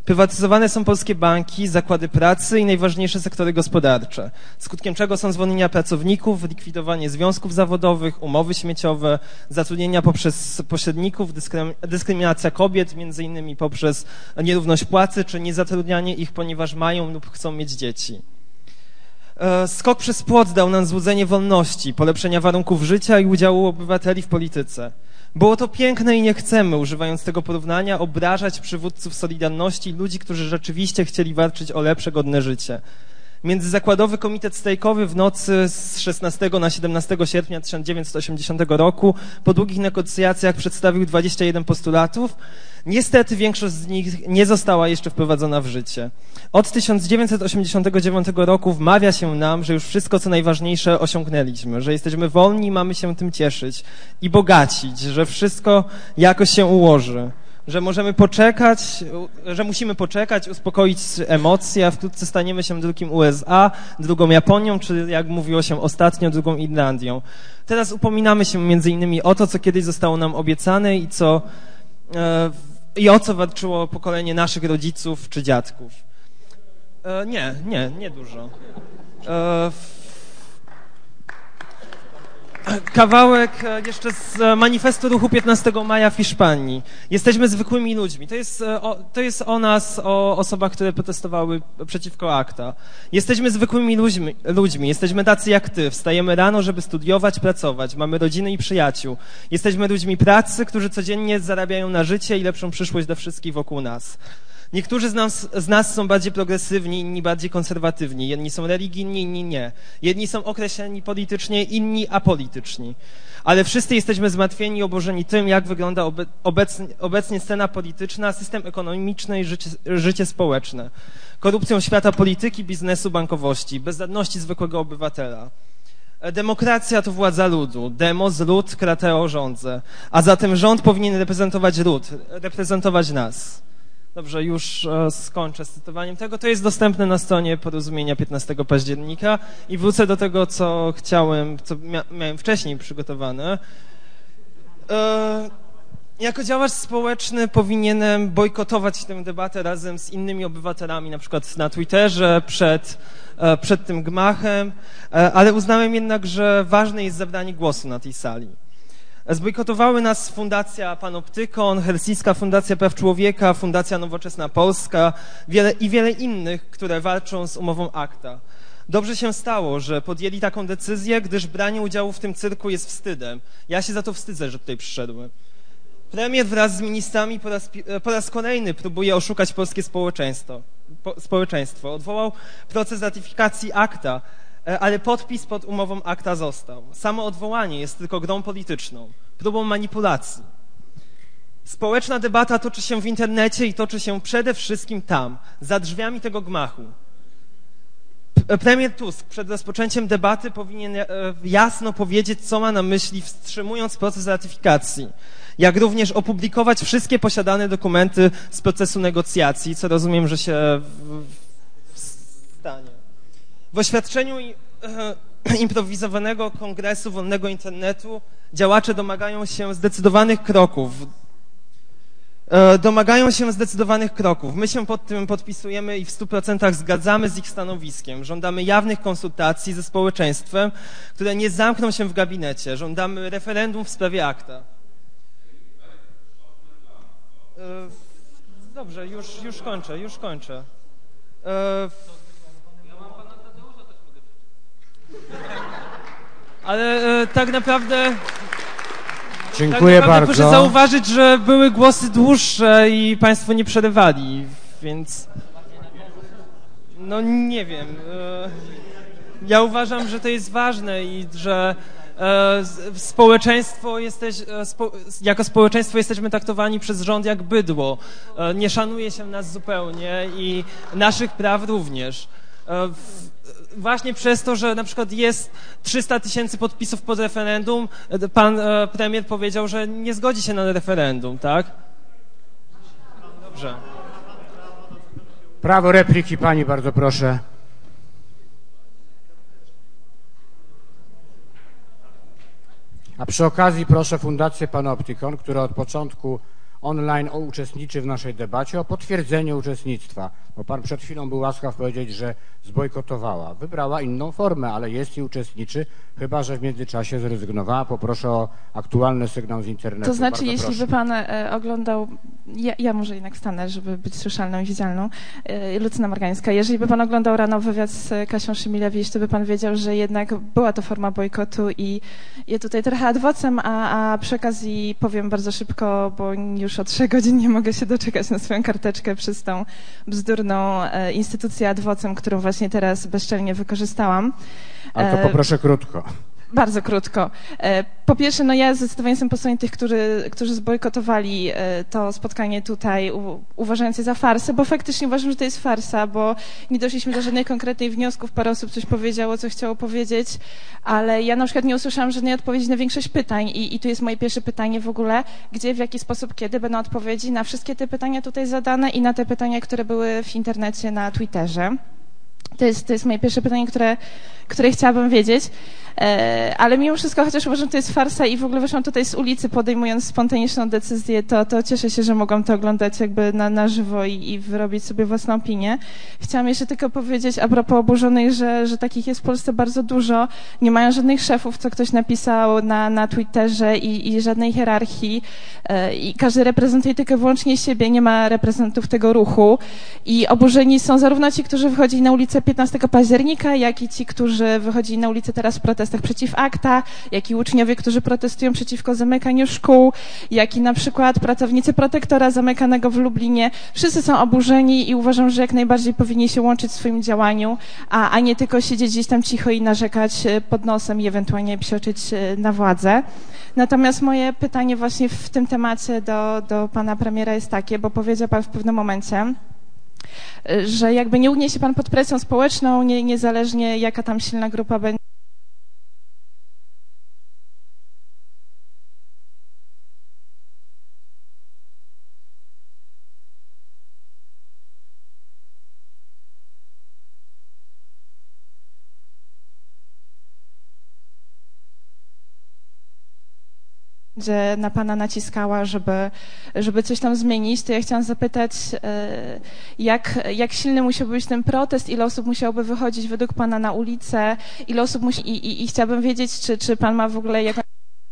Prywatyzowane są polskie banki, zakłady pracy i najważniejsze sektory gospodarcze, skutkiem czego są zwolnienia pracowników, likwidowanie związków zawodowych, umowy śmieciowe, zatrudnienia poprzez pośredników, dyskryminacja kobiet, między innymi poprzez nierówność płacy, czy niezatrudnianie ich, ponieważ mają lub chcą mieć dzieci. Skok przez płot dał nam złudzenie wolności, polepszenia warunków życia i udziału obywateli w polityce. Było to piękne i nie chcemy, używając tego porównania, obrażać przywódców Solidarności, ludzi, którzy rzeczywiście chcieli walczyć o lepsze, godne życie. Międzyzakładowy Komitet Strajkowy w nocy z 16 na 17 sierpnia 1980 roku po długich negocjacjach przedstawił 21 postulatów. Niestety większość z nich nie została jeszcze wprowadzona w życie. Od 1989 roku wmawia się nam, że już wszystko co najważniejsze osiągnęliśmy, że jesteśmy wolni i mamy się tym cieszyć i bogacić, że wszystko jakoś się ułoży. Że możemy poczekać, że musimy poczekać, uspokoić emocje, a wkrótce staniemy się drugim USA, drugą Japonią, czy jak mówiło się ostatnio, drugą Irlandią. Teraz upominamy się między innymi o to, co kiedyś zostało nam obiecane i o co walczyło pokolenie naszych rodziców czy dziadków. Nie dużo. Kawałek jeszcze z manifestu ruchu 15 maja w Hiszpanii. Jesteśmy zwykłymi ludźmi. To jest o nas, o osobach, które protestowały przeciwko ACTA. Jesteśmy zwykłymi ludźmi. Jesteśmy tacy jak ty. Wstajemy rano, żeby studiować, pracować. Mamy rodziny i przyjaciół. Jesteśmy ludźmi pracy, którzy codziennie zarabiają na życie i lepszą przyszłość dla wszystkich wokół nas. Niektórzy z nas są bardziej progresywni, inni bardziej konserwatywni. Jedni są religijni, inni nie. Jedni są określeni politycznie, inni apolityczni. Ale wszyscy jesteśmy zmartwieni i oburzeni tym, jak wygląda obecnie scena polityczna, system ekonomiczny i życie społeczne. Korupcją świata polityki, biznesu, bankowości, bezradności zwykłego obywatela. Demokracja to władza ludu. Demos, lud, krateo, rządzę. A zatem rząd powinien reprezentować lud, reprezentować nas. Dobrze, już skończę z cytowaniem tego. To jest dostępne na stronie porozumienia 15 października i wrócę do tego, co chciałem, co miałem wcześniej przygotowane. Jako działacz społeczny powinienem bojkotować tę debatę razem z innymi obywatelami, na przykład na Twitterze, przed tym gmachem, ale uznałem jednak, że ważne jest zabranie głosu na tej sali. Zbojkotowały nas Fundacja Panoptykon, Helsińska Fundacja Praw Człowieka, Fundacja Nowoczesna Polska i wiele innych, które walczą z umową ACTA. Dobrze się stało, że podjęli taką decyzję, gdyż branie udziału w tym cyrku jest wstydem. Ja się za to wstydzę, że tutaj przyszedłem. Premier wraz z ministrami po raz kolejny próbuje oszukać polskie społeczeństwo. Odwołał proces ratyfikacji ACTA, ale podpis pod umową ACTA został. Samo odwołanie jest tylko grą polityczną, próbą manipulacji. Społeczna debata toczy się w internecie i toczy się przede wszystkim tam, za drzwiami tego gmachu. Premier Tusk przed rozpoczęciem debaty powinien jasno powiedzieć, co ma na myśli, wstrzymując proces ratyfikacji, jak również opublikować wszystkie posiadane dokumenty z procesu negocjacji, co rozumiem, że się stanie. W oświadczeniu improwizowanego Kongresu Wolnego Internetu działacze domagają się zdecydowanych kroków. My się pod tym podpisujemy i w 100% zgadzamy z ich stanowiskiem. Żądamy jawnych konsultacji ze społeczeństwem, które nie zamkną się w gabinecie. Żądamy referendum w sprawie ACTA. Dobrze, już kończę. Ale tak naprawdę... Dziękuję bardzo. Proszę zauważyć, że były głosy dłuższe i państwo nie przerywali, więc... No nie wiem. Ja uważam, że to jest ważne i że jako społeczeństwo jesteśmy traktowani przez rząd jak bydło. Nie szanuje się nas zupełnie i naszych praw również. Właśnie przez to, że na przykład jest 300 000 podpisów pod referendum, pan premier powiedział, że nie zgodzi się na referendum, tak? Dobrze. Prawo repliki pani, bardzo proszę. A przy okazji proszę Fundację Panoptykon, która od początku online uczestniczy w naszej debacie, o potwierdzenie uczestnictwa, bo pan przed chwilą był łaskaw powiedzieć, że zbojkotowała. Wybrała inną formę, ale jest i uczestniczy, chyba że w międzyczasie zrezygnowała. Poproszę o aktualny sygnał z internetu. To znaczy, Bardzo jeśli proszę. by pan oglądał, ja może jednak wstanę, żeby być słyszalną i widzialną, Lucyna Morgańska, jeżeli by pan oglądał rano wywiad z Kasią Szymilewicz, to by pan wiedział, że jednak była to forma bojkotu i ja tutaj trochę ad vocem, a przy okazji powiem bardzo szybko, bo już od 3 godzin nie mogę się doczekać na swoją karteczkę przez tą bzdurną instytucję ad vocem, którą właśnie teraz bezczelnie wykorzystałam. Ale to poproszę krótko. Bardzo krótko. Po pierwsze, no ja zdecydowanie jestem po stronie tych, którzy zbojkotowali to spotkanie tutaj, uważając je za farsę, bo faktycznie uważam, że to jest farsa, bo nie doszliśmy do żadnych konkretnych wniosków, parę osób coś powiedziało, co chciało powiedzieć, ale ja na przykład nie usłyszałam żadnej odpowiedzi na większość pytań i tu jest moje pierwsze pytanie w ogóle, gdzie, w jaki sposób, kiedy będą odpowiedzi na wszystkie te pytania tutaj zadane i na te pytania, które były w internecie, na Twitterze. To jest moje pierwsze pytanie, które chciałabym wiedzieć. Ale mimo wszystko, chociaż uważam, że to jest farsa i w ogóle wyszłam tutaj z ulicy, podejmując spontaniczną decyzję, to cieszę się, że mogłam to oglądać jakby na żywo i wyrobić sobie własną opinię. Chciałam jeszcze tylko powiedzieć a propos oburzonych, że takich jest w Polsce bardzo dużo. Nie mają żadnych szefów, co ktoś napisał na Twitterze i żadnej hierarchii. I każdy reprezentuje tylko wyłącznie siebie, nie ma reprezentantów tego ruchu. I oburzeni są zarówno ci, którzy wychodzili na ulicę 15 października, jak i ci, którzy wychodzili na ulicę teraz w protestach przeciw ACTA, jak i uczniowie, którzy protestują przeciwko zamykaniu szkół, jak i na przykład pracownicy Protektora zamykanego w Lublinie. Wszyscy są oburzeni i uważam, że jak najbardziej powinni się łączyć w swoim działaniu, a nie tylko siedzieć gdzieś tam cicho i narzekać pod nosem i ewentualnie psioczyć na władzę. Natomiast moje pytanie właśnie w tym temacie do pana premiera jest takie, bo powiedział pan w pewnym momencie, że jakby nie ugnie się pan pod presją społeczną, niezależnie jaka tam silna grupa będzie. Na pana naciskała, żeby coś tam zmienić, to ja chciałam zapytać, jak silny musiałby być ten protest, ile osób musiałoby wychodzić według pana na ulicę, ile osób musi i chciałabym wiedzieć, czy pan ma w ogóle jakąś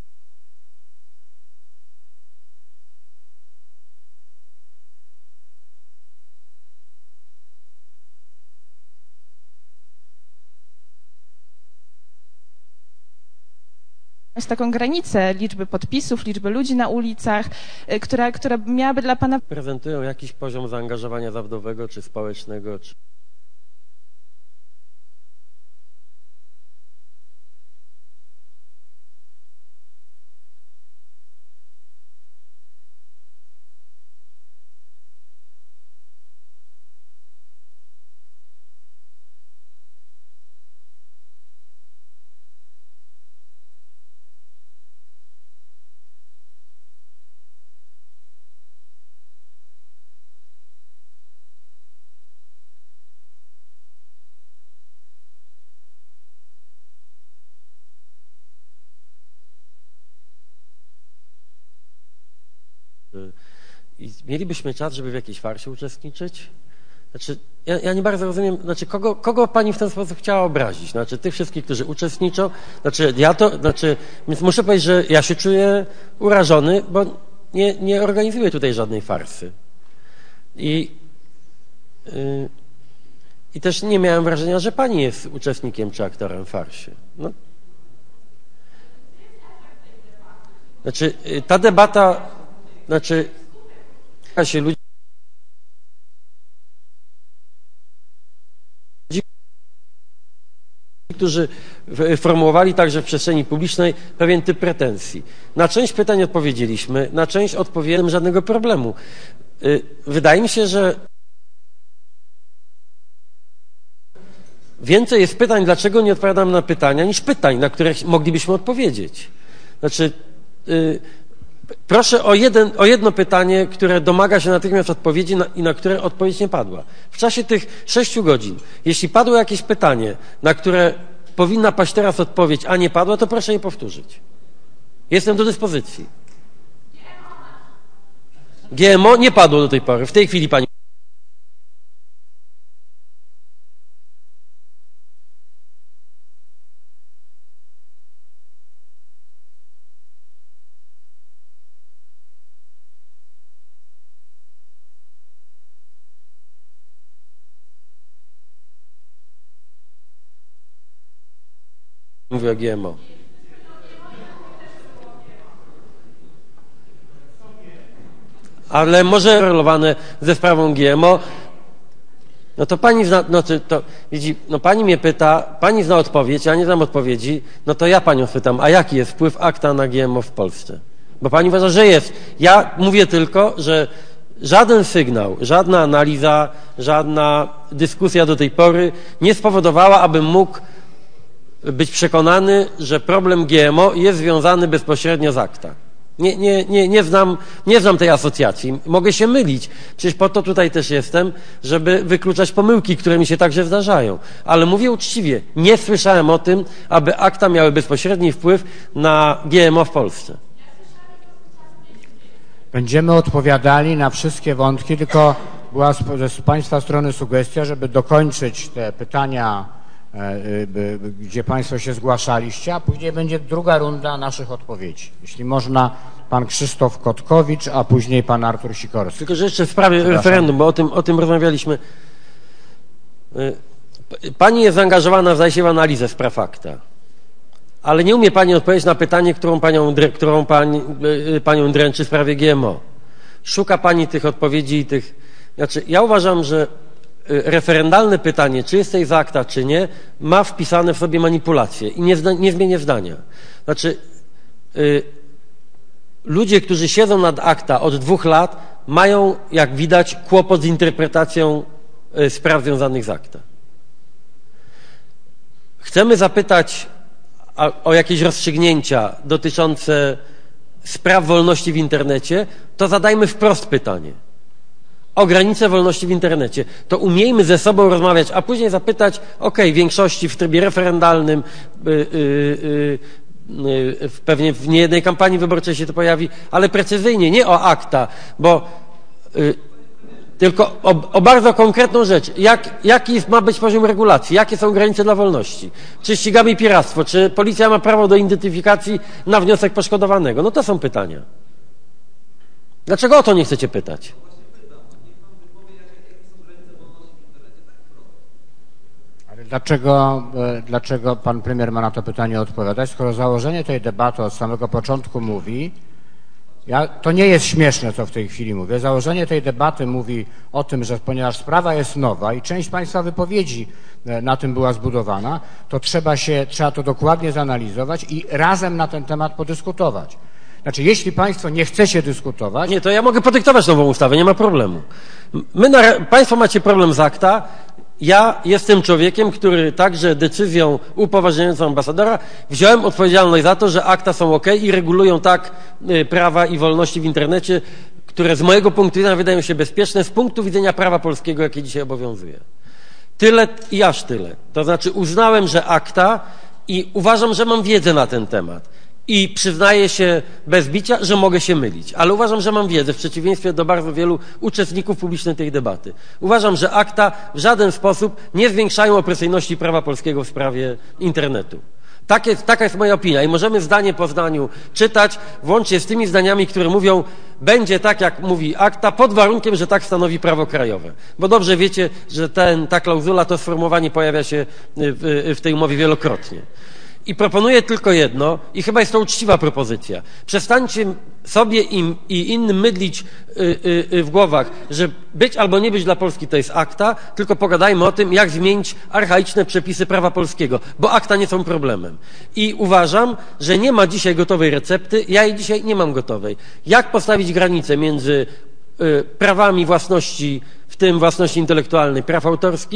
taką granicę liczby podpisów, liczby ludzi na ulicach, która miałaby dla pana... Prezentują jakiś poziom zaangażowania zawodowego czy społecznego, czy... I mielibyśmy czas, żeby w jakiejś farsie uczestniczyć? Znaczy, ja nie bardzo rozumiem, znaczy, kogo pani w ten sposób chciała obrazić? Znaczy, tych wszystkich, którzy uczestniczą, więc muszę powiedzieć, że ja się czuję urażony, bo nie organizuję tutaj żadnej farsy. I też nie miałem wrażenia, że pani jest uczestnikiem czy aktorem w farsie. No. Znaczy, ta debata, się ludzi, którzy formułowali także w przestrzeni publicznej pewien typ pretensji. Na część pytań odpowiedzieliśmy, na część odpowiedziałem żadnego problemu. Wydaje mi się, że więcej jest pytań, dlaczego nie odpowiadam na pytania, niż pytań, na które moglibyśmy odpowiedzieć. Znaczy, proszę o jedno pytanie, które domaga się natychmiast odpowiedzi i na które odpowiedź nie padła. W czasie tych 6 godzin, jeśli padło jakieś pytanie, na które powinna paść teraz odpowiedź, a nie padła, to proszę je powtórzyć. Jestem do dyspozycji. GMO nie padło do tej pory. W tej chwili pani mówi o GMO. Ale może relowane ze sprawą GMO. No to pani zna, pani mnie pyta, pani zna odpowiedź, ja nie znam odpowiedzi, no to ja panią pytam, a jaki jest wpływ akta na GMO w Polsce? Bo pani uważa, że jest. Ja mówię tylko, że żaden sygnał, żadna analiza, żadna dyskusja do tej pory nie spowodowała, abym mógł być przekonany, że problem GMO jest związany bezpośrednio z akta. Nie znam tej asocjacji. Mogę się mylić. Przecież po to tutaj też jestem, żeby wykluczać pomyłki, które mi się także zdarzają. Ale mówię uczciwie, nie słyszałem o tym, aby akta miały bezpośredni wpływ na GMO w Polsce. Będziemy odpowiadali na wszystkie wątki, tylko była z Państwa strony sugestia, żeby dokończyć te pytania, gdzie Państwo się zgłaszaliście, a później będzie druga runda naszych odpowiedzi. Jeśli można, pan Krzysztof Kotkowicz, a później pan Artur Sikorski. Tylko, że jeszcze w sprawie referendum, bo o tym rozmawialiśmy. Pani jest zaangażowana, zdaje się, w analizę spraw akta. Ale nie umie pani odpowiedzieć na pytanie, którą panią dręczy w sprawie GMO. Szuka pani tych odpowiedzi i tych... Znaczy, ja uważam, że referendalne pytanie, czy jesteś za akta, czy nie, ma wpisane w sobie manipulacje i nie zmienię zdania. Znaczy, ludzie, którzy siedzą nad akta od 2 lat, mają, jak widać, kłopot z interpretacją spraw związanych z akta. Chcemy zapytać o jakieś rozstrzygnięcia dotyczące spraw wolności w internecie, to zadajmy wprost pytanie. O granice wolności w internecie. To umiejmy ze sobą rozmawiać, a później zapytać, większości w trybie referendalnym, pewnie w niejednej kampanii wyborczej się to pojawi, ale precyzyjnie, nie o akta, bo tylko o bardzo konkretną rzecz. Jaki ma być poziom regulacji? Jakie są granice dla wolności? Czy ścigamy piractwo? Czy policja ma prawo do identyfikacji na wniosek poszkodowanego? No to są pytania. Dlaczego o to nie chcecie pytać? Ale dlaczego pan premier ma na to pytanie odpowiadać, skoro założenie tej debaty od samego początku mówi, to nie jest śmieszne, co w tej chwili mówię. Założenie tej debaty mówi o tym, że ponieważ sprawa jest nowa i część Państwa wypowiedzi na tym była zbudowana, to trzeba to dokładnie zanalizować i razem na ten temat podyskutować. Znaczy, jeśli Państwo nie chcecie dyskutować... Nie, to ja mogę podyktować nową ustawę, nie ma problemu. Państwo macie problem z akta. Ja jestem człowiekiem, który także decyzją upoważniającą ambasadora wziąłem odpowiedzialność za to, że akta są ok i regulują tak prawa i wolności w internecie, które z mojego punktu widzenia wydają się bezpieczne z punktu widzenia prawa polskiego, jakie dzisiaj obowiązuje. Tyle i aż tyle. To znaczy uznałem, że akta i uważam, że mam wiedzę na ten temat. I przyznaję się bez bicia, że mogę się mylić, ale uważam, że mam wiedzę w przeciwieństwie do bardzo wielu uczestników publicznej tej debaty. Uważam, że akta w żaden sposób nie zwiększają opresyjności prawa polskiego w sprawie internetu. Taka jest moja opinia i możemy zdanie po zdaniu czytać, włącznie z tymi zdaniami, które mówią, będzie tak, jak mówi akta, pod warunkiem, że tak stanowi prawo krajowe. Bo dobrze wiecie, że ta klauzula, to sformułowanie pojawia się w tej umowie wielokrotnie. I proponuję tylko jedno, i chyba jest to uczciwa propozycja. Przestańcie sobie i innym mydlić w głowach, że być albo nie być dla Polski to jest akta, tylko pogadajmy o tym, jak zmienić archaiczne przepisy prawa polskiego, bo akta nie są problemem. I uważam, że nie ma dzisiaj gotowej recepty, ja jej dzisiaj nie mam gotowej. Jak postawić granicę między prawami własności, w tym własności intelektualnej, praw autorskich,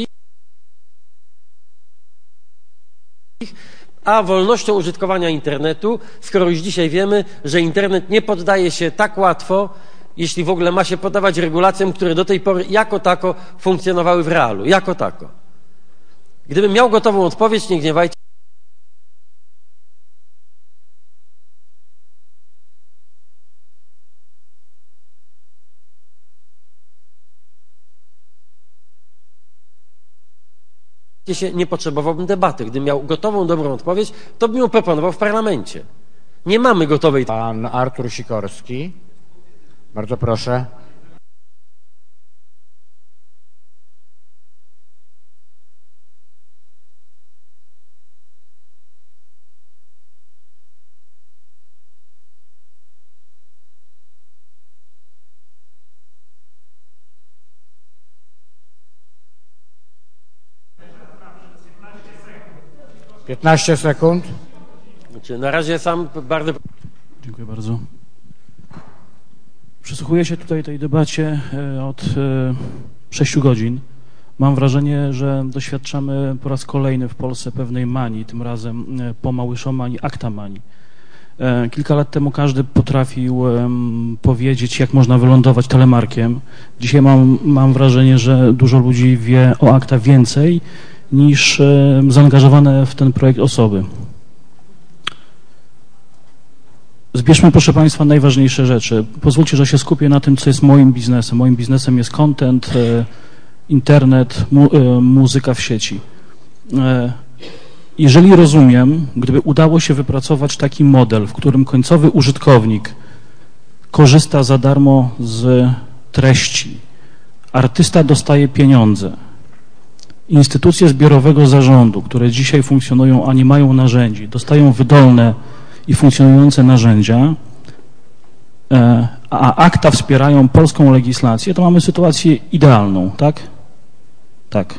a wolnością użytkowania internetu, skoro już dzisiaj wiemy, że internet nie poddaje się tak łatwo, jeśli w ogóle ma się poddawać regulacjom, które do tej pory jako tako funkcjonowały w realu. Jako tako. Gdybym miał gotową odpowiedź, nie gniewajcie. się nie potrzebowałbym debaty. Gdybym miał gotową, dobrą odpowiedź, to bym ją proponował w parlamencie. Nie mamy gotowej... Pan Artur Sikorski. Bardzo proszę. Piętnaście sekund. Znaczy, na razie sam bardzo... Dziękuję bardzo. Przysłuchuję się tutaj tej debacie od 6 godzin. Mam wrażenie, że doświadczamy po raz kolejny w Polsce pewnej manii, tym razem po Małyszomanii, aktamanii. Kilka lat temu każdy potrafił powiedzieć, jak można wylądować telemarkiem. Dzisiaj mam wrażenie, że dużo ludzi wie o akta więcej niż zaangażowane w ten projekt osoby. Zbierzmy, proszę Państwa, najważniejsze rzeczy. Pozwólcie, że się skupię na tym, co jest moim biznesem. Moim biznesem jest content, internet, muzyka w sieci. Jeżeli rozumiem, gdyby udało się wypracować taki model, w którym końcowy użytkownik korzysta za darmo z treści, artysta dostaje pieniądze, instytucje zbiorowego zarządu, które dzisiaj funkcjonują, a nie mają narzędzi, dostają wydolne i funkcjonujące narzędzia, a akta wspierają polską legislację, to mamy sytuację idealną, tak? Tak.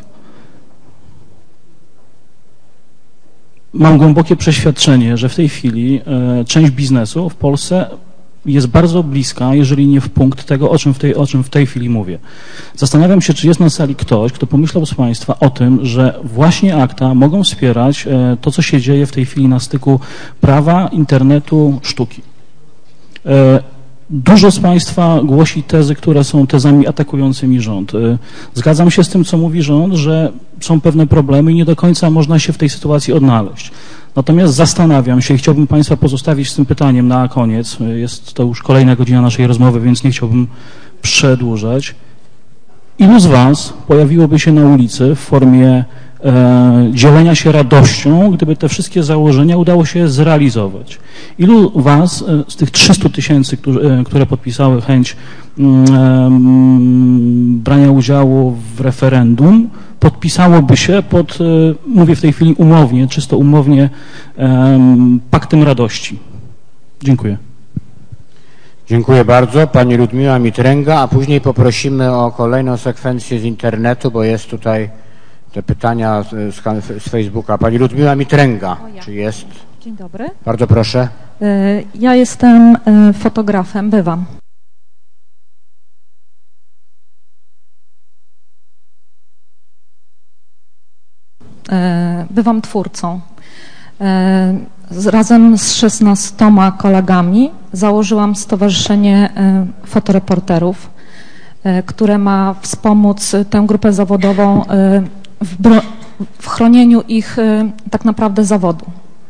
Mam głębokie przeświadczenie, że w tej chwili część biznesu w Polsce jest bardzo bliska, jeżeli nie w punkt tego, o czym w tej chwili mówię. Zastanawiam się, czy jest na sali ktoś, kto pomyślał z Państwa o tym, że właśnie akta mogą wspierać to, co się dzieje w tej chwili na styku prawa, internetu, sztuki. Dużo z Państwa głosi tezy, które są tezami atakującymi rząd. Zgadzam się z tym, co mówi rząd, że są pewne problemy i nie do końca można się w tej sytuacji odnaleźć. Natomiast zastanawiam się i chciałbym Państwa pozostawić z tym pytaniem na koniec. Jest to już kolejna godzina naszej rozmowy, więc nie chciałbym przedłużać. Ilu z Was pojawiłoby się na ulicy w formie dzielenia się radością, gdyby te wszystkie założenia udało się zrealizować? Ilu Was z tych 300 000, które podpisały chęć brania udziału w referendum, podpisałoby się pod, mówię w tej chwili umownie, czysto umownie, paktem radości? Dziękuję. Dziękuję bardzo. Pani Ludmiła Mitręga, a później poprosimy o kolejną sekwencję z internetu, bo jest tutaj te pytania z Facebooka. Pani Ludmiła Mitręga, czy jest? Dzień dobry. Bardzo proszę. Ja jestem fotografem, bywam. Bywam twórcą. Razem z 16 kolegami założyłam Stowarzyszenie Fotoreporterów, które ma wspomóc tę grupę zawodową w chronieniu ich tak naprawdę zawodu.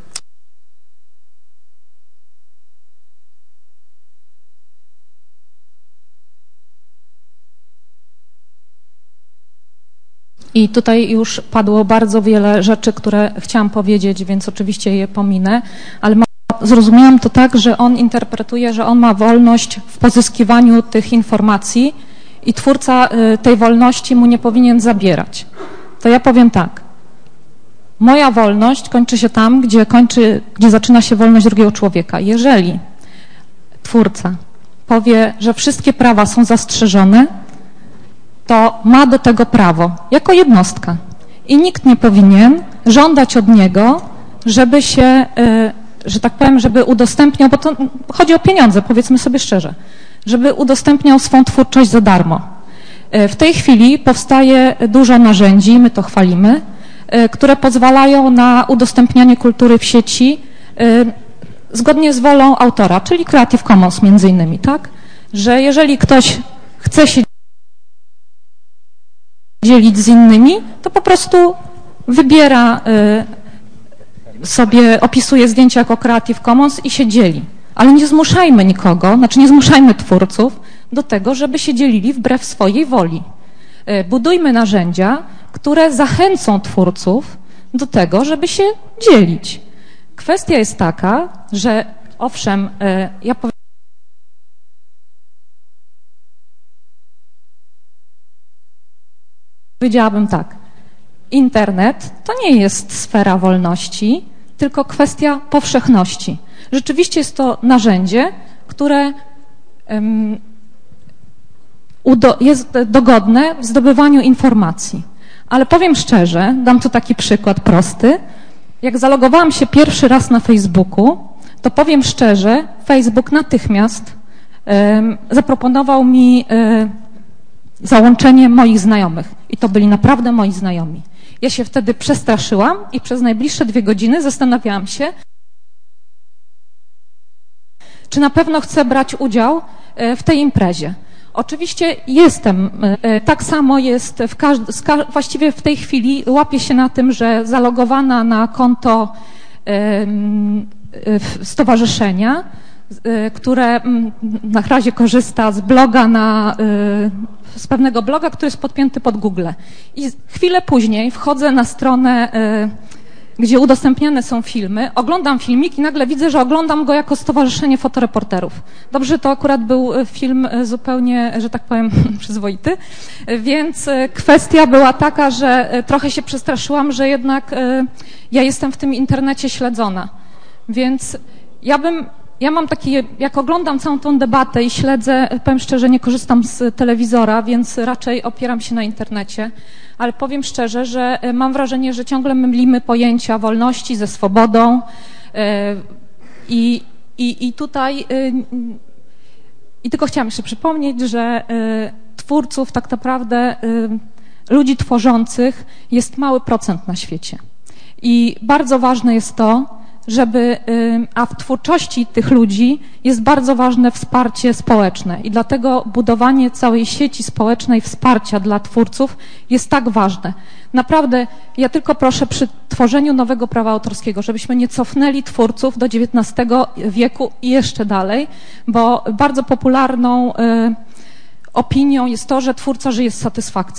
I tutaj już padło bardzo wiele rzeczy, które chciałam powiedzieć, więc oczywiście je pominę, ale zrozumiałam to tak, że on interpretuje, że on ma wolność w pozyskiwaniu tych informacji i twórca tej wolności mu nie powinien zabierać. To ja powiem tak. Moja wolność kończy się tam, gdzie zaczyna się wolność drugiego człowieka. Jeżeli twórca powie, że wszystkie prawa są zastrzeżone, to ma do tego prawo, jako jednostka. I nikt nie powinien żądać od niego, żeby się, że tak powiem, żeby udostępniał, bo to chodzi o pieniądze, powiedzmy sobie szczerze, żeby udostępniał swą twórczość za darmo. W tej chwili powstaje dużo narzędzi, my to chwalimy, które pozwalają na udostępnianie kultury w sieci zgodnie z wolą autora, czyli Creative Commons między innymi, tak? Że jeżeli ktoś chce się dzielić z innymi, to po prostu wybiera sobie, opisuje zdjęcie jako Creative Commons i się dzieli. Ale nie zmuszajmy nikogo, znaczy nie zmuszajmy twórców do tego, żeby się dzielili wbrew swojej woli. Budujmy narzędzia, które zachęcą twórców do tego, żeby się dzielić. Kwestia jest taka, że owszem, ja powiedziałabym tak, internet to nie jest sfera wolności, tylko kwestia powszechności. Rzeczywiście jest to narzędzie, które jest dogodne w zdobywaniu informacji. Ale powiem szczerze, dam tu taki przykład prosty. Jak zalogowałam się pierwszy raz na Facebooku, to powiem szczerze, Facebook natychmiast zaproponował mi załączenie moich znajomych. I to byli naprawdę moi znajomi. Ja się wtedy przestraszyłam i przez najbliższe 2 godziny zastanawiałam się, czy na pewno chcę brać udział w tej imprezie. Oczywiście jestem, tak samo jest, właściwie w tej chwili łapię się na tym, że zalogowana na konto stowarzyszenia, które na razie korzysta z bloga z pewnego bloga, który jest podpięty pod Google. I chwilę później wchodzę na stronę, gdzie udostępniane są filmy, oglądam filmik i nagle widzę, że oglądam go jako Stowarzyszenie Fotoreporterów. Dobrze, to akurat był film zupełnie, że tak powiem, przyzwoity, więc kwestia była taka, że trochę się przestraszyłam, że jednak ja jestem w tym internecie śledzona. Więc ja mam takie, jak oglądam całą tą debatę i śledzę, powiem szczerze, nie korzystam z telewizora, więc raczej opieram się na internecie, ale powiem szczerze, że mam wrażenie, że ciągle mylimy pojęcia wolności ze swobodą i tutaj i tylko chciałam jeszcze przypomnieć, że twórców tak naprawdę, ludzi tworzących jest mały procent na świecie i bardzo ważne jest to, a w twórczości tych ludzi jest bardzo ważne wsparcie społeczne i dlatego budowanie całej sieci społecznej wsparcia dla twórców jest tak ważne. Naprawdę, ja tylko proszę przy tworzeniu nowego prawa autorskiego, żebyśmy nie cofnęli twórców do XIX wieku i jeszcze dalej, bo bardzo popularną opinią jest to, że twórca żyje z satysfakcji.